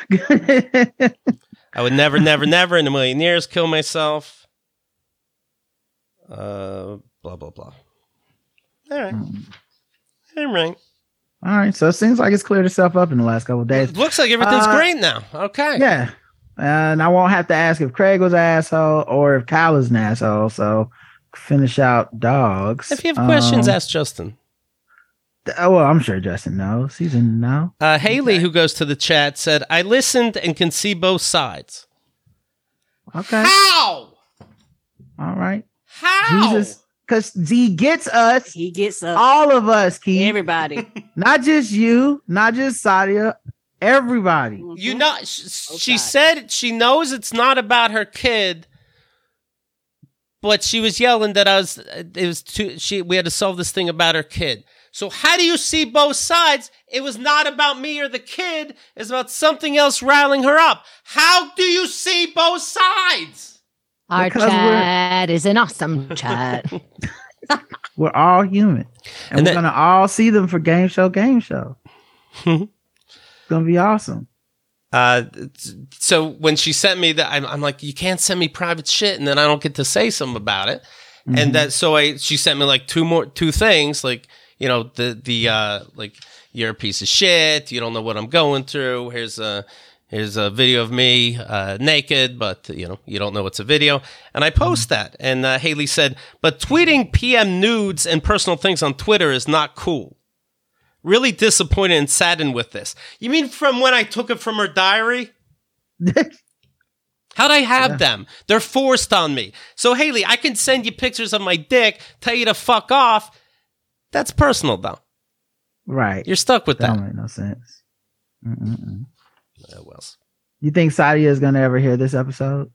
I would never, never, never in a million years kill myself. Uh, blah, blah, blah. All right. Mm. All right. All right. So it seems like it's cleared itself up in the last couple of days. It looks like everything's uh, great now. Okay. Yeah. And I won't have to ask if Craig was an asshole or if Kyle is an asshole. So finish out dogs. If you have questions, um, ask Justin. Oh, well, I'm sure Justin knows. He's in now. Uh, Haley, who goes to the chat, said, I listened and can see both sides. Okay. How? All right. How? Jesus. Because he gets us. He gets us. All of us, Keith. Everybody. Not just you. Not just Sadia. Everybody. You know, sh- Oh, she God. said she knows it's not about her kid, but she was yelling that I was, it was too, she, we had to solve this thing about her kid. So how do you see both sides? It was not about me or the kid. It's about something else riling her up. How do you see both sides? Our Because chat is an awesome chat. We're all human. And, And we're that- going to all see them for Game Show, Game Show. It's going to be awesome. Uh, so when she sent me that, I'm, I'm like, you can't send me private shit, and then I don't get to say something about it. Mm-hmm. And that, so I, she sent me like two more, two things, like, you know, the, the, uh, like, you're a piece of shit. You don't know what I'm going through. Here's a, here's a video of me, uh, naked, but, you know, you don't know it's a video. And I post that. And, uh, Haley said, but tweeting P M nudes and personal things on Twitter is not cool. Really disappointed and saddened with this. You mean from when I took it from her diary? How'd I have Yeah. them? They're forced on me. So, Haley, I can send you pictures of my dick, tell you to fuck off. That's personal, though. Right. You're stuck with That that. don't make no sense. Mm-mm-mm. Oh, well. You think Sadia is going to ever hear this episode?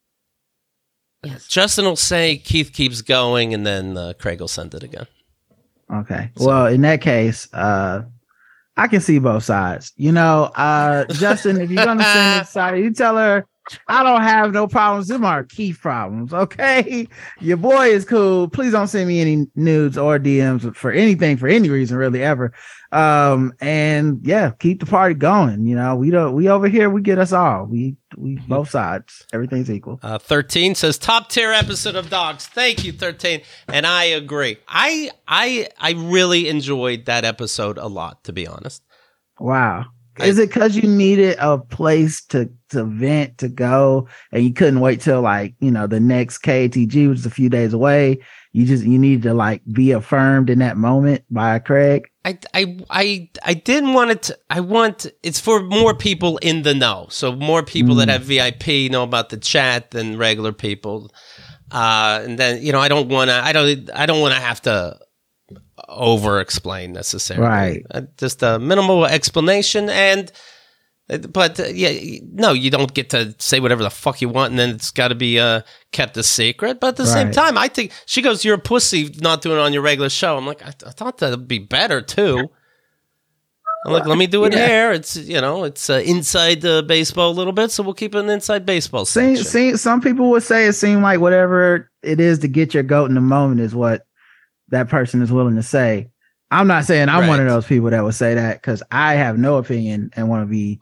Yes. Justin will say Keith keeps going, and then uh, Craig will send it again. Okay. So- Well, in that case, uh, I can see both sides. You know, uh, Justin, if you're going to send it to Sadia, you tell her, I don't have no problems. Them are Keith problems. Okay. Your boy is cool. Please don't send me any nudes or D Ms for anything, for any reason, really, ever. Um, and yeah, keep the party going. You know, we don't, we over here, we get us all. We, we both sides. Everything's equal. Uh, thirteen says top tier episode of Dogs. Thank you, thirteen. And I agree. I I I really enjoyed that episode a lot, to be honest. Wow. Is it because you needed a place to, to vent, to go, and you couldn't wait till like, you know, the next K A T G, which is a few days away? You just, you needed to like be affirmed in that moment by Craig? I, I, I, I didn't want it to, I want, it's for more people in the know. So more people Mm. that have V I P know about the chat than regular people. Uh, and then, you know, I don't want to, I don't, I don't want to have to over explain necessarily. Right. Uh, just a minimal explanation. And, but uh, yeah, no, you don't get to say whatever the fuck you want, and then it's got to be uh, kept a secret. But at the same Right. time, I think she goes, "You're a pussy, not doing it on your regular show." I'm like, I, I thought that'd be better too. I'm like, let me do it Yeah. here. It's you know, it's uh, inside the baseball a little bit, so we'll keep it an inside baseball See, section. see, some people would say it seemed like whatever it is to get your goat in the moment is what that person is willing to say. I'm not saying I'm one of Right. those people that would say that because I have no opinion and want to be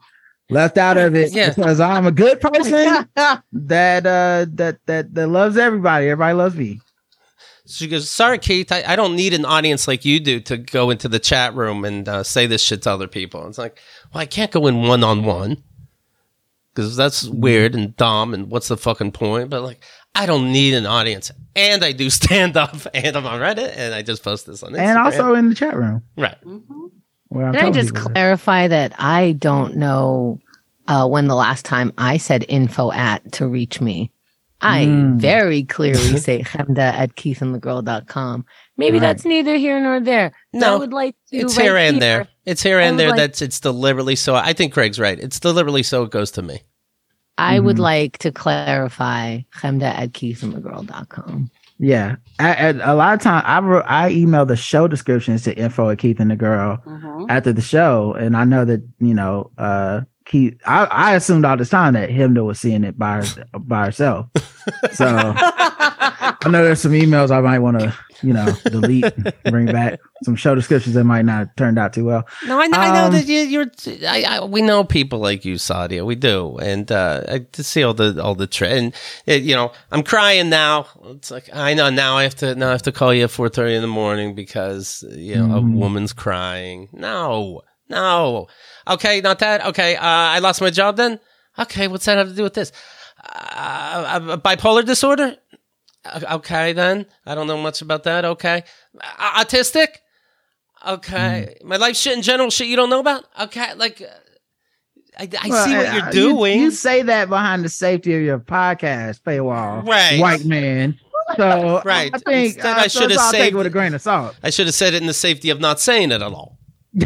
left out of it Yeah. because I'm a good person that uh that that that loves everybody. Everybody loves me. She goes, sorry, Keith, I, I don't need an audience like you do to go into the chat room and uh, say this shit to other people. It's like, well, I can't go in one-on-one because that's weird and dumb and what's the fucking point? But like, I don't need an audience. And I do stand up and I'm on Reddit and I just post this on Instagram. And also in the chat room. Right. where I'm Can I telling just people that. clarify that I don't know uh, when the last time I said info at to reach me. I Mm. very clearly say Chemda at keithandthegirl dot com. Maybe Right. that's neither here nor there. No, I would like to. It's right here and here- there. It's here I and would there. like- That's it's deliberately so. I think Craig's right. It's deliberately so it goes to me. I would Mhm. like to clarify Chemda at keithandthegirl dot com. Yeah, I, I- a lot of time I wrote, I emailed the show descriptions to info at Keith and the Girl Mhm. after the show, and I know that you know uh Keith. I, I assumed all this time that Himda was seeing it by her, by herself. So I know there's some emails I might want to you know delete, and bring back some show descriptions that might not have turned out too well. No, I know, I know Um, that you, you're. I, I, we know people like you, Sadia. We do, and uh, I to see all the all the tra- and it, you know, I'm crying now. It's like I know now. I have to now I have to call you at four thirty in the morning because you know Mhm. a woman's crying. No, no. Okay, not that. Okay, uh, I lost my job. Then okay, what's that have to do with this? Uh, uh, bipolar disorder. Uh, Okay, then I don't know much about that. Okay, uh, autistic. Okay, my life shit in general, shit you don't know about. Okay, like uh, I, I Well, see what uh, you're you- doing. You, say that behind the safety of your podcast paywall, Right. White man. So Right. I think Instead, uh, I so should have I'll take saved it with a it. grain of salt. I should have said it in the safety of not saying it at all.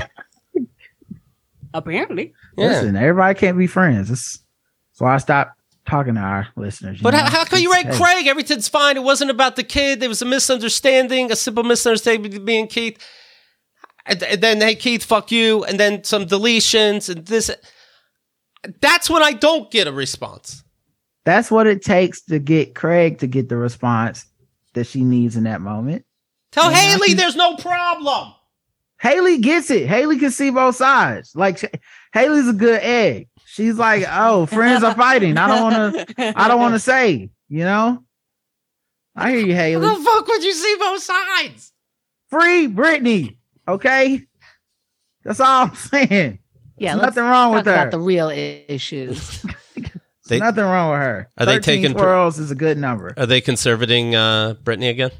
Apparently. Yeah. Listen, everybody can't be friends. That's, that's why I stopped talking to our listeners. you But know? how, how come you write Hey. Craig? Everything's fine. It wasn't about the kid. There was a misunderstanding, a simple misunderstanding between me and Keith. And, and then, hey, Keith, fuck you. And then some deletions and this. That's when I don't get a response. That's what it takes to get Craig to get the response that she needs in that moment. Tell Yeah, Haley she- there's no problem. Haley gets it. Haley can see both sides. Like sh- Haley's a good egg. She's like, oh, friends are fighting. I don't want to. I don't want to say. You know. I hear you, How Haley. the fuck would you see both sides? Free Britney. Okay. That's all I'm saying. Yeah, There's let's nothing wrong talk with her. about the real i- issues. They- There's nothing wrong with her. Are they thirteen taking pr- twirls is a good number. Are they conservating uh, Brittany again?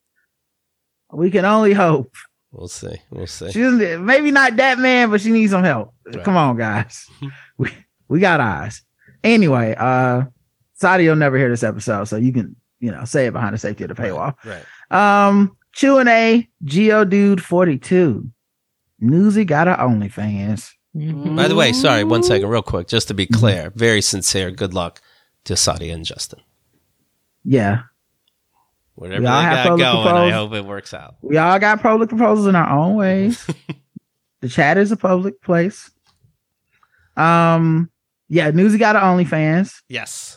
We can only hope. We'll see. We'll see. She's maybe not that man, but she needs some help. Right. Come on, guys. we we got eyes. Anyway, uh Saudi will never hear this episode, so you can, you know, say it behind the safety of the paywall. Right. Um, Q and A, Geodude forty-two. Newsy got her OnlyFans. Mhm. By the way, sorry, one second, real quick, just to be clear, very sincere. Good luck to Sadia and Justin. Yeah. Whatever We they all have got public going, I proposals. hope it works out. We all got public proposals in our own ways. The chat is a public place. Um, yeah, Newsy got her OnlyFans. Yes.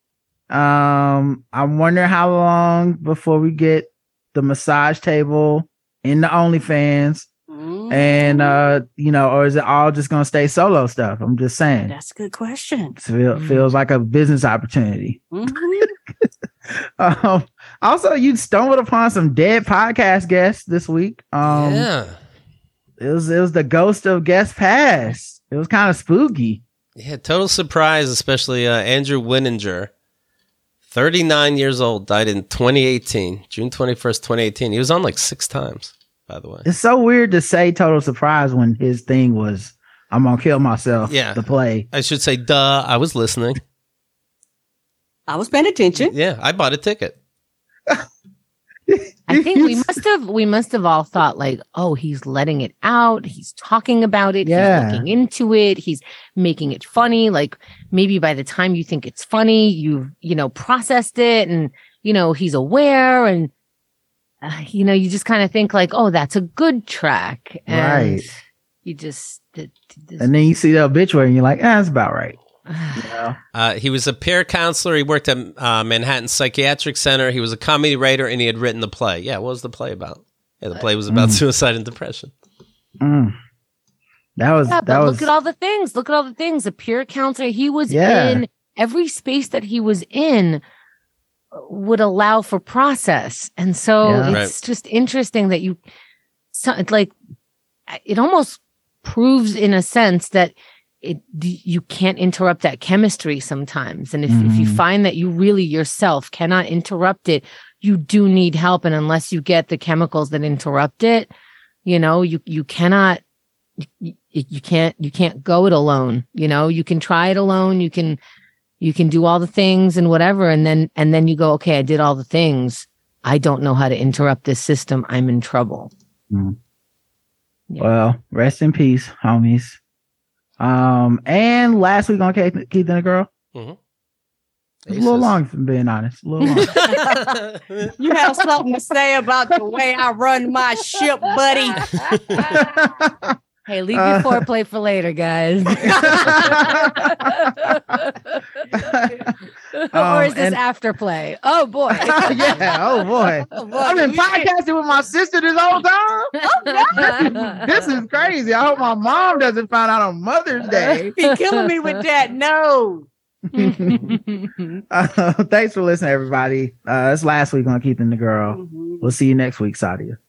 Um, I wonder how long before we get the massage table in the OnlyFans, and uh, you know, or is it all just gonna stay solo stuff? I'm just saying. That's a good question. It feel, feels like a business opportunity. Mhm. Um, also, you stumbled upon some dead podcast guests this week. Um, yeah. it was it was the ghost of guest pass. It was kind of spooky. Yeah, total surprise, especially uh, Andrew Winninger, thirty-nine years old, died in twenty eighteen, June twenty-first, twenty eighteen. He was on like six times, by the way. It's so weird to say total surprise when his thing was I'm gonna kill myself. Yeah. The play. I should say, duh, I was listening. I was paying attention. Yeah, I bought a ticket. I think we must have we must have all thought like, oh, he's letting it out. He's talking about it. Yeah. He's looking into it. He's making it funny. Like maybe by the time you think it's funny, you've, you know, processed it and, you know, he's aware and, uh, you know, you just kind of think like, oh, that's a good track. And Right. you just, it, it- And then you see the obituary and you're like, ah, that's about right. You know? Uh, he was a peer counselor. He worked at uh, Manhattan Psychiatric Center. He was a comedy writer, and he had written the play. Yeah, what was the play about? Yeah, the play was about Mm. suicide and depression. Mm. That was Yeah, that but was look at all the things. Look at all the things. A peer counselor. He was Yeah. in every space that he was in would allow for process. And so Yeah. it's just interesting that you, so, it's like, it almost proves in a sense that it you can't interrupt that chemistry sometimes. And if, if you Mhm. find that you really yourself cannot interrupt it, you do need help. And unless you get the chemicals that interrupt it, you know, you, you cannot, you, you can't, you can't go it alone. You know, you can try it alone. You can, you can do all the things and whatever. And then, and then you go, okay, I did all the things. I don't know how to interrupt this system. I'm in trouble. Mm. Yeah. Well, rest in peace, homies. Um, and last week on Keith, Keith and the Girl, Mm-hmm. it was a little long, if I'm being honest. A little long. You have something to say about the way I run my ship, buddy. Hey, leave Uh, your foreplay for later, guys. or Um, is this and- afterplay? Oh boy. yeah. Oh boy. Oh, boy. I've been podcasting with my sister this whole time. This is crazy. I hope my mom doesn't find out on Mother's Day. Be killing me with that. No. Uh, thanks for listening, everybody. Uh, it's last week on Keith and the Girl. Mhm. We'll see you next week, Sadia.